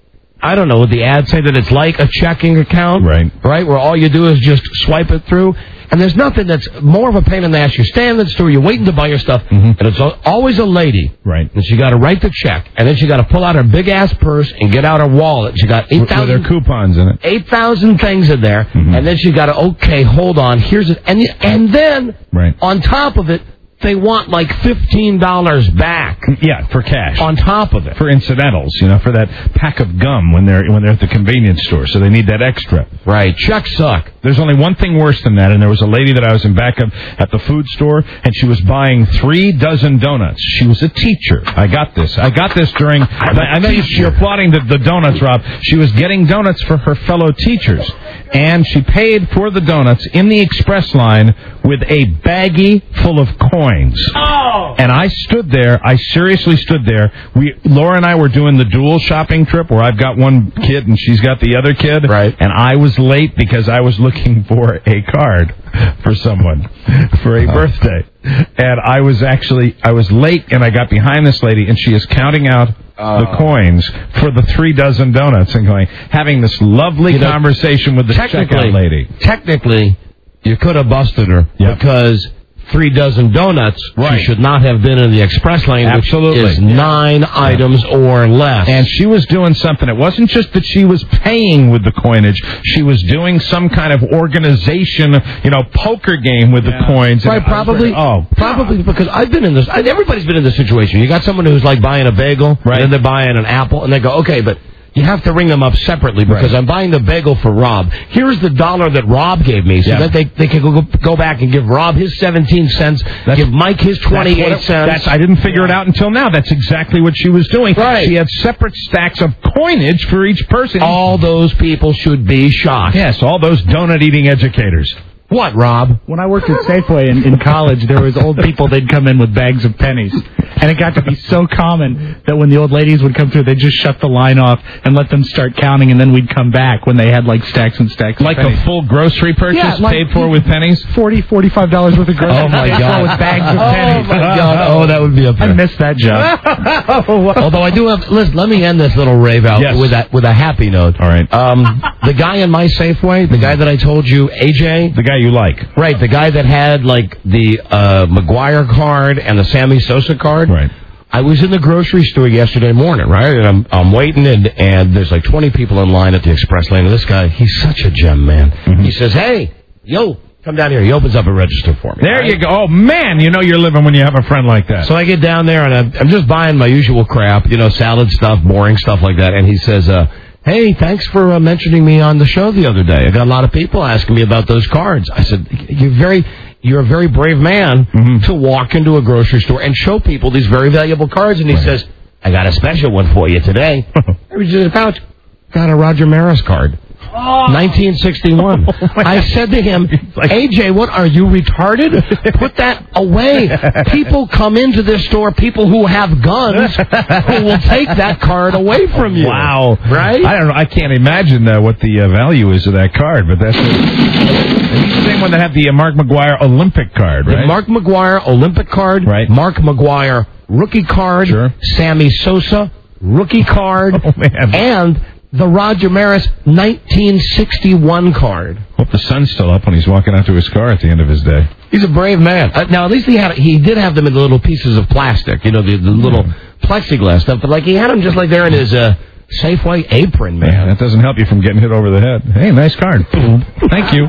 I don't know, the ads say that it's like a checking account. Right. Right, where all you do is just swipe it through. And there's nothing that's more of a pain in the ass. You stand in the store, you're waiting to buy your stuff, mm-hmm. and it's always a lady. Right. And she got to write the check, and then she got to pull out her big-ass purse and get out her wallet. She got eight thousand... With her coupons in it. eight thousand things in there, mm-hmm. and then she got to, okay, hold on, here's it. And, and then, right. on top of it, they want like fifteen dollars back. Yeah, for cash. On top of it. For incidentals, you know, for that pack of gum when they're when they're at the convenience store, so they need that extra. Right. Checks suck. There's only one thing worse than that, and there was a lady that I was in back of at the food store, and she was buying three dozen donuts. She was a teacher. I got this. I got this during... I know you're applauding the, the donuts, Rob. She was getting donuts for her fellow teachers, and she paid for the donuts in the express line with a baggie full of coins. Oh! And I stood there. I seriously stood there. We, Laura and I were doing the dual shopping trip where I've got one kid and she's got the other kid. Right. And I was late because I was looking for a card for someone for a birthday. And I was actually, I was late and I got behind this lady and she is counting out Uh, the coins for the three dozen donuts and going, having this lovely you know, conversation with the checkout lady. Technically, you could have busted her yep. because three dozen donuts, right. she should not have been in the express lane, Absolutely. which is nine yeah. items yeah. or less. And she was doing something. It wasn't just that she was paying with the coinage. She was doing some kind of organization, you know, poker game with yeah. the coins. Right, probably. Oh, probably because I've been in this. Everybody's been in this situation. You got someone who's like buying a bagel, right. and then they're buying an apple, and they go, okay, but you have to ring them up separately because right. I'm buying the bagel for Rob. Here's the dollar that Rob gave me so yeah. that they, they can go, go back and give Rob his seventeen cents, that's, give Mike his twenty-eight that's cents. That's, I didn't figure yeah. it out until now. That's exactly what she was doing. Right. She had separate stacks of coinage for each person. All those people should be shocked. Yes, all those donut-eating educators. What, Rob? When I worked at Safeway in, in college, there was old people, they'd come in with bags of pennies. And it got to be so common that when the old ladies would come through, they'd just shut the line off and let them start counting, and then we'd come back when they had, like, stacks and stacks like of pennies. Like a full grocery purchase yeah, like paid for with pennies? forty dollars, forty-five dollars worth of groceries. Oh, my God. With bags of pennies. Oh, my God. Oh, that would be a I missed that job. Although I do have... Listen, let me end this little rave out yes. with, that, with a happy note. All right. Um, the guy in my Safeway, the guy that I told you, A J... The guy you like. Right. The guy that had, like, the uh, McGuire card and the Sammy Sosa card. Right. I was in the grocery store yesterday morning, right? And I'm I'm waiting, and, and there's like twenty people in line at the express lane. And this guy, he's such a gem, man. Mm-hmm. He says, hey, yo, come down here. He opens up a register for me. There right? you go. Oh, man, you know you're living when you have a friend like that. So I get down there, and I'm, I'm just buying my usual crap, you know, salad stuff, boring stuff like that. And he says, uh, hey, thanks for uh, mentioning me on the show the other day. I got a lot of people asking me about those cards. I said, you're very... You're a very brave man mm-hmm. to walk into a grocery store and show people these very valuable cards. And he right. says, I got a special one for you today. I was just about, got a Roger Maris card. Oh. nineteen sixty-one. Oh, I said to him, like, A J, what, are you retarded? Put that away. People come into this store, people who have guns, who will take that card away from you. Wow. Right? I don't know. I can't imagine uh, what the uh, value is of that card, but that's it. He's the same one that had the uh, Mark McGuire Olympic card, right? The Mark McGuire Olympic card, right. Mark McGuire rookie card, sure. Sammy Sosa rookie card, oh, man. and the Roger Maris nineteen sixty-one card. Hope the sun's still up when he's walking out to his car at the end of his day. He's a brave man. Uh, now, at least he had he did have them in the little pieces of plastic, you know, the, the little mm. plexiglass stuff. But like he had them just like there in his uh, Safeway apron, man. Yeah, that doesn't help you from getting hit over the head. Hey, nice card. Thank you.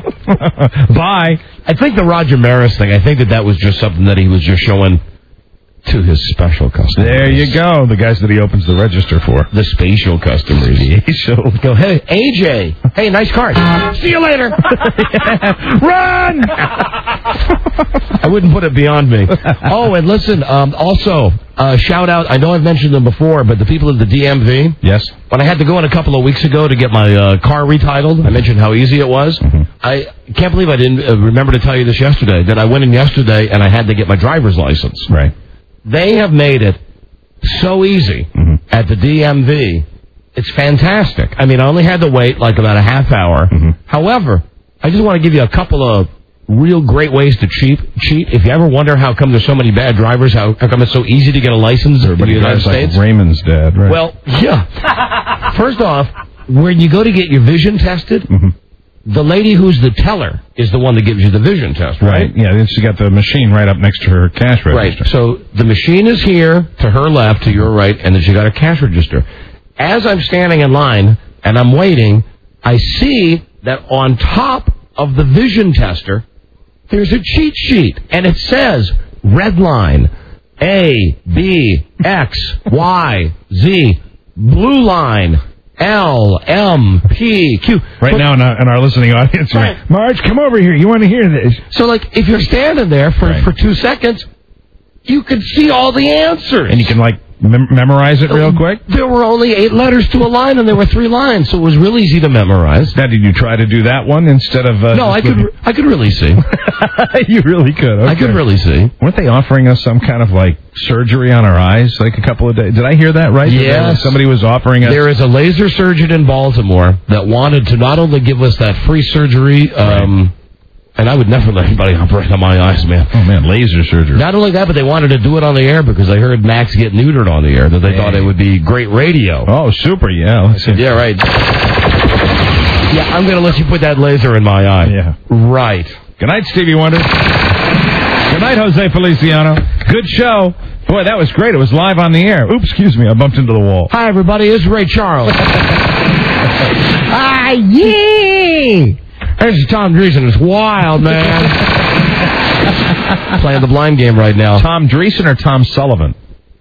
Bye. I think the Roger Maris thing. I think that that was just something that he was just showing to his special customers. There you go. The guys that he opens the register for. The spatial customers. Spatial. Go, hey, A J. Hey, nice card. See you later. Run! I wouldn't put it beyond me. Oh, and listen, um, also, uh, shout out, I know I've mentioned them before, but the people at the D M V. Yes. When I had to go in a couple of weeks ago to get my uh, car retitled, I mentioned how easy it was. Mm-hmm. I can't believe I didn't uh, remember to tell you this yesterday, that I went in yesterday and I had to get my driver's license. Right. They have made it so easy mm-hmm. at the D M V. It's fantastic. I mean, I only had to wait like about a half hour. Mm-hmm. However, I just want to give you a couple of real great ways to cheat. Cheat. If you ever wonder how come there's so many bad drivers, how, how come it's so easy to get a license in the United States? Like Raymond's dad, right? Well, yeah. First off, when you go to get your vision tested, Mm-hmm. the lady who's the teller is the one that gives you the vision test, right? Right. Yeah, she's got the machine right up next to her cash register. Right. So the machine is here to her left, to your right, and then she got her cash register. As I'm standing in line and I'm waiting, I see that on top of the vision tester, there's a cheat sheet, and it says red line, A, B, X, Y, Z, blue line, L, M, P, Q. Right but, now in our, in our listening audience, right. Marge, come over here. You want to hear this? So, like, if you're standing there for, right. for two seconds, you can see all the answers. And you can, like, mem- memorize it real quick? There were only eight letters to a line, and there were three lines, so it was real easy to memorize. Now, did you try to do that one instead of... Uh, no, I could re- I could really see. You really could. Okay. I could really see. Weren't they offering us some kind of, like, surgery on our eyes, like, a couple of days? Did I hear that right? Yes. Somebody was offering us... There is a laser surgeon in Baltimore that wanted to not only give us that free surgery... Um, right. And I would never let anybody operate on my eyes, man. Oh, man, laser surgery. Not only that, but they wanted to do it on the air because they heard Max get neutered on the air, that they hey. thought it would be great radio. Oh, super, yeah. Let's see. Yeah, right. Yeah, I'm going to let you put that laser in my eye. Yeah. Right. Good night, Stevie Wonder. Good night, Jose Feliciano. Good show. Boy, that was great. It was live on the air. Oops, excuse me. I bumped into the wall. Hi, everybody. It's Ray Charles. Ah, yeah. This is Tom Dreesen. It's wild, man. Playing the blind game right now. Tom Dreesen or Tom Sullivan?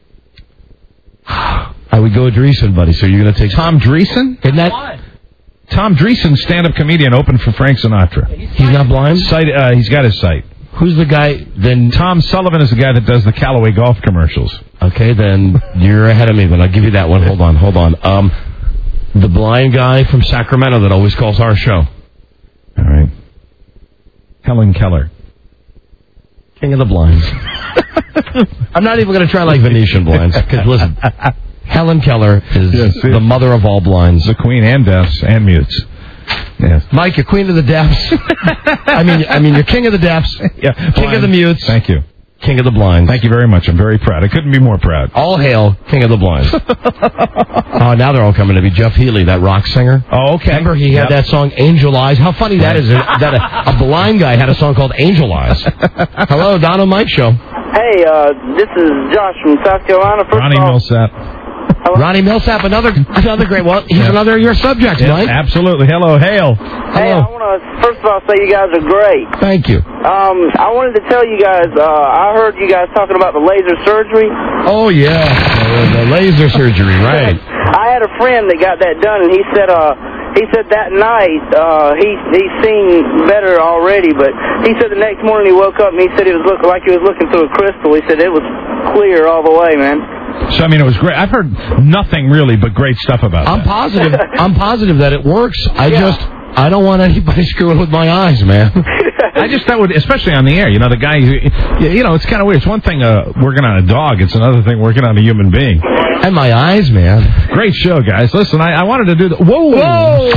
I would go Dreesen, buddy. So you're going to take Tom Dreesen? Isn't that Tom Dreesen, stand-up comedian, opened for Frank Sinatra. He's not blind? Sight, uh, he's got his sight. Who's the guy? Then Tom Sullivan is the guy that does the Callaway golf commercials. Okay, then you're ahead of me, but I'll give you that one. Hold on, hold on. Um, the blind guy from Sacramento that always calls our show. All right. Helen Keller. King of the blinds. I'm not even going to try like Venetian blinds. Because listen, Helen Keller is yes, the mother of all blinds. The queen and deafs and mutes. Yes. Mike, you're queen of the deafs. I mean, I mean, you're king of the deafs. Yeah. King blind. of the mutes. Thank you. King of the blinds. Thank you very much. I'm very proud. I couldn't be more proud. All hail, King of the blinds. Oh, now they're all coming to me. Jeff Healey, that rock singer. Oh, okay. Remember he had yep. that song, Angel Eyes? How funny that is that a, a blind guy had a song called Angel Eyes. Hello, Don and Mike Show. Hey, uh, this is Josh from South Carolina. First Ronnie of all, Millsap. Hello? Ronnie Millsap, another another great one. He's yeah. another of your subjects, yes, Mike. Absolutely. Hello, hail. Hey, Hello. I want to first of all say you guys are great. Thank you. Um, I wanted to tell you guys, uh, I heard you guys talking about the laser surgery. Oh, yeah, the, the laser surgery, right. I had a friend that got that done, and he said, uh, he said that night uh, he he's seen better already, but he said the next morning he woke up and he said it was look like he was looking through a crystal. He said it was clear all the way, man. So, I mean, it was great. I've heard nothing really but great stuff about I'm that. positive. I'm positive that it works. I Yeah. just, I don't want anybody screwing with my eyes, man. I just thought, would, especially on the air, you know, the guy, who, you know, it's kind of weird. It's one thing uh, working on a dog. It's another thing working on a human being. And my eyes, man. Great show, guys. Listen, I, I wanted to do the... Whoa! Whoa!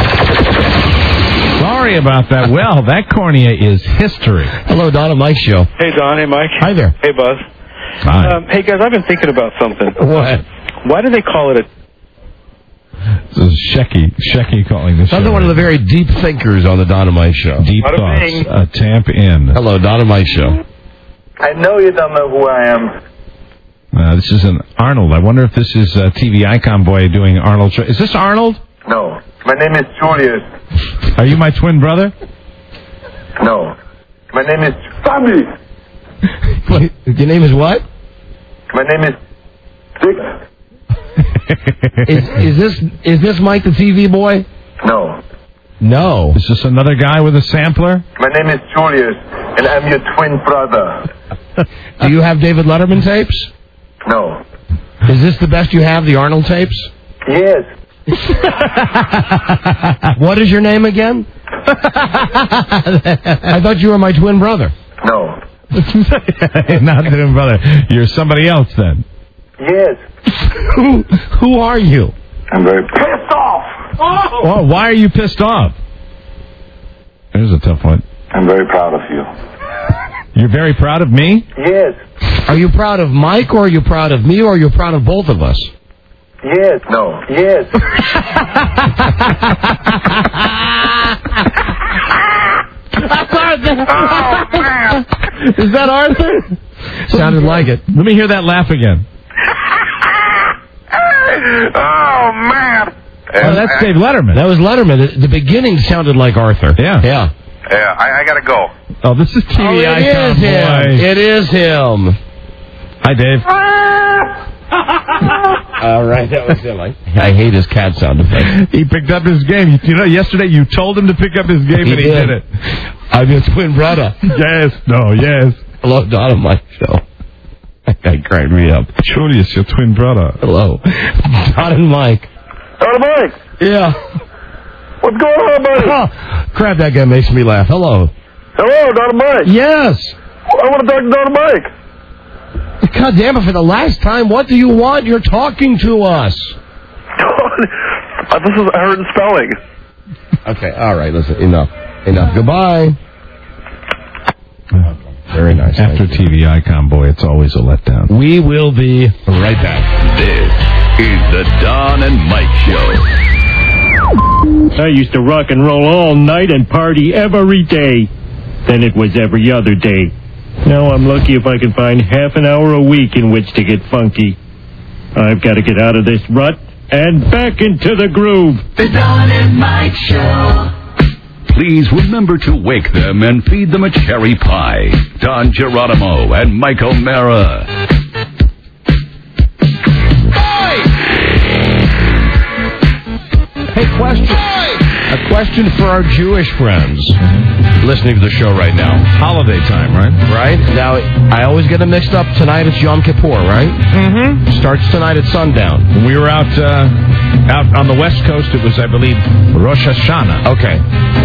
Sorry about that. Well, that cornea is history. Hello, Don and Mike Show. Hey, Don. Hey, Mike. Hi there. Hey, Buzz. Hi. Um, hey, guys, I've been thinking about something. What? Why do they call it a... This is Shecky. Shecky calling this show. Another one of the very deep thinkers on the Don and Mike Show. Deep Bada thoughts. bing. Uh, tamp in. Hello, Don and Mike Show. I know you don't know who I am. Uh, this is an Arnold. I wonder if this is a T V icon boy doing Arnold. Is this Arnold? No. My name is Julius. Are you my twin brother? No. My name is... Sammy! What? Your name is what? My name is... Dick. is, is this is this Mike the T V boy? No. No. Is this another guy with a sampler? My name is Julius, and I'm your twin brother. Do you have David Letterman tapes? No. Is this the best you have, the Arnold tapes? Yes. What is your name again? I thought you were my twin brother. No. Not twin brother. You're somebody else then. Yes. who, who are you? I'm very pissed off. Oh, why are you pissed off? There's a tough one. I'm very proud of you. You're very proud of me? Yes. Are you proud of Mike, or are you proud of me, or are you proud of both of us? Yes, no, yes. That's Arthur. Oh, man. Is that Arthur? Sounded like it. Let me hear that laugh again. Oh, man. Oh, that's Dave Letterman. That was Letterman. The beginning sounded like Arthur. Yeah. Yeah. Yeah, I, I gotta go. Oh, this is T V Oh, it icon is him. boy. It is him. Hi, Dave. All right, that was him. I, I hate his cat sound effect. He picked up his game. You know, yesterday you told him to pick up his game, He and he did. did it. I'm your twin brother. Yes, no, yes. Hello, Don and Mike show. That guy cracked me up. Truly, it's your twin brother. Hello. Don and Mike. Don and Mike. Yeah. What's going on, buddy? Oh, crap, that guy makes me laugh. Hello. Hello, Don and Mike. Yes. I want to talk to Don and Mike. God damn it, for the last time, what do you want? You're talking to us. uh, this is Aaron spelling. Okay, all right, listen, enough. Enough. Goodbye. Very nice. After T V icon boy, it's always a letdown. We will be right back. This is the Don and Mike Show. I used to rock and roll all night and party every day. Then it was every other day. Now I'm lucky if I can find half an hour a week in which to get funky. I've got to get out of this rut and back into the groove. The Don and Mike Show. Please remember to wake them and feed them a cherry pie. Don Geronimo and Mike O'Mara. Hey, question. A question for our Jewish friends listening to the show right now. Holiday time, right? Right? Now, I always get them mixed up. Tonight it's Yom Kippur, right? Mm-hmm. Starts tonight at sundown. When we were out uh, out on the West Coast, it was, I believe, Rosh Hashanah. Okay.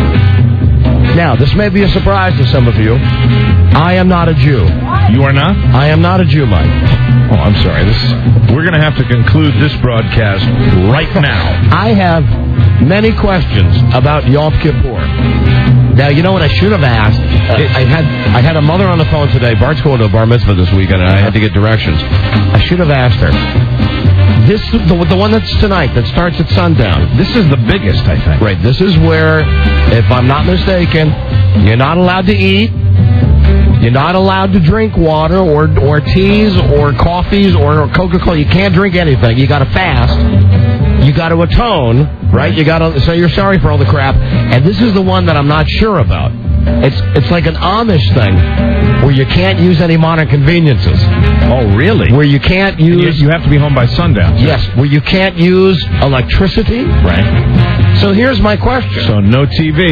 Now, this may be a surprise to some of you. I am not a Jew. You are not? I am not a Jew, Mike. Oh, I'm sorry. This we're going to have to conclude this broadcast right now. I have many questions about Yom Kippur. Now, you know what I should have asked? Uh, I had I had a mother on the phone today. Bart's going to a bar mitzvah this weekend, and I had to get directions. I should have asked her. This the, the one that's tonight, that starts at sundown. This is the biggest, I think. Right. This is where, if I'm not mistaken, you're not allowed to eat. You're not allowed to drink water or or teas or coffees or Coca-Cola. You can't drink anything. You got to fast. You got to atone, right? You got to say you're sorry for all the crap. And this is the one that I'm not sure about. It's it's like an Amish thing where you can't use any modern conveniences. Oh, really? Where you can't use... You, you have to be home by sundown. Yes, where you can't use electricity. Right. So here's my question. So no T V.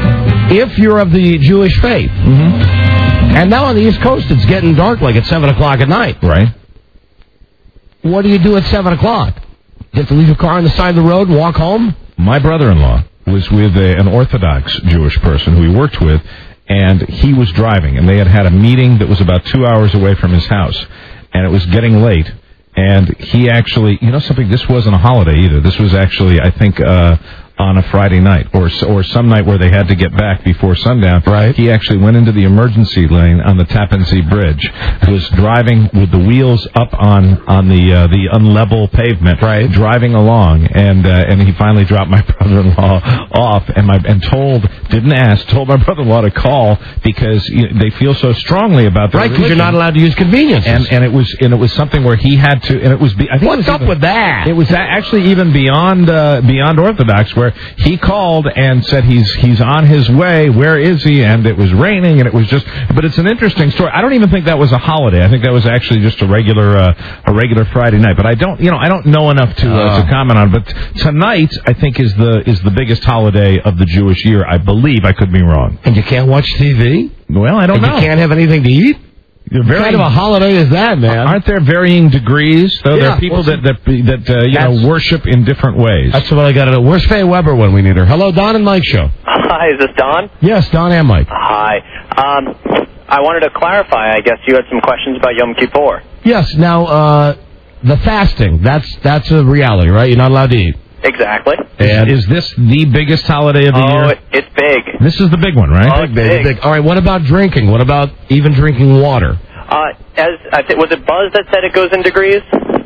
If you're of the Jewish faith, mm-hmm. and now on the East Coast it's getting dark like at seven o'clock at night. Right. What do you do at seven o'clock? You have to leave your car on the side of the road and walk home? My brother-in-law was with a, an Orthodox Jewish person who he worked with, and he was driving, and they had had a meeting that was about two hours away from his house, and it was getting late, and he actually, you know something, this wasn't a holiday either. This was actually, I think, uh, on a Friday night, or or some night where they had to get back before sundown. Right. He actually went into the emergency lane on the Tappan Zee Bridge, was driving with the wheels up on on the uh, the unlevel pavement, right. driving along, and uh, and he finally dropped my brother-in-law off, and my and told didn't ask, told my brother-in-law to call because you know, they feel so strongly about their right, because religion. you're not allowed to use conveniences. And and it was and it was something where he had to, and it was. I think What's it was up even, with that? It was actually even beyond uh, beyond Orthodox, where he called and said he's he's on his way. Where is he? And it was raining, and it was just. But it's an interesting story. I don't even think that was a holiday. I think that was actually just a regular uh, a regular Friday night. But I don't, you know, I don't know enough to uh, Uh. to comment on. But tonight, I think is the is the biggest holiday of the Jewish year. I believe. I could be wrong. And you can't watch T V? Well, I don't and know. You can't have anything to eat? What Very, kind of a holiday is that, man? Aren't there varying degrees? Though Yeah, there are people well, that that, that uh, you know worship in different ways. That's what I got to know. Where's Faye Weber when we need her? Hello, Don and Mike show. Hi, is this Don? Yes, Don and Mike. Hi. Um, I wanted to clarify. I guess you had some questions about Yom Kippur. Yes. Now, uh, the fasting. That's that's a reality, right? You're not allowed to eat. Exactly. And is this the biggest holiday of the oh, year? It, it's big. This is the big one, right? Oh, it's big. big. All right. What about drinking? What about even drinking water? Uh, as I th- was it Buzz that said it goes in degrees?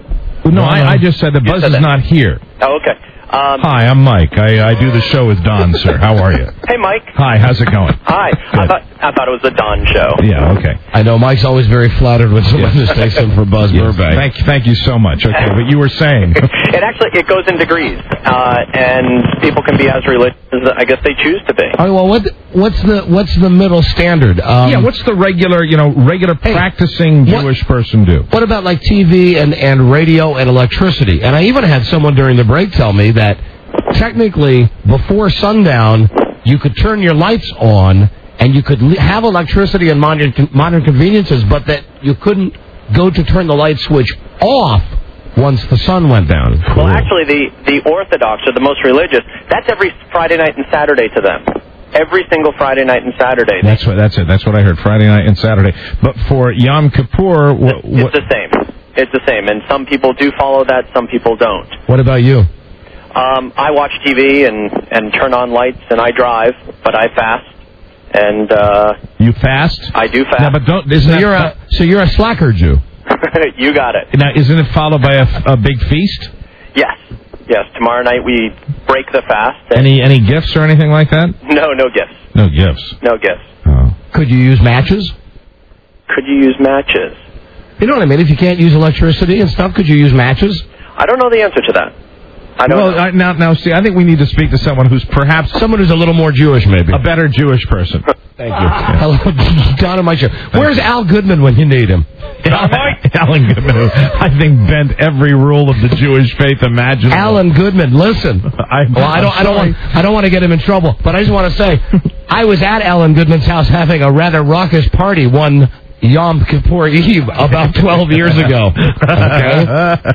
No, I, I just said that Buzz said is that. not here. Oh, okay. Um, Hi, I'm Mike. I, I do the show with Don, sir. How are you? Hey, Mike. Hi, how's it going? Hi. I thought I thought it was the Don show. Yeah, okay. I know Mike's always very flattered when someone mistakes him for Buzz Yes. Burbank. Thank, thank you so much. Okay, but you were saying. It actually it goes in degrees, uh, and people can be as religious as I guess they choose to be. All right, well, what what's the what's the middle standard? Um, yeah, what's the regular, you know, regular Hey, practicing what- Jewish person do? What about like T V and, and radio and electricity? And I even had someone during the break tell me that technically before sundown you could turn your lights on and you could li- have electricity and modern, modern conveniences, but that you couldn't go to turn the light switch off once the sun went down. Well, actually, the, the Orthodox or the most religious, that's every Friday night and Saturday to them. Every single Friday night and Saturday. That's what. That's it. That's what I heard. Friday night and Saturday. But for Yom Kippur, what, It's what, the same. It's the same. And some people do follow that, some people don't. What about you? Um, I watch T V and, and turn on lights, and I drive, but I fast. And uh, you fast? I do fast. No, but don't. Isn't So that you're a so you're a slacker Jew. You got it. now? Isn't it followed by a, a big feast? Yes. Yes. Tomorrow night we break the fast. And Any any gifts or anything like that? no, no gifts. No gifts. No gifts. Oh. Could you use matches? Could you use matches? You know what I mean? If you can't use electricity and stuff, could you use matches? I don't know the answer to that. I don't well, know. I, now, now, see, I think we need to speak to someone who's perhaps Someone who's a little more Jewish, maybe. a better Jewish person. Thank you. Hello, Don and Mike show. Where's Al Goodman when you need him? Alan Goodman, who I think bent every rule of the Jewish faith imaginable. Alan Goodman, listen. I, Well, I don't, I don't want, I don't want to get him in trouble, but I just want to say, I was at Alan Goodman's house having a rather raucous party one Yom Kippur Eve about twelve years ago. Okay,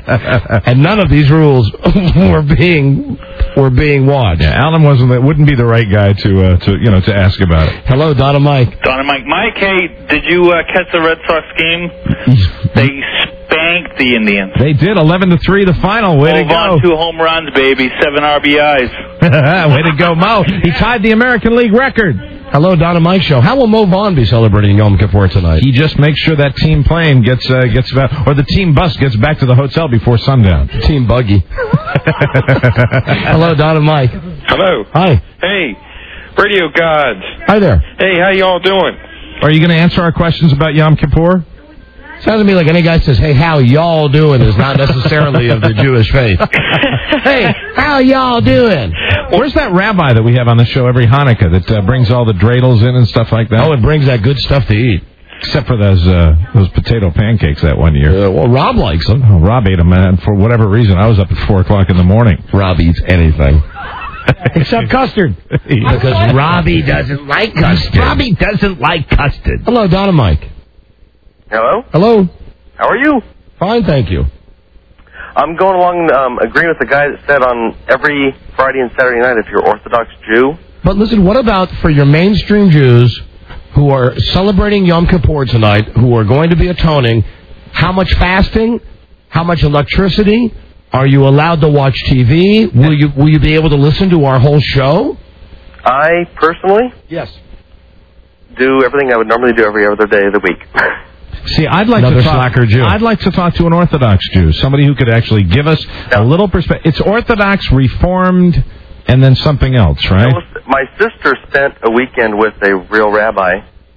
and none of these rules were being were being watched. Yeah, Alan wasn't. Wouldn't be the right guy to uh, to you know to ask about it. Hello, Don and Mike. Don and Mike. Mike, hey, did you uh, catch the Red Sox game? They spanked the Indians. They did eleven to three, the final. Way to Move go! on, two home runs, baby, seven R B Is. Way to go, Mo! He tied the American League record. Hello, Don and Mike show. How will Mo Vaughn be celebrating Yom Kippur tonight? He just makes sure that team plane gets uh, gets back, or the team bus gets back to the hotel before sundown. Team buggy. Hello, Don and Mike. Hello. Hi. Hey, Radio Gods. Hi there. Hey, how y'all doing? Are you going to answer our questions about Yom Kippur? Sounds to me like any guy says, "Hey, how y'all doing?" is not necessarily of the Jewish faith. Hey, how y'all doing? Where's that rabbi that we have on the show every Hanukkah that uh, brings all the dreidels in and stuff like that? Oh, it brings that good stuff to eat. Except for those uh, those potato pancakes that one year. Uh, well, Rob likes them. Oh, Rob ate them, and for whatever reason, I was up at four o'clock in the morning. Rob eats anything. Except custard. Because Robbie doesn't like custard. Robbie doesn't like custard. Hello, Don and Mike. Hello? Hello. How are you? Fine, thank you. I'm going along, um, agreeing with the guy that said on every Friday and Saturday night if you're Orthodox Jew. But listen, what about for your mainstream Jews who are celebrating Yom Kippur tonight, who are going to be atoning, how much fasting, how much electricity? Are you allowed to watch T V? Will you will you be able to listen to our whole show? I personally Yes. do everything I would normally do every other day of the week. See, I'd like Another to talk. slacker Jew. I'd like to talk to an Orthodox Jew, somebody who could actually give us a little perspective. It's Orthodox, Reformed, and then something else, right? My sister spent a weekend with a real rabbi,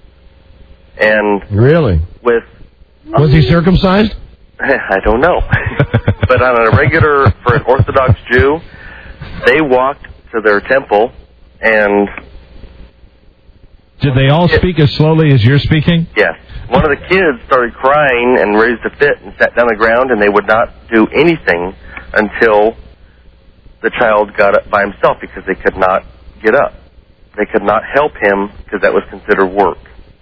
and Really? with Was he circumcised? I don't know, but on a regular for an Orthodox Jew, they walked to their temple and. Did they all speak as slowly as you're speaking? Yes. One of the kids started crying and raised a fit and sat down on the ground, and they would not do anything until the child got up by himself because they could not get up. They could not help him because that was considered work.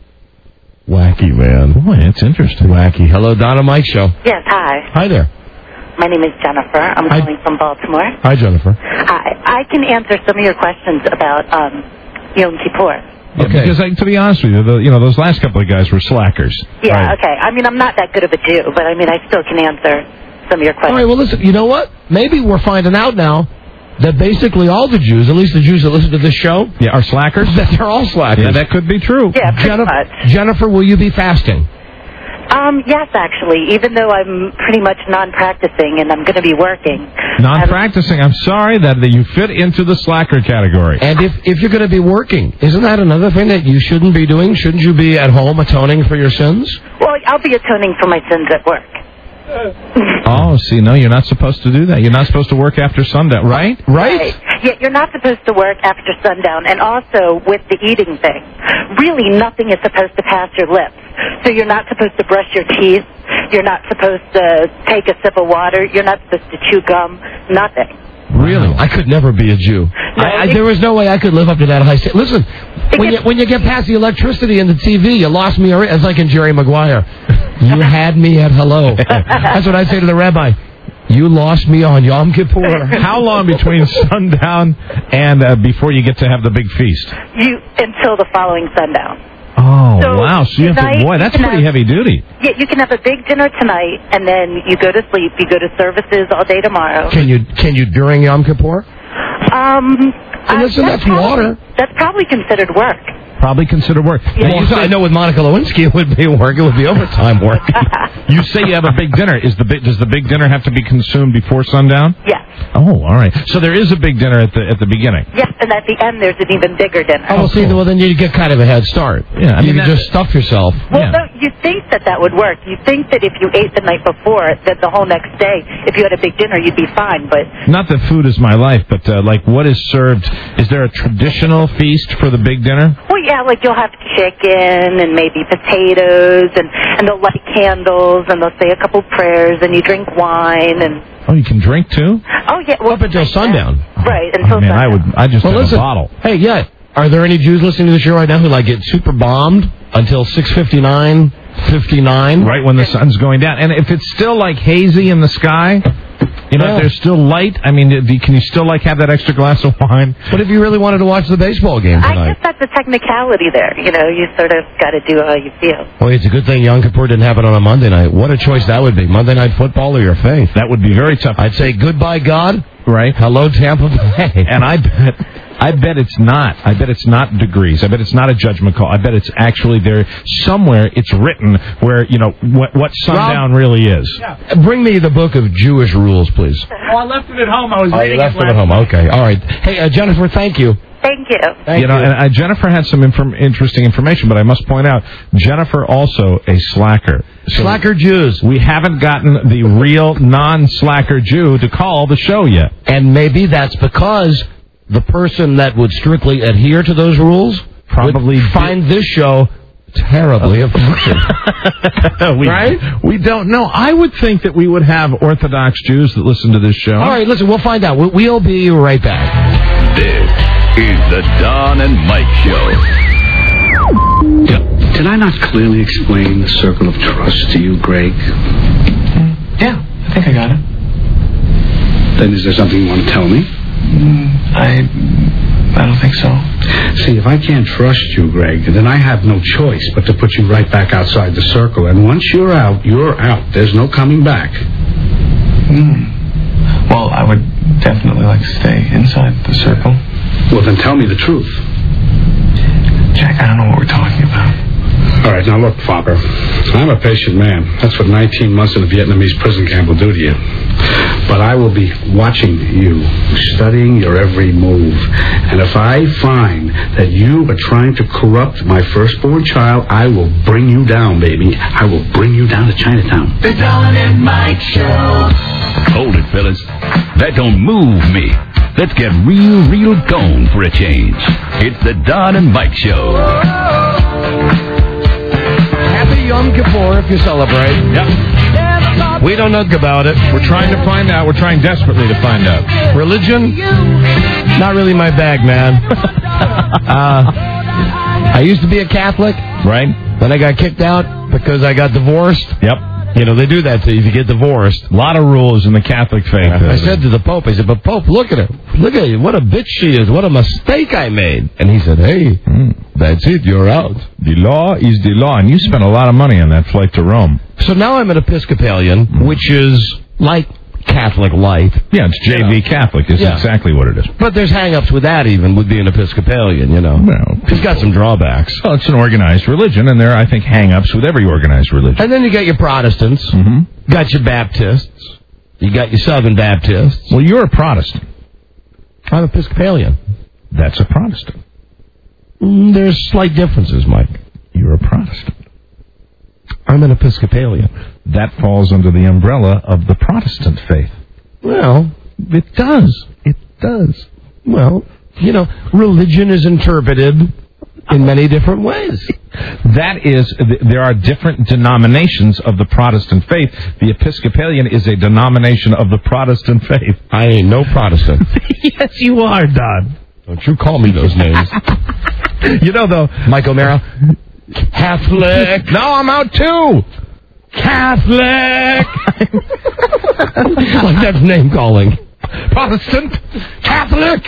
Wacky, man. Boy, it's interesting. Wacky. Hello, Don and Mike show. Yes, hi. Hi there. My name is Jennifer. I'm Hi. calling from Baltimore. Hi, Jennifer. Hi. I can answer some of your questions about um, Yom Kippur. Yeah, Okay. Because, like, to be honest with you, the, you know, those last couple of guys were slackers. Yeah, Right. okay. I mean, I'm not that good of a Jew, but I mean, I still can answer some of your All questions. right, well, listen, you know what? Maybe we're finding out now that basically all the Jews, at least the Jews that listen to this show, Yeah, are slackers? that they're all slackers. Yeah, that could be true. Yeah, pretty Jennifer, much. Jennifer, will you be fasting? Um, yes, actually, even though I'm pretty much non-practicing and I'm going to be working. Non-practicing. I'm sorry that, that you fit into the slacker category. And if, if you're going to be working, isn't that another thing that you shouldn't be doing? Shouldn't you be at home atoning for your sins? Well, I'll be atoning for my sins at work. Oh, see, no, you're not supposed to do that. You're not supposed to work after sundown, right? Right. Yeah, you're not supposed to work after sundown. And also, with the eating thing, really nothing is supposed to pass your lips. So you're not supposed to brush your teeth. You're not supposed to take a sip of water. You're not supposed to chew gum. Nothing. Really? I could never be a Jew. No, I, I, it- there was no way I could live up to that high standard. Listen, when you, when you get past the electricity and the T V, you lost me already. It's like in Jerry Maguire. You had me at hello. That's what I say to the rabbi. You lost me on Yom Kippur. How long between sundown and uh, before you get to have the big feast? You until the following sundown. Oh, So wow. So you have to, tonight boy, you that's can pretty have- heavy duty. Yeah, you can have a big dinner tonight, and then you go to sleep. You go to services all day tomorrow. Can you can you during Yom Kippur? Um, And listen, that's probably, water. That's probably considered work. Probably consider work. Now, Well, you say- I know with Monica Lewinsky it would be work. It would be overtime work. You say you have a big dinner. Is the big, does the big dinner have to be consumed before sundown? Yes. Oh, all right. So there is a big dinner at the at the beginning. Yes, and at the end there's an even bigger dinner. Oh, well, see, well, then you get kind of a head start. Yeah, I you mean, can that- just stuff yourself. Well, no, you think that that would work. You think that if you ate the night before, that the whole next day, if you had a big dinner, you'd be fine. But Not that food is my life, but uh, like what is served? Is there a traditional feast for the big dinner? well, yeah, like you'll have chicken and maybe potatoes, and and they'll light candles, and they'll say a couple prayers, and you drink wine, and Oh, you can drink too? oh yeah, well, Up until sundown. right until I mean, I sundown. would. I just Well, have listen. a bottle. Hey, yeah. Are there any Jews listening to the show right now who like get super bombed until six fifty-nine, fifty-nine? Right when the sun's going down, and if it's still like hazy in the sky, you know, Yeah. if there's still light. I mean, do- can you still like have that extra glass of wine? What if you really wanted to watch the baseball game I tonight? guess that's a technicality there. You know, you sort of got to do how you feel. Boy, it's a good thing Yom Kippur didn't happen on a Monday night. What a choice that would be. Monday Night Football or your faith? That would be very tough. I'd say goodbye, God. Right. Hello, Tampa Bay. And I bet, I bet it's not. I bet it's not degrees. I bet it's not a judgment call. I bet it's actually there somewhere. It's written where you know what, what sundown really is. Bring me the book of Jewish rules, please. Oh, I left it at home. I was Oh, you reading left it it last at home. night. Okay. All right. Hey, uh, Jennifer, thank you. Thank you. Thank you know, you. and uh, Jennifer had some inform- interesting information, but I must point out, Jennifer also a slacker. So Slacker Jews. we haven't gotten the real non-slacker Jew to call the show yet. And maybe that's because the person that would strictly adhere to those rules Probably would find this show terribly offensive. we, Right? We don't know. I would think that we would have Orthodox Jews that listen to this show. All right, listen, we'll find out. We'll- We'll be right back. This is the Don and Mike Show. Did I not clearly explain the circle of trust to you, Greg? Yeah, I think I got it. Then is there something you want to tell me? I... I don't think so. See, if I can't trust you, Greg, then I have no choice but to put you right back outside the circle. And once you're out, you're out. There's no coming back. Hmm. Well, I would definitely like to stay inside the circle. Well, then tell me the truth. Jack, I don't know what we're talking about. All right, now look, Fokker. I'm a patient man. That's what nineteen months in a Vietnamese prison camp will do to you. But I will be watching you, studying your every move. And if I find that you are trying to corrupt my firstborn child, I will bring you down, baby. I will bring you down to Chinatown. The Don and Mike Show. Hold it, fellas. That don't move me. Let's get real, real gone for a change. It's the Don and Mike Show. Happy Yom Kippur if you celebrate. Yep. We don't know about it. We're trying to find out. We're trying desperately to find out. Religion? Not really my bag, man. uh, I used to be a Catholic. Right? Then I got kicked out because I got divorced. Yep. You know, they do that to you if you get divorced. A lot of rules in the Catholic faith. I said to the Pope, I said, but Pope, look at her. Look at her. What a bitch she is. What a mistake I made. And he said, hey, Mm. that's it. You're out. The law is the law. And you spent a lot of money on that flight to Rome. So now I'm an Episcopalian, which is like Catholic light. Yeah, it's J V Catholic is Yeah. exactly what it is. But there's hang-ups with that even, with being Episcopalian, you know. Well, it's got some drawbacks. Well, it's an organized religion, and there are, I think, hang-ups with every organized religion. And then you got your Protestants, Mm-hmm. got your Baptists, you got your Southern Baptists. Well, you're a Protestant. I'm Episcopalian. That's a Protestant. Mm, there's slight differences, Mike. You're a Protestant. I'm an Episcopalian. That falls under the umbrella of the Protestant faith. Well, it does. It does. Well, you know, religion is interpreted in many different ways. That is, there are different denominations of the Protestant faith. The Episcopalian is a denomination of the Protestant faith. I ain't no Protestant. Yes, you are, Don. Don't you call me those names. You know, though, Mike O'Mara, Catholic. No, I'm out too. Catholic. Like that's name calling. Protestant, Catholic,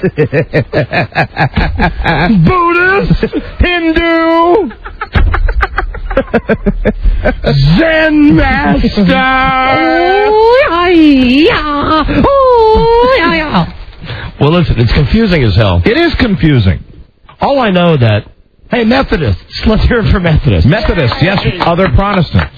Buddhist, Hindu, Zen master. Oh, yeah. Oh, yeah. Well, listen, it's confusing as hell. It is confusing. All I know that, hey, Methodists, let's hear it for Methodists. Methodists, yes, other Protestants.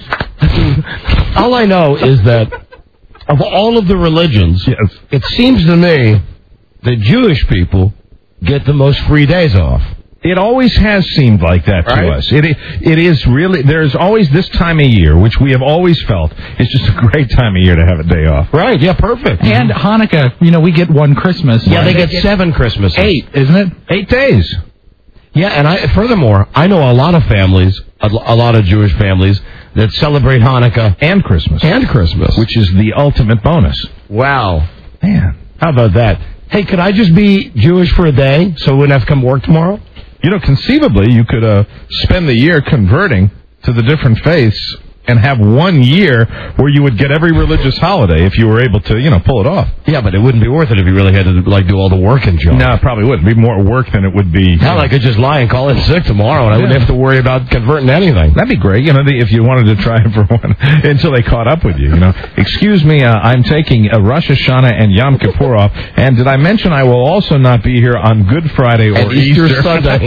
All I know is that of all of the religions, yes. It seems to me that Jewish people get the most free days off. It always has seemed like that to Right? us. It it is really, there's always this time of year, which we have always felt is just a great time of year to have a day off. Right, yeah, perfect. And Hanukkah, you know, we get one Christmas. Yeah, right? they get seven Christmases. Eight, isn't it? Eight days. Yeah, and I furthermore, I know a lot of families, a, a lot of Jewish families, that celebrate Hanukkah and Christmas. And Christmas. Which is the ultimate bonus. Wow. Man. How about that? Hey, could I just be Jewish for a day so we wouldn't have to come work tomorrow? You know, conceivably, you could uh, spend the year converting to the different faiths and have one year where you would get every religious holiday if you were able to, you know, pull it off. Yeah, but it wouldn't be worth it if you really had to, like, do all the work and job. No, it probably wouldn't. It'd be more work than it would be. Hell, I could just lie and call in sick tomorrow, and I wouldn't Yeah. have to worry about converting to anything. That'd be great, you know, if you wanted to try it for one until they caught up with you, you know. Excuse me, uh, I'm taking a Rosh Hashanah and Yom Kippur off, and did I mention I will also not be here on Good Friday or And Easter, Easter Sunday.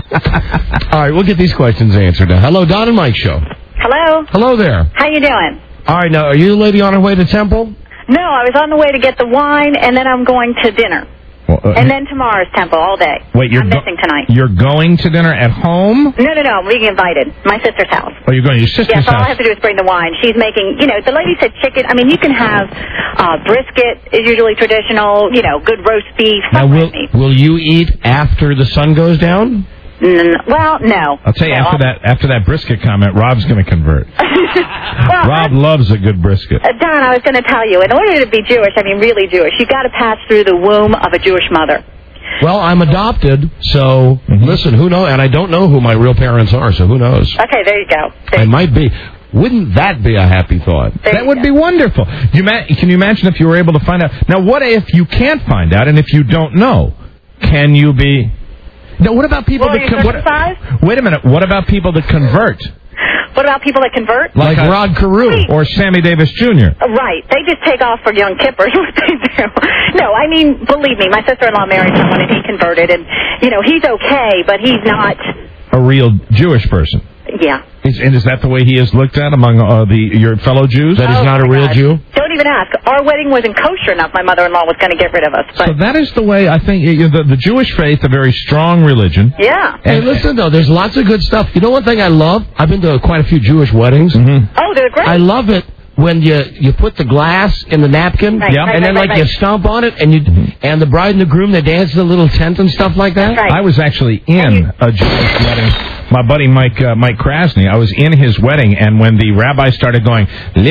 All right, we'll get these questions answered now. Hello, Don and Mike Show. Hello. Hello there. How you doing? All right, now, are you the lady on her way to Temple? No, I was on the way to get the wine, and then I'm going to dinner. Well, uh, And then tomorrow's temple all day. Wait, you're I'm go- missing tonight. You're going to dinner at home? No, no, no. I'm being invited. My sister's house. Or you're going to your sister's Yes, all I house? have to do is bring the wine. She's making, you know, the lady said chicken. I mean, you can have uh, brisket is usually traditional, you know, good roast beef. Now, stuff will, like meat. will you eat after the sun goes down? Mm, well, no. I'll tell you, No, after that after that brisket comment, Rob's going to convert. well, Rob loves a good brisket. Uh, Don, I was going to tell you, in order to be Jewish, I mean really Jewish, you've got to pass through the womb of a Jewish mother. Well, I'm adopted, so listen, who knows? And I don't know who my real parents are, so who knows? Okay, there you go. There I might be. Wouldn't that be a happy thought? That would be wonderful. You ma- can you imagine if you were able to find out? Now, what if you can't find out, and if you don't know, can you be? Now, what about people Well, that you con- what, circumcised? Wait a minute. What about people that convert, What about people that convert? like, Like uh, Rod Carew. or Sammy Davis Junior? Uh, Right. They just take off for Yom Kippur. What they do. No, I mean, believe me, my sister-in-law married someone and he converted, and, you know, he's okay, but he's not, A real Jewish person. yeah. Is, and is that the way he is looked at among uh, the your fellow Jews? That he's Oh, not a my real God. Jew? Don't even ask. Our wedding wasn't kosher enough. My mother-in-law was going to get rid of us. But So that is the way I think uh, the, the Jewish faith, a very strong religion. yeah. Hey, listen, though, there's lots of good stuff. You know one thing I love? I've been to quite a few Jewish weddings. Mm-hmm. Oh, they're great. I love it when you you put the glass in the napkin, Right, right, and then right, like right, you stomp on it, and you and the bride and the groom, they dance in a little tent and stuff like that. Right. I was actually in a Jewish wedding. My buddy Mike uh, Mike Krasny, I was in his wedding, and when the rabbi started going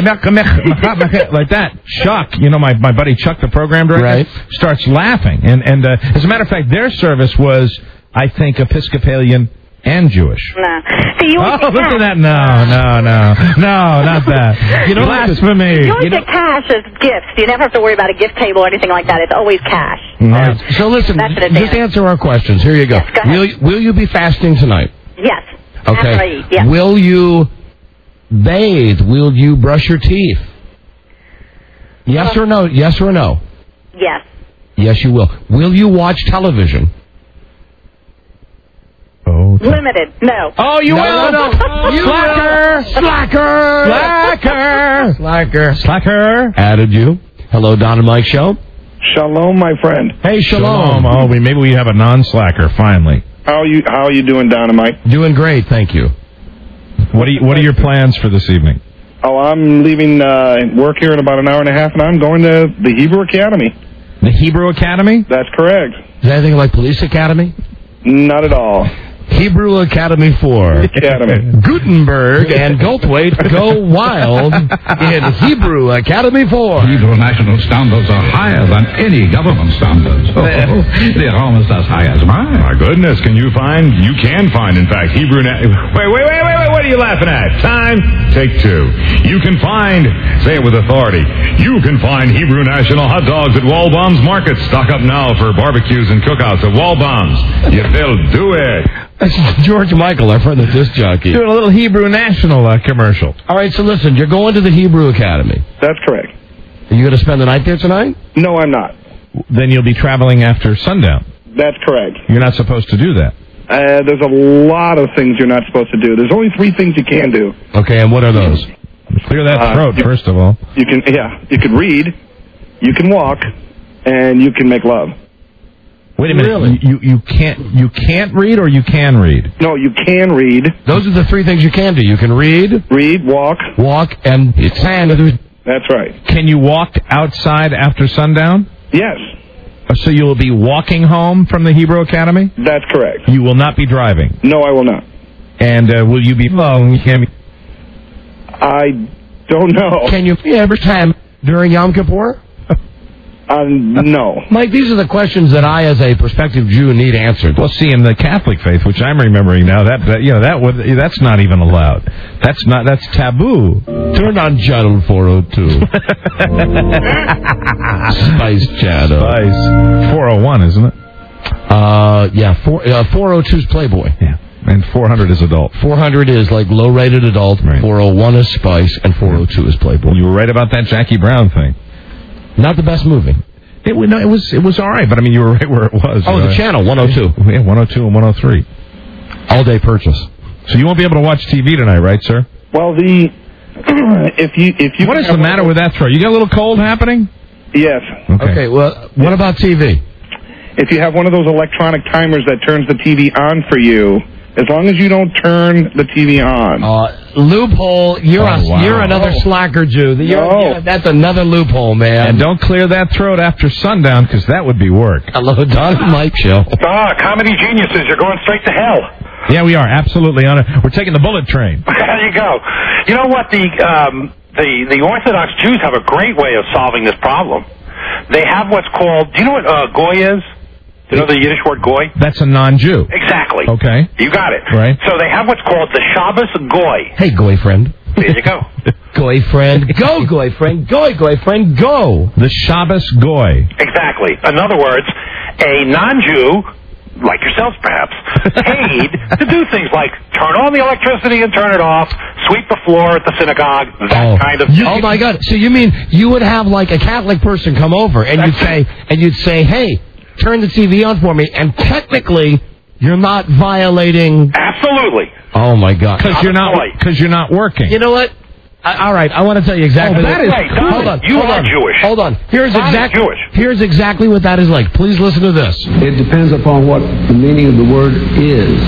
like that, Chuck, you know, my, my buddy Chuck, the program director, Right. starts laughing. And and uh, as a matter of fact, their service was, I think, Episcopalian and Jewish. Nah. See, you always Oh, get listen to cash. that! No, no, no, no, not that. You know, Blasphemy. You always get cash as gifts. You never have to worry about a gift table or anything like that. It's always cash. All right. So listen, That's an just advantage. answer our questions. Here you go. Yes, go ahead. Will you- will you be fasting tonight? Yes. Okay. After I eat, yes. Will you bathe? Will you brush your teeth? Yes or no? Yes or no? Yes. Yes, you will. Will you watch television? Oh. Limited. No. Oh, you No, will. no, no. You Slacker. Slacker. Slacker. Slacker. Slacker. Added you. Hello, Don and Mike Show. Shalom, my friend. Hey, shalom. Oh, we maybe we have a non-slacker finally. How are you? How are you doing, Don and Mike? Doing great, thank you. What are you, What are your plans for this evening? Oh, I'm leaving uh, work here in about an hour and a half, and I'm going to the Hebrew Academy. The Hebrew Academy? That's correct. Is that anything like Police Academy? Not at all. Hebrew Academy four. Academy. Gutenberg and Goldthwait go wild in Hebrew Academy four. Hebrew national standards are higher than any government standards. Oh, they're almost as high as mine. My goodness, can you find, you can find, in fact, Hebrew... Na- wait, wait, wait, wait, wait, what are you laughing at? Time, take two. You can find, say it with authority, you can find Hebrew national hot dogs at Waldbaum's Market. Stock up now for barbecues and cookouts at Waldbaum's. You, they'll do it. That's George Michael, our friend the disc jockey. Doing a little Hebrew National uh, commercial. All right, so listen, you're going to the Hebrew Academy. That's correct. Are you going to spend the night there tonight? No, I'm not. Then you'll be traveling after sundown. That's correct. You're not supposed to do that. Uh, there's a lot of things you're not supposed to do. There's only three things you can do. Okay, and what are those? Clear that Uh, throat, you- first of all. You can, yeah, you can read, you can walk, and you can make love. Wait a minute. Really? You, you can't you can't read or you can read? No, you can read. Those are the three things you can do. You can read, read, walk, walk, and it's hand. That's right. Can you walk outside after sundown? Yes. So you will be walking home from the Hebrew Academy? That's correct. You will not be driving. No, I will not. And uh, will you be alone? I don't know. Can you every time during Yom Kippur? Um, no. Mike, these are the questions that I, as a prospective Jew, need answered. Well, see, in the Catholic faith, which I'm remembering now, that, that you know that would that's not even allowed. That's not that's taboo. Turn on channel four oh two. Spice channel. Spice four oh one, isn't it? Uh, yeah, four uh, four oh two is Playboy. Yeah, and four hundred is adult. four hundred is like low-rated adult. Right. four oh one is Spice, and four oh two is Playboy. You were right about that Jackie Brown thing. Not the best movie. It, no, it was it was all right, but I mean, you were right where it was. Oh, the know? channel, one oh two. Yeah, one oh two and one oh three. All-day purchase. So you won't be able to watch T V tonight, right, sir? Well, the if you if you What is the matter with that throat? You got a little cold happening? Yes. Okay. Okay, well, what about T V? If you have one of those electronic timers that turns the T V on for you, as long as you don't turn the T V on. Uh, loophole. You're Oh, a, wow. you're another Oh. slacker Jew. You're, No. you're- that's another loophole, man. And don't clear that throat after sundown, because that would be work. Hello, Don and Mike Show. Ah, comedy geniuses, you're going straight to hell. Yeah, we are absolutely on it. We're taking the bullet train. There you go. You know what? The um, the the Orthodox Jews have a great way of solving this problem. They have what's called. Do you know what uh, goy is? Do you know the Yiddish word goy? That's a non-Jew. Exactly. Okay. You got it. Right. So they have what's called the Shabbos goy. Hey, goy friend. There you go. Goy friend. Go, goy friend. Goy, goy friend. Go. The Shabbos goy. Exactly. In other words, a non-Jew, like yourselves perhaps, paid to do things like turn on the electricity and turn it off, sweep the floor at the synagogue, that Oh. kind of You- thing. oh my God! So you mean you would have like a Catholic person come over and you'd say and you'd say, "Hey, turn the T V on for me," and technically you're not violating. Absolutely. Oh my God! Because you're not because you're not working. You know what? I, all right, I want to tell you exactly. Oh, that what, is Right, cool. Hold on. You hold are on, Jewish. Hold on. Here's God is exactly. Jewish. Here's exactly what that is like. Please listen to this. It depends upon what the meaning of the word is.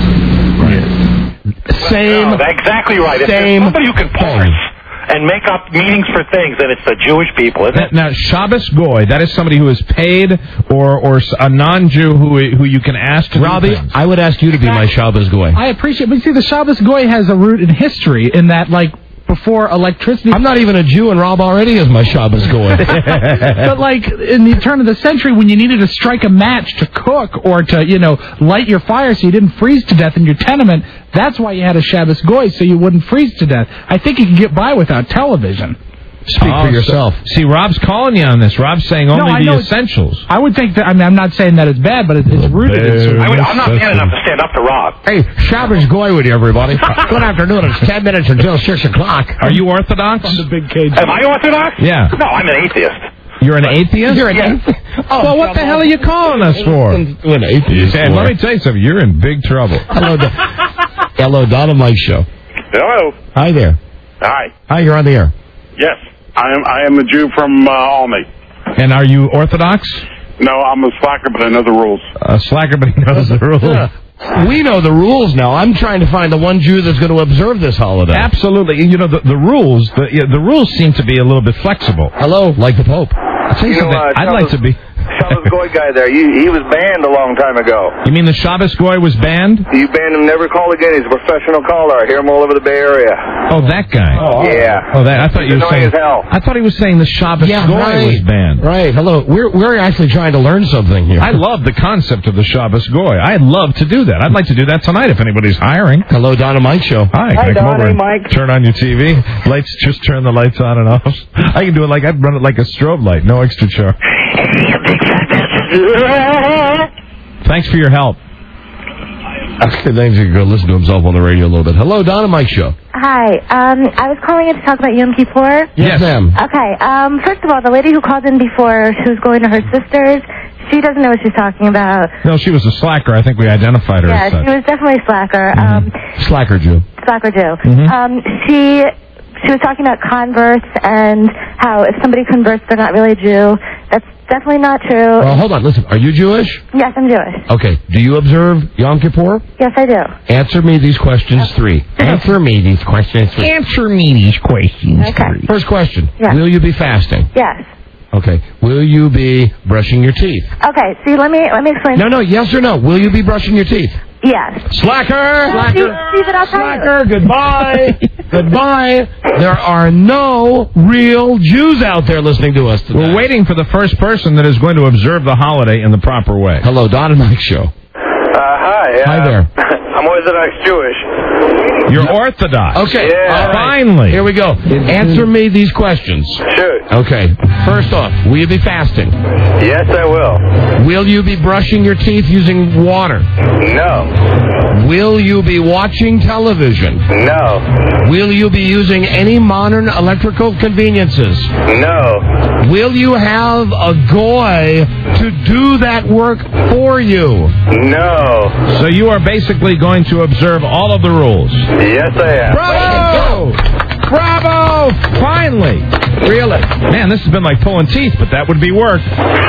Same. No, that's exactly right. If Same there's somebody who can parse and make up meanings for things, then it's the Jewish people, isn't it? Now, Shabbos goy, that is somebody who is paid or or a non-Jew who who you can ask to do Robbie, things. I would ask you to be my Shabbos goy. I appreciate, but see, the Shabbos Goy has a root in history in that, like, before electricity. I'm not even a Jew, and Rob already is my Shabbos goy. But, like, in the turn of the century, when you needed to strike a match to cook or to, you know, light your fire so you didn't freeze to death in your tenement, that's why you had a Shabbos Goy, so you wouldn't freeze to death. I think you can get by without television. Speak Oh, for yourself. so- see, Rob's calling you on this. Rob's saying only No, I the know it's- essentials. I would think that, I mean, I'm not saying that it's bad, but it, it's rooted in certain... I would, I'm not man enough to stand up to Rob. Hey, Shabbos goy with you, everybody. Good afternoon. It's ten minutes until six o'clock. Are you Orthodox? the big cage. Am I Orthodox? Yeah. No, I'm an atheist. You're an atheist? You're an Yeah. atheist? Oh, well, what the hell are you calling us for? An atheist. Hey, let me tell you something. You're in big trouble. Hello, Don- Hello, Don and Mike Show. Hello. Hi there. Hi. Hi, you're on the air. Yes, I am. I am a Jew from uh, Albany. And are you Orthodox? No, I'm a slacker, but I know the rules. A slacker, but he knows the rules. Yeah. We know the rules now. I'm trying to find the one Jew that's going to observe this holiday. Absolutely. You know, the, the rules, the, yeah, the rules seem to be a little bit flexible. Hello, like the Pope. I'll tell you, You know, something. uh, I'd like to be... Shabbos Goy guy there, you, he was banned a long time ago. You mean the Shabbos Goy was banned? You banned him, never call again. He's a professional caller. I hear him all over the Bay Area. Oh, that guy. Oh, yeah. Oh, that. I thought He's you were annoying saying. as hell. I thought he was saying the Shabbos Yeah, Goy right. was banned. Right. Hello. We're we're actually trying to learn something here. I love the concept of the Shabbos Goy. I'd love to do that. I'd like to do that tonight if anybody's hiring. Hello, Don and Mike Show. Hi, can Hi, I come Don. over Hey, and Mike. turn on your T V? Lights, just turn the lights on and off. I can do it like I'd run it like a strobe light, no extra charge. Thanks for your help. Okay, thanks. You can go listen to himself on the radio a little bit. Hello, Don and Mike Show. Hi. Um, I was calling in to talk about Yom Kippur. Yes, ma'am. Okay. Um, first of all, the lady who called in before, who's going to her sister's, she doesn't know what she's talking about. No, she was a slacker. I think we identified her Yeah, as she such. was definitely a slacker. Um, Slacker Jew. slacker Jew. Mhm. Um, she she was talking about converts and how if somebody converts, they're not really a Jew. That's definitely not true. Well, hold on. Listen, are you Jewish? Yes, I'm Jewish. Okay. Do you observe Yom Kippur? Yes, I do. Answer me these questions three. Answer me these questions three. Answer me these questions Okay. First question. Yes. Will you be fasting? Yes. Okay. Will you be brushing your teeth? Okay. See, let me let me explain. No, no. Yes or no? Will you be brushing your teeth? Yes. Slacker! Well, see, see, but I'll tell Slacker, goodbye. Goodbye. There are no real Jews out there listening to us today. We're waiting for the first person that is going to observe the holiday in the proper way. Hello, Don and Mike Show. Uh, hi. Uh, Hi there. I'm Orthodox Jewish. You're Orthodox. Okay. Yeah. All right. Finally. Here we go. Answer me these questions. Sure. Okay. First off, will you be fasting? Yes, I will. Will you be brushing your teeth using water? No. Will you be watching television? No. Will you be using any modern electrical conveniences? No. Will you have a goy to do that work for you? No. So you are basically going to observe all of the rules. Yes, I am. Bravo! Bravo! Finally! Really? Man, this has been like pulling teeth, but that would be work.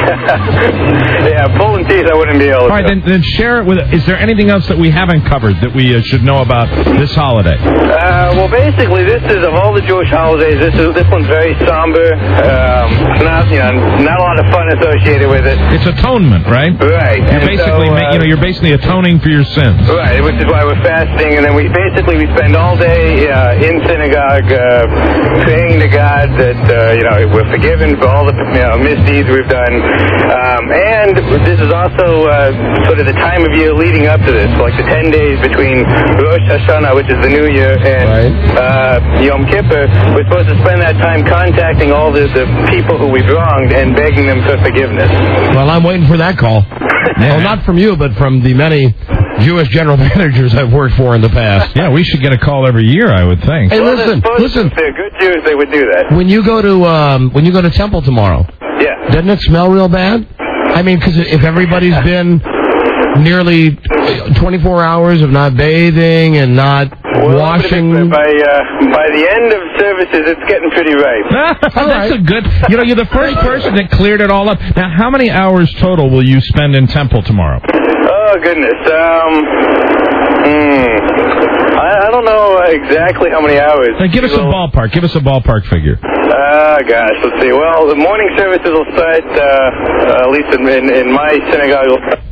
Yeah, pulling teeth, I wouldn't be able to. All right, then, then share it with. Is there anything else that we haven't covered that we uh, should know about this holiday? Uh, well, basically, this is of all the Jewish holidays. This is this one's very somber. Um, not you know, not a lot of fun associated with it. It's atonement, right? Right. You're And basically, so, ma- uh, you know, you're basically atoning for your sins. Right, which is why we're fasting, and then we basically we spend all day uh, in synagogue uh, praying to God that uh, you know we're forgiven for all the you know, misdeeds we've done, um, and this is also uh, sort of the time of year leading up to this, like the ten days between Rosh Hashanah, which is the New Year, and uh, Yom Kippur. We're supposed to spend that time contacting all the, the people who we've wronged and begging them for forgiveness. Well, I'm waiting for that call. Well, not from you, but from the many Jewish general managers I've worked for in the past. Yeah, we should get a call every year, I would think. Hey, Well, listen, they're supposed listen. to. If they're good Jews, they would do that. When you go to um, when you go to Temple tomorrow, Yeah. doesn't it smell real bad? I mean, because if everybody's been nearly twenty-four hours of not bathing and not Well, washing. By uh, by the end of services, it's getting pretty ripe. That's a good. You know, you're the first person that cleared it all up. Now, how many hours total will you spend in Temple tomorrow? Oh goodness. Um. Hmm. I, I don't know exactly how many hours. Now, give us a ballpark. Give us a ballpark figure. Ah, gosh. Let's see. Well, the morning services will start, uh, uh, at least in, in, in my synagogue, will start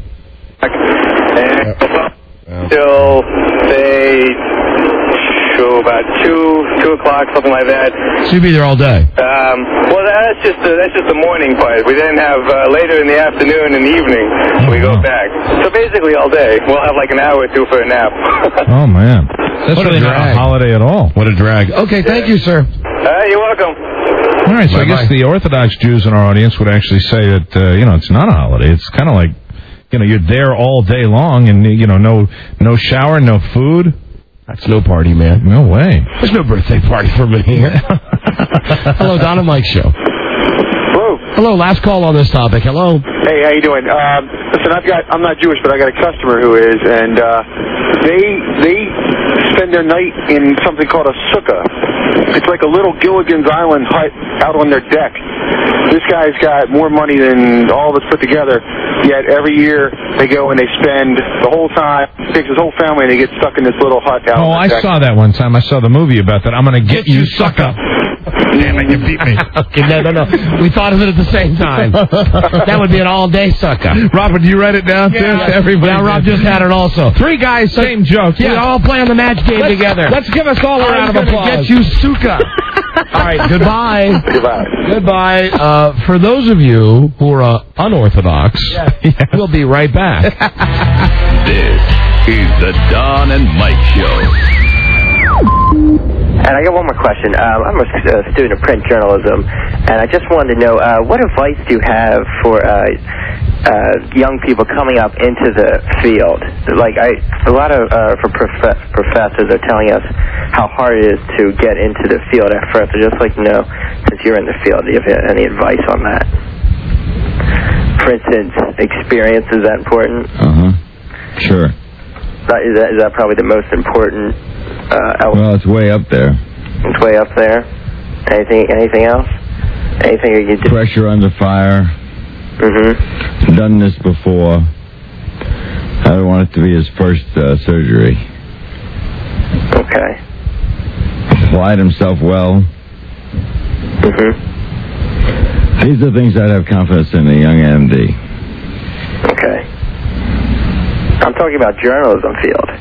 and till say to about two two o'clock, something like that. So you'll be there all day. Um, well, that's just the, that's just the morning part. We then have uh, later in the afternoon and evening we go back. So basically all day. We'll have like an hour or two for a nap. Oh man, that's What a really not drag. a holiday at all. What a drag. Okay, thank you, sir. Uh, you're welcome. All right, so I Bye-bye. guess the Orthodox Jews in our audience would actually say that uh, you know it's not a holiday. It's kind of like you know you're there all day long and you know no no shower, no food. That's no party, man. No way. There's no birthday party for me. Hello, Don and Mike Show. Hello. Hello, last call on this topic. Hello. Hey, how you doing? Um, listen, I've got I'm not Jewish, but I got a customer who is, and uh, they they spend their night in something called a sukkah. It's like a little Gilligan's Island hut out on their deck. This guy's got more money than all of us put together, yet every year they go and they spend the whole time, takes his whole family, and they get stuck in this little hut out Oh, on I their deck. saw that one time. I saw the movie about that. I'm going to get, you, sucker. Damn it, you beat me. Okay, no, no, no. We thought of it at the same time. That would be an all-day sucker. Robert, you write it down, too? Yeah, Everybody yeah, Rob just had it also. Three guys, same jokes. Yeah, all play on the match game let's, together. Let's give us all a round of applause. Get you suka. All right, goodbye. Goodbye. Goodbye. Uh, for those of you who are uh, unorthodox, yeah. we'll be right back. This is the Don and Mike Show. And I got one more question. Um, I'm a uh, student of print journalism, and I just wanted to know, uh, what advice do you have for uh, uh, young people coming up into the field? Like, I, a lot of uh, for prof- professors are telling us how hard it is to get into the field at first. I'd just like to know, since you're in the field, do you have any advice on that? For instance, experience, is that important? Uh-huh. Sure. That, is, that, is that probably the most important uh, element? Well, it's way up there. It's way up there. Anything? Anything else? Anything you could do? Pressure under fire. Mm-hmm. Done this before. I don't want it to be his first uh, surgery. Okay. Applied himself well. Mm-hmm. These are things I'd have confidence in a young M D. Okay. I'm talking about journalism field.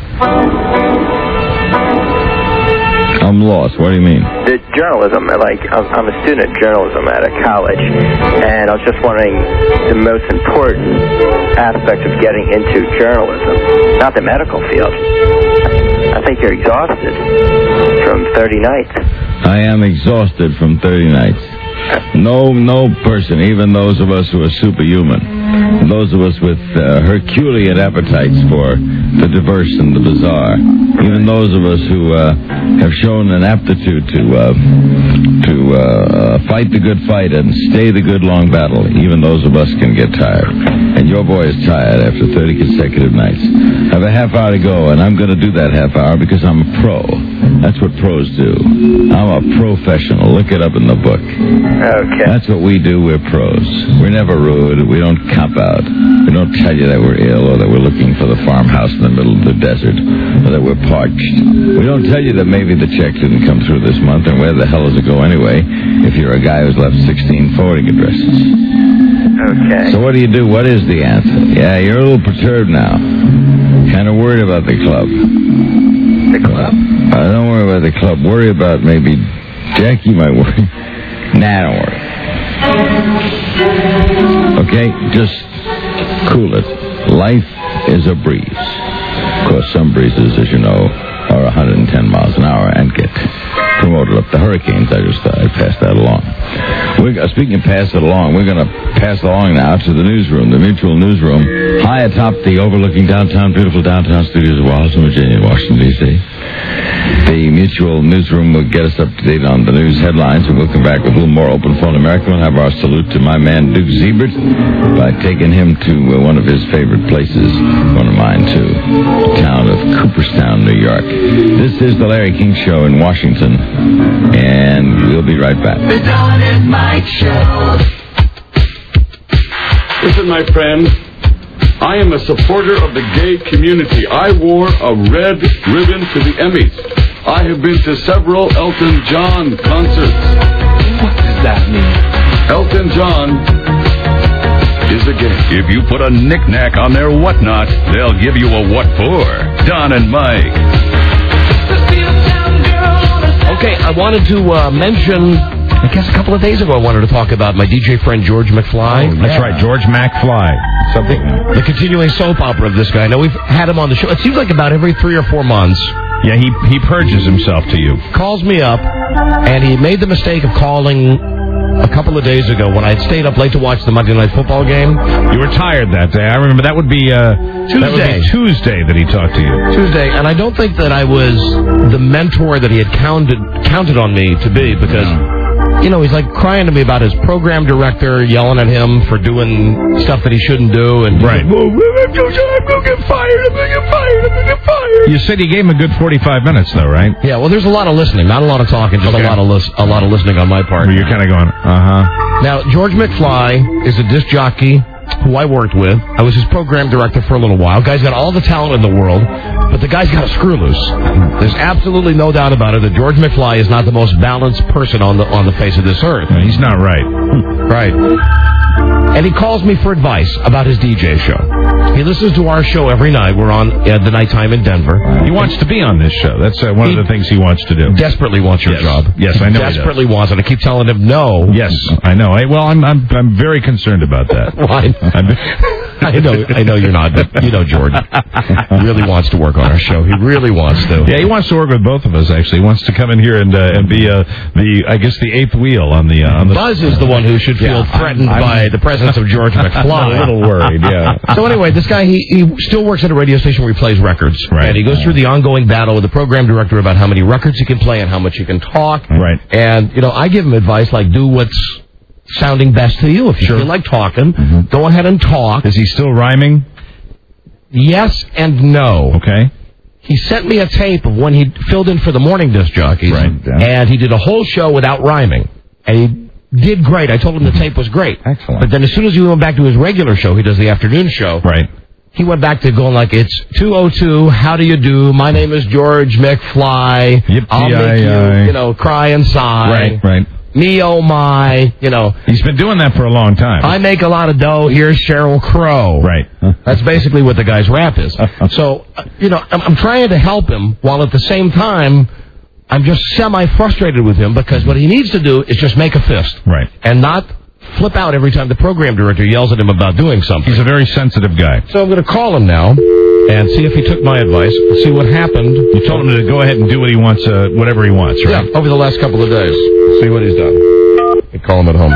I'm lost. What do you mean? The journalism, like, I'm, I'm a student of journalism at a college, and I was just wondering the most important aspect of getting into journalism, not the medical field. I think you're exhausted from thirty nights. I am exhausted from thirty nights. No, no person, even those of us who are superhuman, those of us with uh, Herculean appetites for the diverse and the bizarre, even those of us who uh, have shown an aptitude to uh, to uh, fight the good fight and stay the good long battle, even those of us can get tired. And your boy is tired after thirty consecutive nights. I have a half hour to go, and I'm going to do that half hour because I'm a pro. That's what pros do. I'm a professional. Look it up in the book. Okay. That's what we do. We're pros. We're never rude. We don't cop out. We don't tell you that we're ill or that we're looking for the farmhouse in the middle of the desert or that we're parched. We don't tell you that maybe the check didn't come through this month and where the hell does it go anyway if you're a guy who's left sixteen forwarding addresses. Okay. So what do you do? What is the answer? Yeah, you're a little perturbed now. Kind of worried about the club. The club? Uh, don't worry about the club. Worry about maybe Jackie might worry. Nah, don't worry. Okay, just cool it. Life is a breeze. Of course, some breezes, as you know, are one hundred ten miles an hour and get promoted up to hurricanes. I just thought I'd pass that along. We're, speaking of pass it along, we're going to pass along now to the newsroom, the Mutual Newsroom, high atop the overlooking downtown, beautiful downtown studios of Washington, Virginia, Washington, D C The Mutual Newsroom will get us up to date on the news headlines, and we'll come back with a little more open phone America. We'll have our salute to my man Duke Ziebert by taking him to uh, one of his favorite places, one of mine too, the town of Cooperstown, New York. This is the Larry King Show in Washington, and we'll be right back. The Don and Mike Show. Listen, my friend, I am a supporter of the gay community. I wore a red ribbon to the Emmys. I have been to several Elton John concerts. What does that mean? Elton John is a gay. If you put a knick-knack on their whatnot, they'll give you a what for. Don and Mike. Okay, I wanted to uh, mention, I guess a couple of days ago I wanted to talk about my D J friend George McFly. Oh, that's right, George McFly. Something. The continuing soap opera of this guy. Now, we've had him on the show. It seems like about every three or four months. Yeah, he he purges himself to you. Calls me up, and he made the mistake of calling a couple of days ago when I had stayed up late to watch the Monday Night Football game. You were tired that day. I remember that would be uh, Tuesday. That would be Tuesday that he talked to you. Tuesday, and I don't think that I was the mentor that he had counted counted on me to be, because you know, he's like crying to me about his program director yelling at him for doing stuff that he shouldn't do. And right. I'm going to get fired. I'm going to get fired. I'm going to get fired. You said you gave him a good forty-five minutes, though, right? Yeah, well, there's a lot of listening. Not a lot of talking, just okay. a lot of lis- a lot of listening on my part. Where you're kind of going, uh-huh. Now, George McFly is a disc jockey who I worked with. I was his program director for a little while. Guy's got all the talent in the world, but the guy's got a screw loose. There's absolutely no doubt about it that George McFly is not the most balanced person on the on the face of this earth. No, he's not right. Right. And he calls me for advice about his D J show. He listens to our show every night. We're on uh, the nighttime in Denver. He wants to be on this show. That's uh, one he of the things he wants to do. Desperately wants your yes. job. Yes, I know. Desperately wants it. I keep telling him no. Yes, I know. I, well, I'm I'm I'm very concerned about that. Why? I know. I know you're not, but you know George really wants to work on our show. He really wants to. Yeah, he wants to work with both of us. Actually, he wants to come in here and uh, and be uh, the I guess the eighth wheel on the uh, on the. Buzz is the one who should feel yeah, threatened I'm, I'm, by the presence of George McFly. I'm a little worried. Yeah. So anyway, this guy he he still works at a radio station where he plays records. Right. And he goes through the ongoing battle with the program director about how many records he can play and how much he can talk. Right. And you know, I give him advice like do what's sounding best to you. If you sure. feel like talking, mm-hmm. go ahead and talk. Is he still rhyming? Yes and no. Okay. He sent me a tape of when he filled in for the morning disc jockeys, right. yeah. and he did a whole show without rhyming, and he did great. I told him the tape was great. Excellent. But then as soon as he went back to his regular show, he does the afternoon show. Right. He went back to going like, it's two oh two, how do you do? My name is George McFly. Yep, I'll make you, you know, cry and sigh. Right, right. Me, oh my, you know. He's been doing that for a long time. I make a lot of dough. Here's Sheryl Crow. Right. That's basically what the guy's rap is. So, you know, I'm, I'm trying to help him while at the same time I'm just semi-frustrated with him because what he needs to do is just make a fist. Right. And not flip out every time the program director yells at him about doing something. He's a very sensitive guy. So I'm going to call him now and see if he took my advice, see what happened. You told him to go ahead and do what he wants, uh, whatever he wants, right? Yeah, over the last couple of days. See what he's done. I call him at home.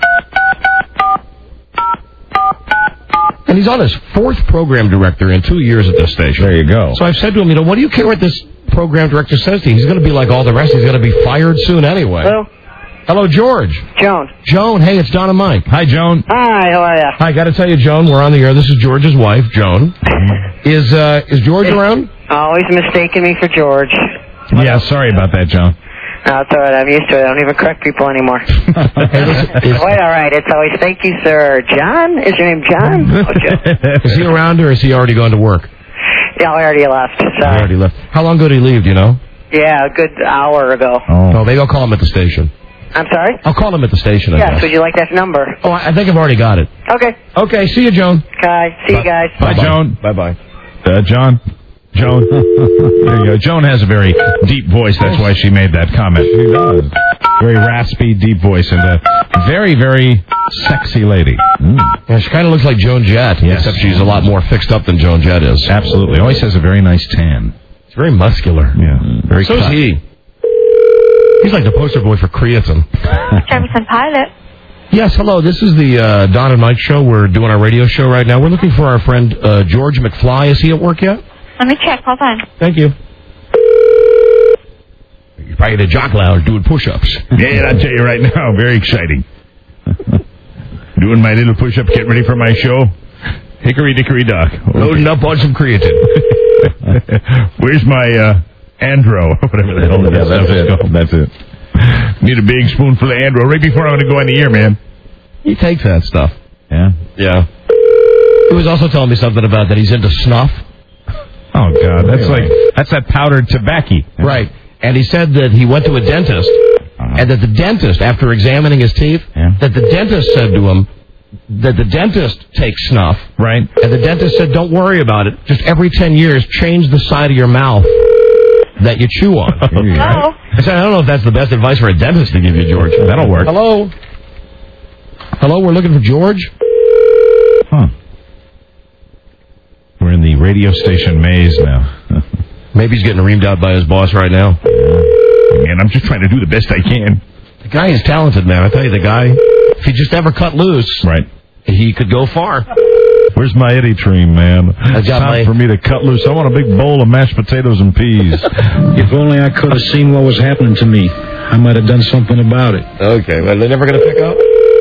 And he's on his fourth program director in two years at this station. There you go. So I've said to him, you know, what do you care what this program director says to you? He's going to be like all the rest. He's going to be fired soon anyway. Hello? Hello, George. Joan. Joan, hey, it's Don and Mike. Hi, Joan. Hi, how are you? Hi, got to tell you, Joan, we're on the air. This is George's wife, Joan. is uh, is George it's around? Always mistaking me for George. Yeah, sorry about that, Joan. No, it's all right. I'm used to it. I don't even correct people anymore. Hey, listen, is, Quite all right. It's always, thank you, sir. John? Is your name John? Oh, John. Is he around or is he already gone to work? Yeah, I already left. He Sorry. already left. How long ago did he leave, do you know? Yeah, a good hour ago. Oh, no, maybe I'll call him at the station. I'm sorry? I'll call him at the station, I Yes, guess. would you like that number? Oh, I I think I've already got it. Okay. Okay, see you, Joan. Bye. See Bye. you guys. Bye, Bye-bye. Joan. Bye-bye. Uh, John. Joan. There you go. Joan has a very deep voice. That's why she made that comment. She does. Very raspy, deep voice, and a very, very sexy lady. Mm. Yeah, she kind of looks like Joan Jett, yes. except she's a lot more fixed up than Joan Jett is. Absolutely. Always has a very nice tan. She's very muscular. Yeah. Very So cut. is he. He's like the poster boy for creatine. Jefferson Pilot. Yes, hello. This is the uh, Don and Mike show. We're doing our radio show right now. We're looking for our friend uh, George McFly. Is he at work yet? Let me check. Hold on. Thank you. You're probably at a jock lounge doing push-ups. Yeah, I'll tell you right now, very exciting. Doing my little push-ups, getting ready for my show. Hickory dickory dock. Okay. Loading up on some creatine. Where's my uh, Andro? Whatever the hell it is. Yeah, that's it. That's it. Need a big spoonful of Andro right before I'm going to go in the air, man. He takes that stuff. Yeah? Yeah. He was also telling me something about that he's into snuff. Oh, God. That's like, that's that powdered tobacco. Right. And he said that he went to a dentist, uh-huh. and that the dentist, after examining his teeth, yeah. that the dentist said to him that the dentist takes snuff. Right. And the dentist said, don't worry about it. Just every ten years, change the side of your mouth that you chew on. Hello? I said, I don't know if that's the best advice for a dentist to give you, George. That'll work. Hello? Hello, we're looking for George? Huh. We're in the radio station maze now. Maybe he's getting reamed out by his boss right now. Yeah. Man, I'm just trying to do the best I can. The guy is talented, man. I tell you, the guy, if he just ever cut loose, right, he could go far. Where's my Eddie Dream, man? I It's got time my- for me to cut loose. I want a big bowl of mashed potatoes and peas. If only I could have seen what was happening to me. I I might have done something about it. Okay, well, they're never going to pick up?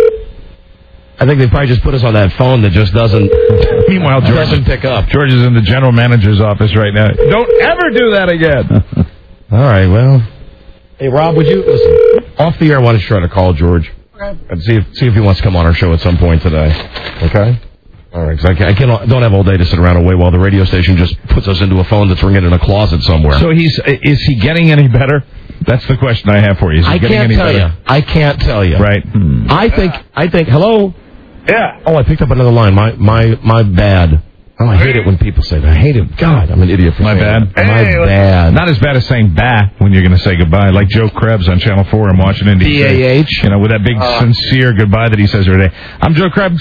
I think they probably just put us on that phone that just doesn't. Meanwhile, George doesn't pick up. George is in the general manager's office right now. Don't ever do that again. All right, well. Hey, Rob, would you listen? Off the air, why don't you try to call George? Okay. And see if see if he wants to come on our show at some point today. Okay. All right, because I, can, I can't, don't have all day to sit around and wait while the radio station just puts us into a phone that's ringing in a closet somewhere. So he's is he getting any better? That's the question I have for you. Is he I getting can't any tell better? you. I can't tell you. Right. Hmm. I think. I think. Hello. Yeah. Oh, I picked up another line. My my my bad. Oh, I hate it when people say that. I hate it. God, I'm an idiot for My saying bad. that. My bad. Not as bad as saying "bah" when you're going to say goodbye, like Joe Krebs on Channel Four in Washington D C. B A H. You know, with that big Uh, sincere goodbye that he says every day. I'm Joe Krebs.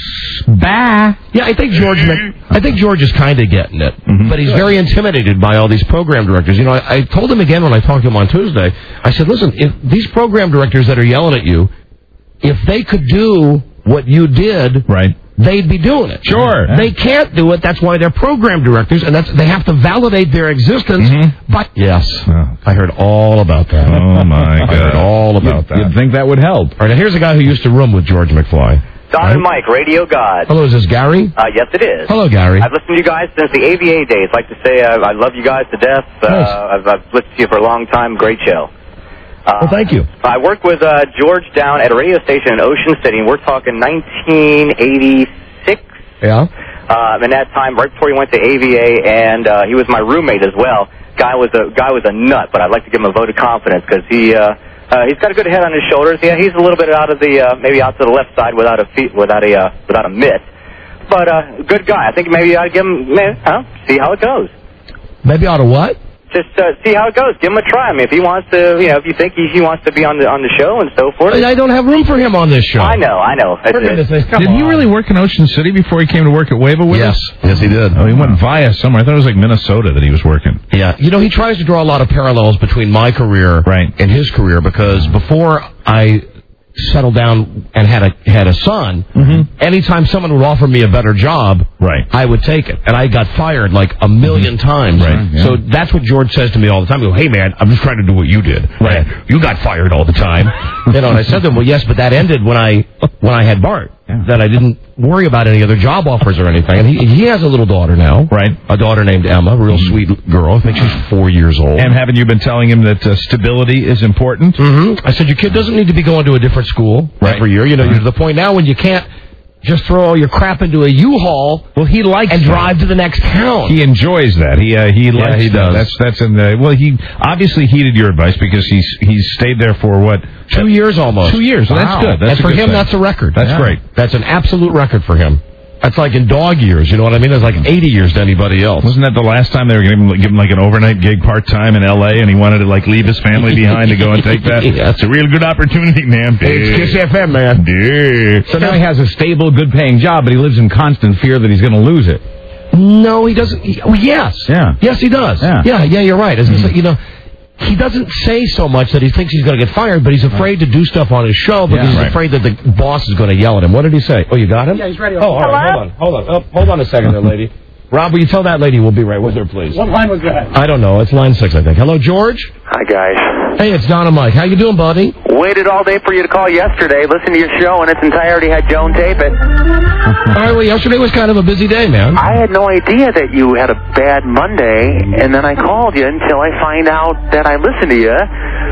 Bah. Yeah, I think George. I think George is kind of getting it, Mm-hmm. but he's very intimidated by all these program directors. You know, I, I told him again when I talked to him on Tuesday. I said, "Listen, if these program directors that are yelling at you, if they could do what you did, right, they'd be doing it. Sure. They can't do it. That's why they're program directors, and that's they have to validate their existence. Mm-hmm. But yes, I heard all about that. Oh my God, I heard all about you'd, that. You'd think that would help. All right, now here's a guy who used to room with George McFly. Don and Mike, Radio God. Hello, is this Gary? Uh, yes, it is. Hello, Gary. I've listened to you guys since the A V A days. I'd like to say uh, I love you guys to death. Uh, Nice. I've, I've listened to you for a long time. Great show. Uh, Well, thank you. I worked with uh, George down at a radio station in Ocean City, and we're talking nineteen eighty-six. Yeah. Um, and that time, right before he went to A V A, and uh, he was my roommate as well. Guy was a guy was a nut, but I'd like to give him a vote of confidence because he uh, uh, he's got a good head on his shoulders. Yeah, he's a little bit out of the uh, maybe out to the left side without a feet without a uh, without a mitt, but uh, good guy. I think maybe I'd give him, man, huh? See how it goes. Maybe out of what? Just uh, see how it goes. Give him a try. I mean, if he wants to, you know, if you think he, he wants to be on the on the show and so forth. I don't have room for him on this show. I know, I know. It's, it's, Did he really work in Ocean City before he came to work at Wava with Yes. us? Yes, he did. Oh, he went via somewhere. I thought it was like Minnesota that he was working. Yeah. You know, he tries to draw a lot of parallels between my career right. and his career because before I settled down and had a had a son, mm-hmm. anytime someone would offer me a better job, right. I would take it. And I got fired like a million mm-hmm. times. Right. Yeah. So that's what George says to me all the time. I go, hey, man, I'm just trying to do what you did. Right. You got fired all the time. You know, and I said to him, well, yes, but that ended when I when I had Bart. Yeah. That I didn't worry about any other job offers or anything. And he he has a little daughter now. Right. A daughter named Emma, a real mm-hmm. sweet girl. I think she's four years old. And haven't you been telling him that uh, stability is important? Mm-hmm. I said, your kid doesn't need to be going to a different school right. every year. You know, right. you're to the point now when you can't just throw all your crap into a U-Haul. Well, he likes and that. drive to the next town. He enjoys that. He uh, he yeah, likes he that. does. That's that's in the well. He obviously heeded your advice because he's he's stayed there for what two years almost. Two years. Wow. That's good. That's and a for good him, thing. that's a record. That's yeah. great. That's an absolute record for him. That's like in dog years, you know what I mean? It's like eighty years to anybody else. Wasn't that the last time they were going to give him like an overnight gig part-time in L A and he wanted to like leave his family behind to go and take that? Yeah. It's a real good opportunity, man. Hey, it's Kiss F M, man. Dude. So now he has a stable, good-paying job, but he lives in constant fear that he's going to lose it. No, he doesn't. He, oh, yes. Yeah. Yes, he does. Yeah, yeah, yeah you're right. It's mm-hmm. like, you know, he doesn't say so much that he thinks he's going to get fired, but he's afraid to do stuff on his show because yeah, he's right. afraid that the boss is going to yell at him. What did he say? Oh, you got him? Yeah, he's ready. Oh, all right. Hold on. Hold on. Oh, hold on a second there, lady. Rob, will you tell that lady we'll be right with her, please? What line was that? I don't know. It's line six, I think. Hello, George? Hi, guys. Hey, it's Don and Mike. How you doing, buddy? Waited all day for you to call yesterday. Listened to your show in its entirety. Had Joan tape it. All right, well, yesterday was kind of a busy day, man. I had no idea that you had a bad Monday, and then I called you until I find out that I listened to you.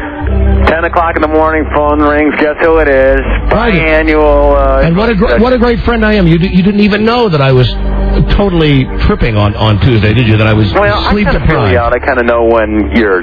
Ten o'clock in the morning, phone rings. Guess who it is? Biannual. Uh, and what a gr- what a great friend I am. You d- you didn't even know that I was totally tripping on, on Tuesday, did you? That I was well, sleep I kind of feel deprived. you out. I kind of know when you're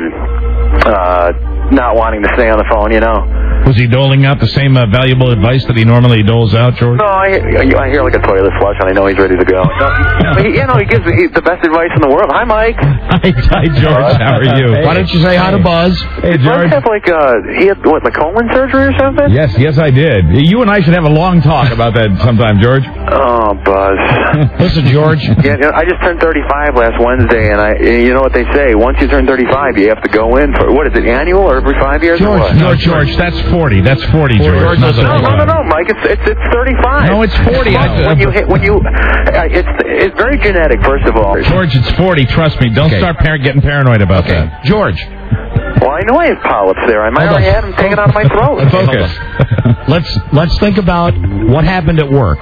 uh, not wanting to stay on the phone. You know. Was he doling out the same uh, valuable advice that he normally doles out, George? No, I, I hear like a toilet flush, and I know he's ready to go. No, he, you know, he gives he, the best advice in the world. Hi, Mike. Hi, hi George. How are you? Hey. Why don't you say hi to Buzz? Hey, Did George. Buzz have like uh, he had what, like colon surgery or something? Yes, yes, I did. You and I should have a long talk about that sometime, George. Oh, Buzz. Listen, George. Yeah, you know, I just turned thirty-five last Wednesday, and I, and you know what they say? Once you turn thirty-five, you have to go in for what is it, annual or every five years? George, or what? no, George, that's forty. That's forty, George. George not no, no, thirty-five. no, no, Mike. It's it's it's thirty-five. No, it's forty. Well, when you hit, when you, uh, it's it's very genetic. First of all, George, it's forty. Trust me. Don't Okay. start par- getting paranoid about Okay, that. George. Well, I know I have polyps there. I might already have them taken out of my throat. Focus. let's let's think about what happened at work.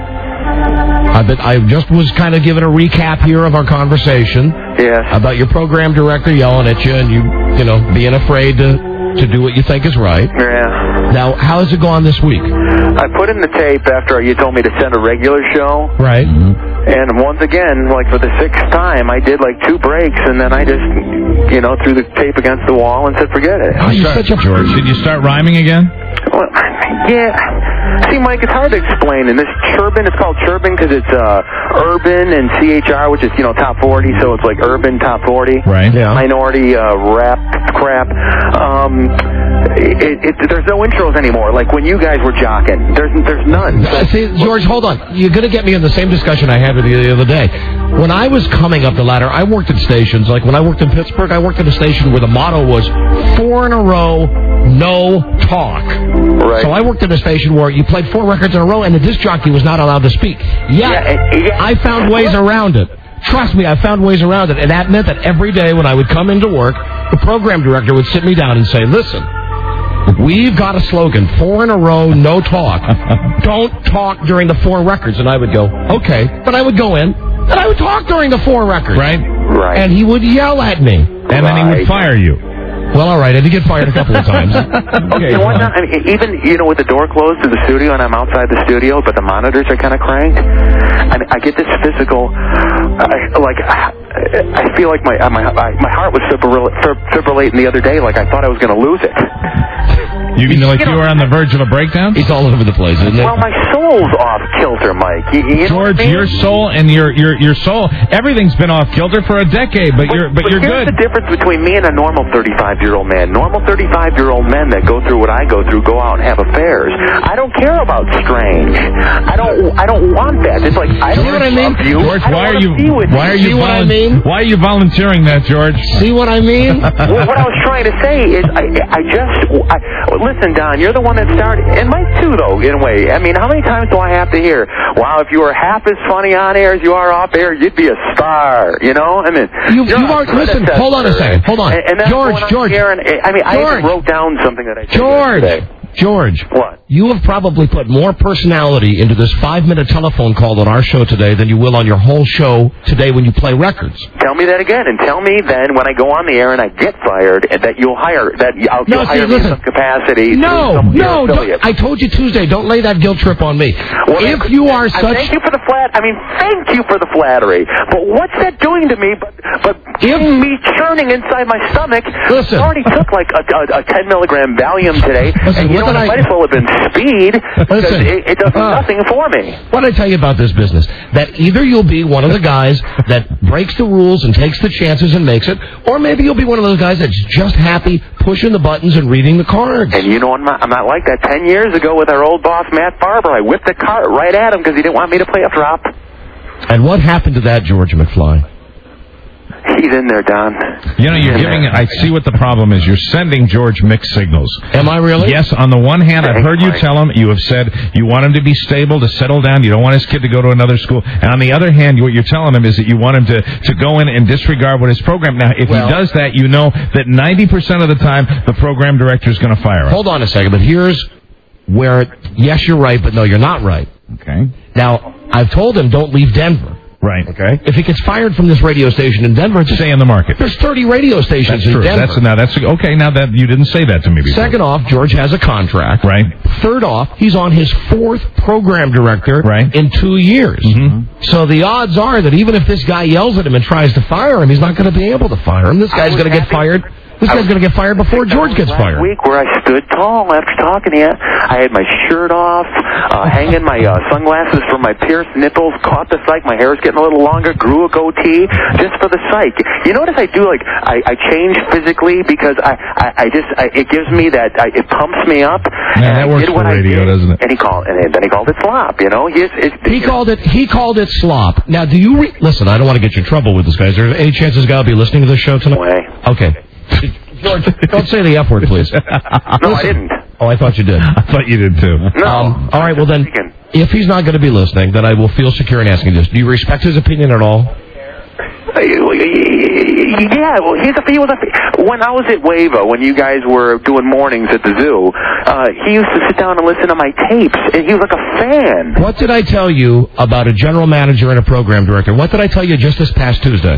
I bet I just was kind of giving a recap here of our conversation. Yes. About your program director yelling at you and you, you know, being afraid to to do what you think is right. Yeah. Now, how has it gone this week? I put in the tape after you told me to send a regular show. Right. And once again, like for the sixth time, I did like two breaks, and then I just, you know, threw the tape against the wall and said, forget it. Oh, you're such a George. Did you start rhyming again? Well, yeah. See, Mike, it's hard to explain. And this Churban, it's called Churban because it's uh, urban and C H R, which is, you know, top forty, so it's like urban top forty. Right. Yeah. Minority uh, rap crap. Um, it, it, there's no intros anymore. Like when you guys were jocking, there's there's none. Uh, see, George, hold on. You're going to get me in the same discussion I had with you the other day. When I was coming up the ladder, I worked at stations. Like when I worked in Pittsburgh, I worked at a station where the motto was four in a row, no talk. Right. So I worked at a station where you played four records in a row and the disc jockey was not allowed to speak. Yet, Yeah, yeah. I found ways around it. Trust me, I found ways around it. And that meant that every day when I would come into work, the program director would sit me down and say, listen, we've got a slogan, four in a row, no talk. Don't talk during the four records. And I would go, okay. But I would go in, and I would talk during the four records. Right. Right. And he would yell at me. And then he would fire you. Well, all right. I did get fired a couple of times. Okay, you know what? I mean, even, you know, with the door closed to the studio and I'm outside the studio, but the monitors are kind of cranked, I mean, I get this physical, I, like, I, I feel like my my my heart was fibrillating the other day, like I thought I was going to lose it. You mean like you you know, were on the verge of a breakdown? It's all over the place, isn't it? Well, my soul's off kilter, Mike. You, you know George, what I mean? your soul and your your your soul, everything's been off kilter for a decade, but, But, you're but, but you're here's good. the difference between me and a normal thirty-five-year-old man. Normal thirty-five-year-old men that go through what I go through go out and have affairs. I don't care about strange. I don't. I don't want that. It's like I don't See what I mean? love you. George, I don't why are wanna you be with why are See you what I volun- mean? why are you volunteering that, George? See what I mean? well, what I was trying to say is, I, I just I, listen, Don. You're the one that started, and Mike too, though. In a way, I mean, how many times do I have to hear? Wow, if you were half as funny on air as you are off air, you'd be a star. You know, I mean, You, you're you are, listen, hold on a second. Hold on. And, and then George, going on George. here and, I mean, I George. even wrote down something that I said George. yesterday. George. What? You have probably put more personality into this five-minute telephone call on our show today than you will on your whole show today when you play records. Tell me that again, and tell me then when I go on the air and I get fired, and that you'll hire that I'll, No, you'll see, hire me in listen. some capacity. No, through some of your no, don't, affiliates. I told you Tuesday, don't lay that guilt trip on me. Well, if then, you are I such... thank you for the flat. I mean, thank you for the flattery. But what's that doing to me? But but getting me churning inside my stomach. Listen. I already took like a, a, a ten milligram Valium today, Listen, and you what know did what? I- It might as well have been speed because Listen. it, it does Uh, nothing for me. What did I tell you about this business? That either you'll be one of the guys that breaks the rules and takes the chances and makes it, or maybe you'll be one of those guys that's just happy pushing the buttons and reading the cards. And you know, I'm not, I'm not like that. Ten years ago with our old boss, Matt Barber, I whipped the cart right at him because he didn't want me to play a drop. And what happened to that, George McFly? He's in there, Don. You know, you're giving. I see what the problem is. You're sending George mixed signals. Am I really? Yes. On the one hand, I've heard you tell him. You have said you want him to be stable, to settle down. You don't want his kid to go to another school. And on the other hand, what you're telling him is that you want him to, to go in and disregard what his program. Now, if Well- he does that, you know that ninety percent of the time the program director is going to fire him. Hold on a second, but here's where, yes, you're right, but no, you're not right. Okay. Now, I've told him don't leave Denver. Right. Okay. If he gets fired from this radio station in Denver, just stay in the market. There's thirty radio stations That's in true. Denver. That's now. That's okay. Now that you didn't say that to me before. Second off, George has a contract. Right. Third off, he's on his fourth program director right. in two years. Mm-hmm. So the odds are that even if this guy yells at him and tries to fire him, he's not going to be able to fire him. This guy's going to get fired. This guy's going to get fired before George gets Last fired. week where I stood tall after talking to you, I had my shirt off, uh, hanging my uh, sunglasses from my pierced nipples, caught the psych, my hair was getting a little longer, grew a goatee, just for the psych. You notice I do, like, I, I change physically because I, I, I just, I, it gives me that, I, it pumps me up. Man, and that I works did for what I radio, did, doesn't it? And he called, and then he called it slop, you know? He, is, it, He called it. He called it slop. Now, do you re- listen? I don't want to get you in trouble with this guy. Is there any chance this guy will be listening to this show tonight? Way. Okay. George, don't say the F word, please. No, I didn't. Oh, I thought you did. I thought you did too. No. Um, all right. Well, then, if he's not going to be listening, then I will feel secure in asking this. Do you respect his opinion at all? Yeah, well, he's a, he was a, when I was at WAVA, when you guys were doing mornings at the zoo, uh, he used to sit down and listen to my tapes, and he was like a fan. What did I tell you about a general manager and a program director? What did I tell you just this past Tuesday?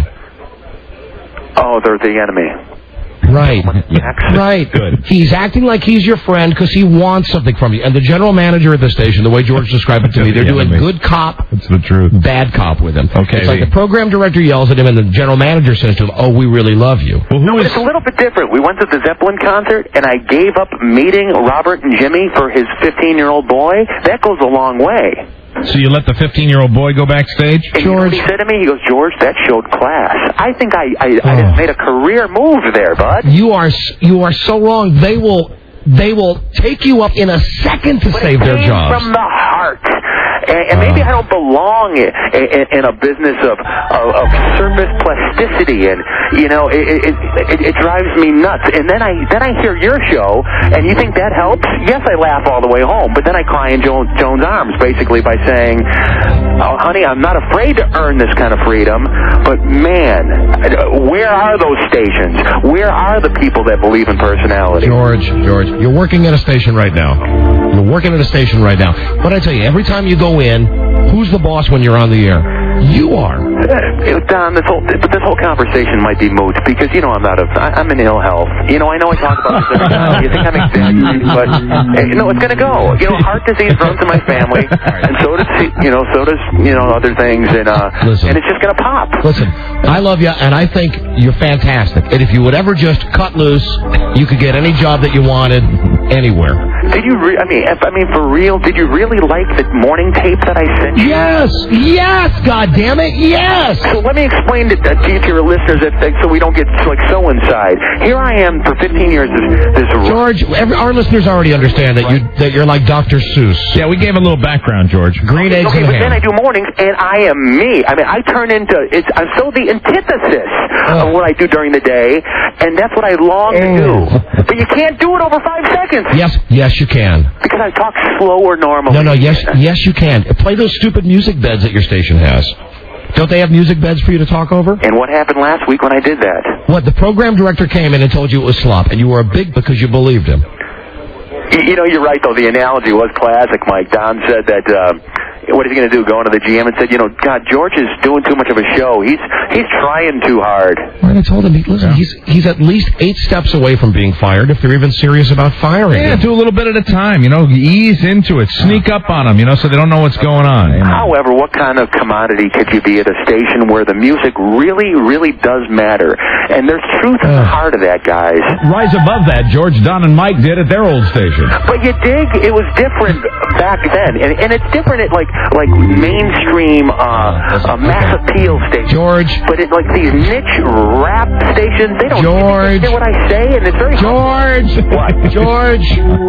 Oh, they're the enemy. Right. Right. Good. He's acting like he's your friend because he wants something from you. And the general manager at the station, the way George described it to me, they're doing good cop, That's the truth. bad cop with him. Okay. It's like the program director yells at him and the general manager says to him, oh, we really love you. Well, no, but it's a little bit different. We went to the Zeppelin concert, and I gave up meeting Robert and Jimmy for his fifteen-year-old boy. That goes a long way. So you let the fifteen-year-old boy go backstage? And you know what he said to me? He goes, George, that showed class. I think I, I, I Oh. just made a career move there, bud. You are you are so wrong. They will they will take you up in a second to But save it their came jobs. from the heart. And, and maybe I don't belong in, in, in a business of, of, of surface plasticity, and you know, it, it, it, it drives me nuts. And then I then I hear your show, and you think that helps? Yes, I laugh all the way home, but then I cry in Joan, Joan's arms, basically by saying, "Oh, honey, I'm not afraid to earn this kind of freedom, but man, where are those stations? Where are the people that believe in personality?" George, George, you're working at a station right now. You're working at a station right now. But I tell you, every time you go in, who's the boss when you're on the air? You are. Uh, Don, this whole this whole conversation might be moot because you know I'm not a I, I'm in ill health. You know I know I talk about this every time. You think I'm exaggerating, but uh, you know it's gonna go. You know heart disease runs in my family, and so does you know so does you know other things, and uh Listen. and it's just gonna pop. Listen, I love you, and I think you're fantastic. And if you would ever just cut loose, you could get any job that you wanted anywhere. Did you? Re- I mean, if, I mean for real. Did you really like the morning tape that I sent you? Yes, yes, God damn it, yes. So let me explain to, to you to your listeners that, that so we don't get like so inside. Here I am for fifteen years. This, this George, every, our listeners already understand that you that you're like Doctor Seuss. Yeah, we gave a little background, George. Green okay, eggs okay, and but ham. then I do mornings, and I am me. I mean, I turn into it's. I'm so the antithesis of what I do during the day, and that's what I long to do. But you can't do it over five seconds. Yes, yes, you can. Because I talk slower normally. No, no, yes, yes, you can. Play those stupid music beds that your station has. Don't they have music beds for you to talk over? And what happened last week when I did that? What, the program director came in and told you it was slop, and you were a big because you believed him. You, you know, you're right, though. The analogy was classic, Mike. Don said that, uh, what is he going to do, go into the G M and said, you know, God, George is doing too much of a show. He's he's trying too hard. Right, I told him, listen, he's he's at least eight steps away from being fired if they're even serious about firing Yeah, him. do a little bit at a time. You know, ease into it. Sneak up on them, you know, so they don't know what's going on. However, what kind of commodity could you be at a station where the music really, really does matter? And there's truth in the heart of that, guys. Rise above that, George, Don, and Mike did at their old station. But you dig, it was different back then. And, and it's different at, like, like mainstream uh, uh, mass appeal stations. George. But at, like, these niche rap stations, they don't George. hear what I say, and it's very... George. What? George.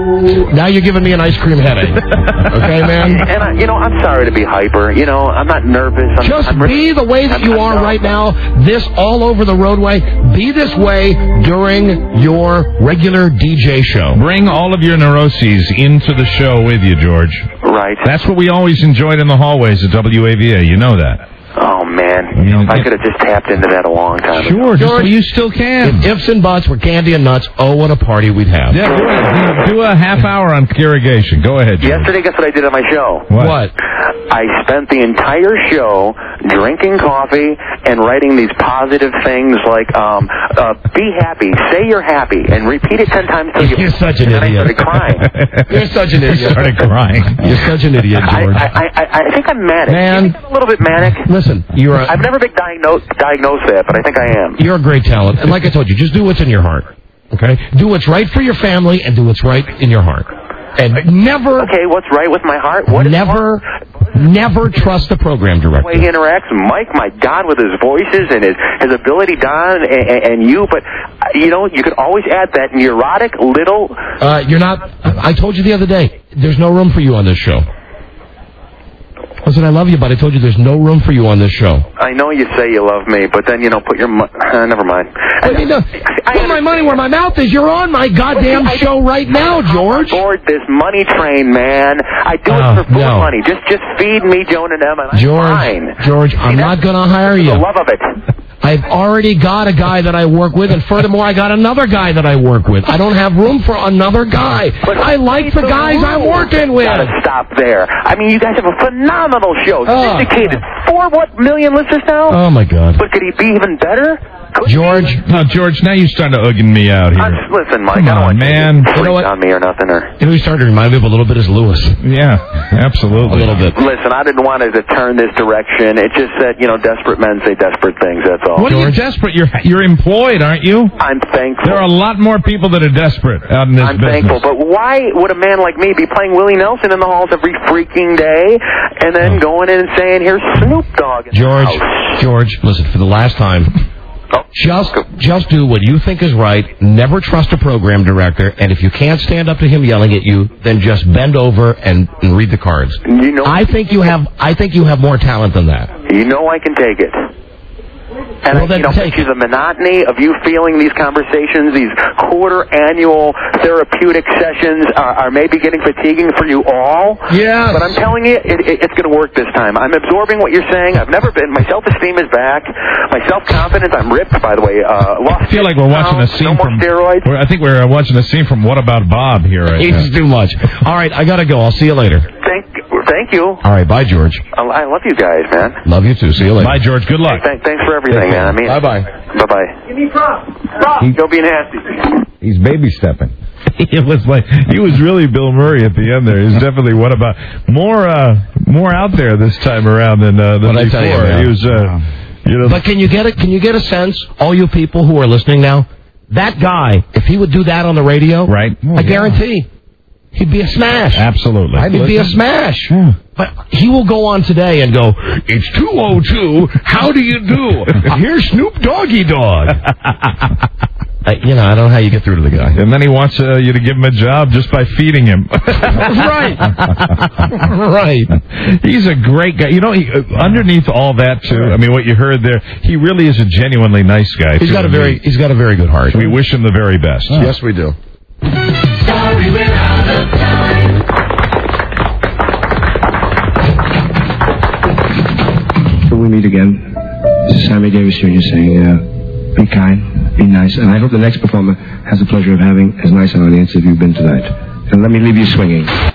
Now you're giving me an ice cream headache. Okay, man? And, I, you know, I'm sorry to be hyper. You know, I'm not nervous. I'm, Just I'm be the way that you are right now, this all over the roadway. Be this way during your regular D J show. Bring all of your neuroses into the show with you, George. Right. That's what we always enjoyed in the hallways at W A V A. You know that. Oh, man. You know, if I could have just tapped into that a long time ago. Sure, George, just, you still can. If ifs and buts were candy and nuts, oh, what a party we'd have. Yeah, do a, do a half hour on irrigation. Go ahead, George. Yesterday, guess what I did on my show? What? What? I spent the entire show drinking coffee and writing these positive things like, um, uh, be happy, say you're happy, and repeat it ten times till you... You're such an and idiot. I started crying. You're such an idiot. You started crying. You're such an idiot, I, George. I, I, I think I'm manic. Man. You think I'm a little bit manic? Listen, you're a, I've never been diagnosed, diagnosed that, but I think I am. you're a great talent. And like I told you, just do what's in your heart. Okay? Do what's right for your family and do what's right in your heart. And never... Okay, what's right with my heart? What is never, never trust the program the director. way he interacts? Mike, my God, with his voices and his, his ability, Don, and, and, and you. But, uh, you know, you could always add that neurotic little... Uh, you're not... I told you the other day, there's no room for you on this show. Listen, I love you, but I told you there's no room for you on this show. I know you say you love me, but then, you know, put your... Mo- uh, never mind. I mean, no, put my money where my mouth is. You're on my goddamn show right now, George. I'm aboard this money train, man. I do Oh, it for food no. money. Just just feed me, Joan and Emma, and I'm George, fine. George, I'm See, not that's going to hire you. the love of it. I've already got a guy that I work with, and furthermore, I got another guy that I work with. I don't have room for another guy. But I like the guys I'm working with. Gotta stop there. I mean, you guys have a phenomenal show. Oh, Syndicated. Four, what, million listeners now? Oh, my God. But could he be even better? Could George, no, George, now you're starting to ugging me out here. I'm, listen, Mike, Come I don't on, want man. you to You know freak what? on me or nothing. Or... You know, he's starting to remind me of a little bit as Lewis. Yeah, absolutely. A little bit. Listen, I didn't want it to turn this direction. It's just that, you know, desperate men say desperate things, that's all. What are you desperate? You're you're employed, aren't you? I'm thankful. There are a lot more people that are desperate out in this I'm business. thankful, but why would a man like me be playing Willie Nelson in the halls every freaking day and then going in and saying, here's Snoop Dogg in the George, house? George, listen, for the last time, just just do what you think is right. Never trust a program director, and if you can't stand up to him yelling at you, then just bend over and, and read the cards. You know, I think you have I think you have more talent than that. You know I can take it. And Well, I, then you know, take picture the monotony of you feeling these conversations, these quarter annual therapeutic sessions are, are maybe getting fatiguing for you all. Yeah. But I'm telling you, it, it, it's going to work this time. I'm absorbing what you're saying. I've never been. My self-esteem is back. My self-confidence, I'm ripped, by the way. Uh, lost I feel like we're watching a pounds, scene no more from. steroids. we're- I think we're uh, watching a scene from What About Bob here right now. It's too much. All right, I gotta go. I'll see you later. Thank, thank you. All right, bye, George. I, I love you guys, man. Love you too. See you later. Bye, George. Good luck. Thank, thanks for everything, man. I mean, Bye bye. bye bye. Give me props. Props. Don't be nasty. He's baby stepping. It was like he was really Bill Murray at the end there. He's definitely What About more uh, more out there this time around than uh, than What'd I before. tell you, man? He was, uh, you know. But can you get it? Can you get a sense, all you people who are listening now, that guy, if he would do that on the radio, right? I guarantee he'd be a smash. Absolutely, He'd be a smash. But he will go on today and go, it's two oh two, how do you do? Here's Snoop Doggy Dog. Uh, you know, I don't know how you get through to the guy. And then he wants uh, you to give him a job just by feeding him. Right. Right. He's a great guy. You know, he, uh, underneath all that, too, I mean, what you heard there, he really is a genuinely nice guy. He's too. got a very, he's got a very good heart. We wish him the very best. Yes, we do. Sorry, we're out of time. Till we meet again, this is Sammy Davis Junior saying, uh, be kind, be nice, and I hope the next performer has the pleasure of having as nice an audience as you've been tonight. And let me leave you swinging.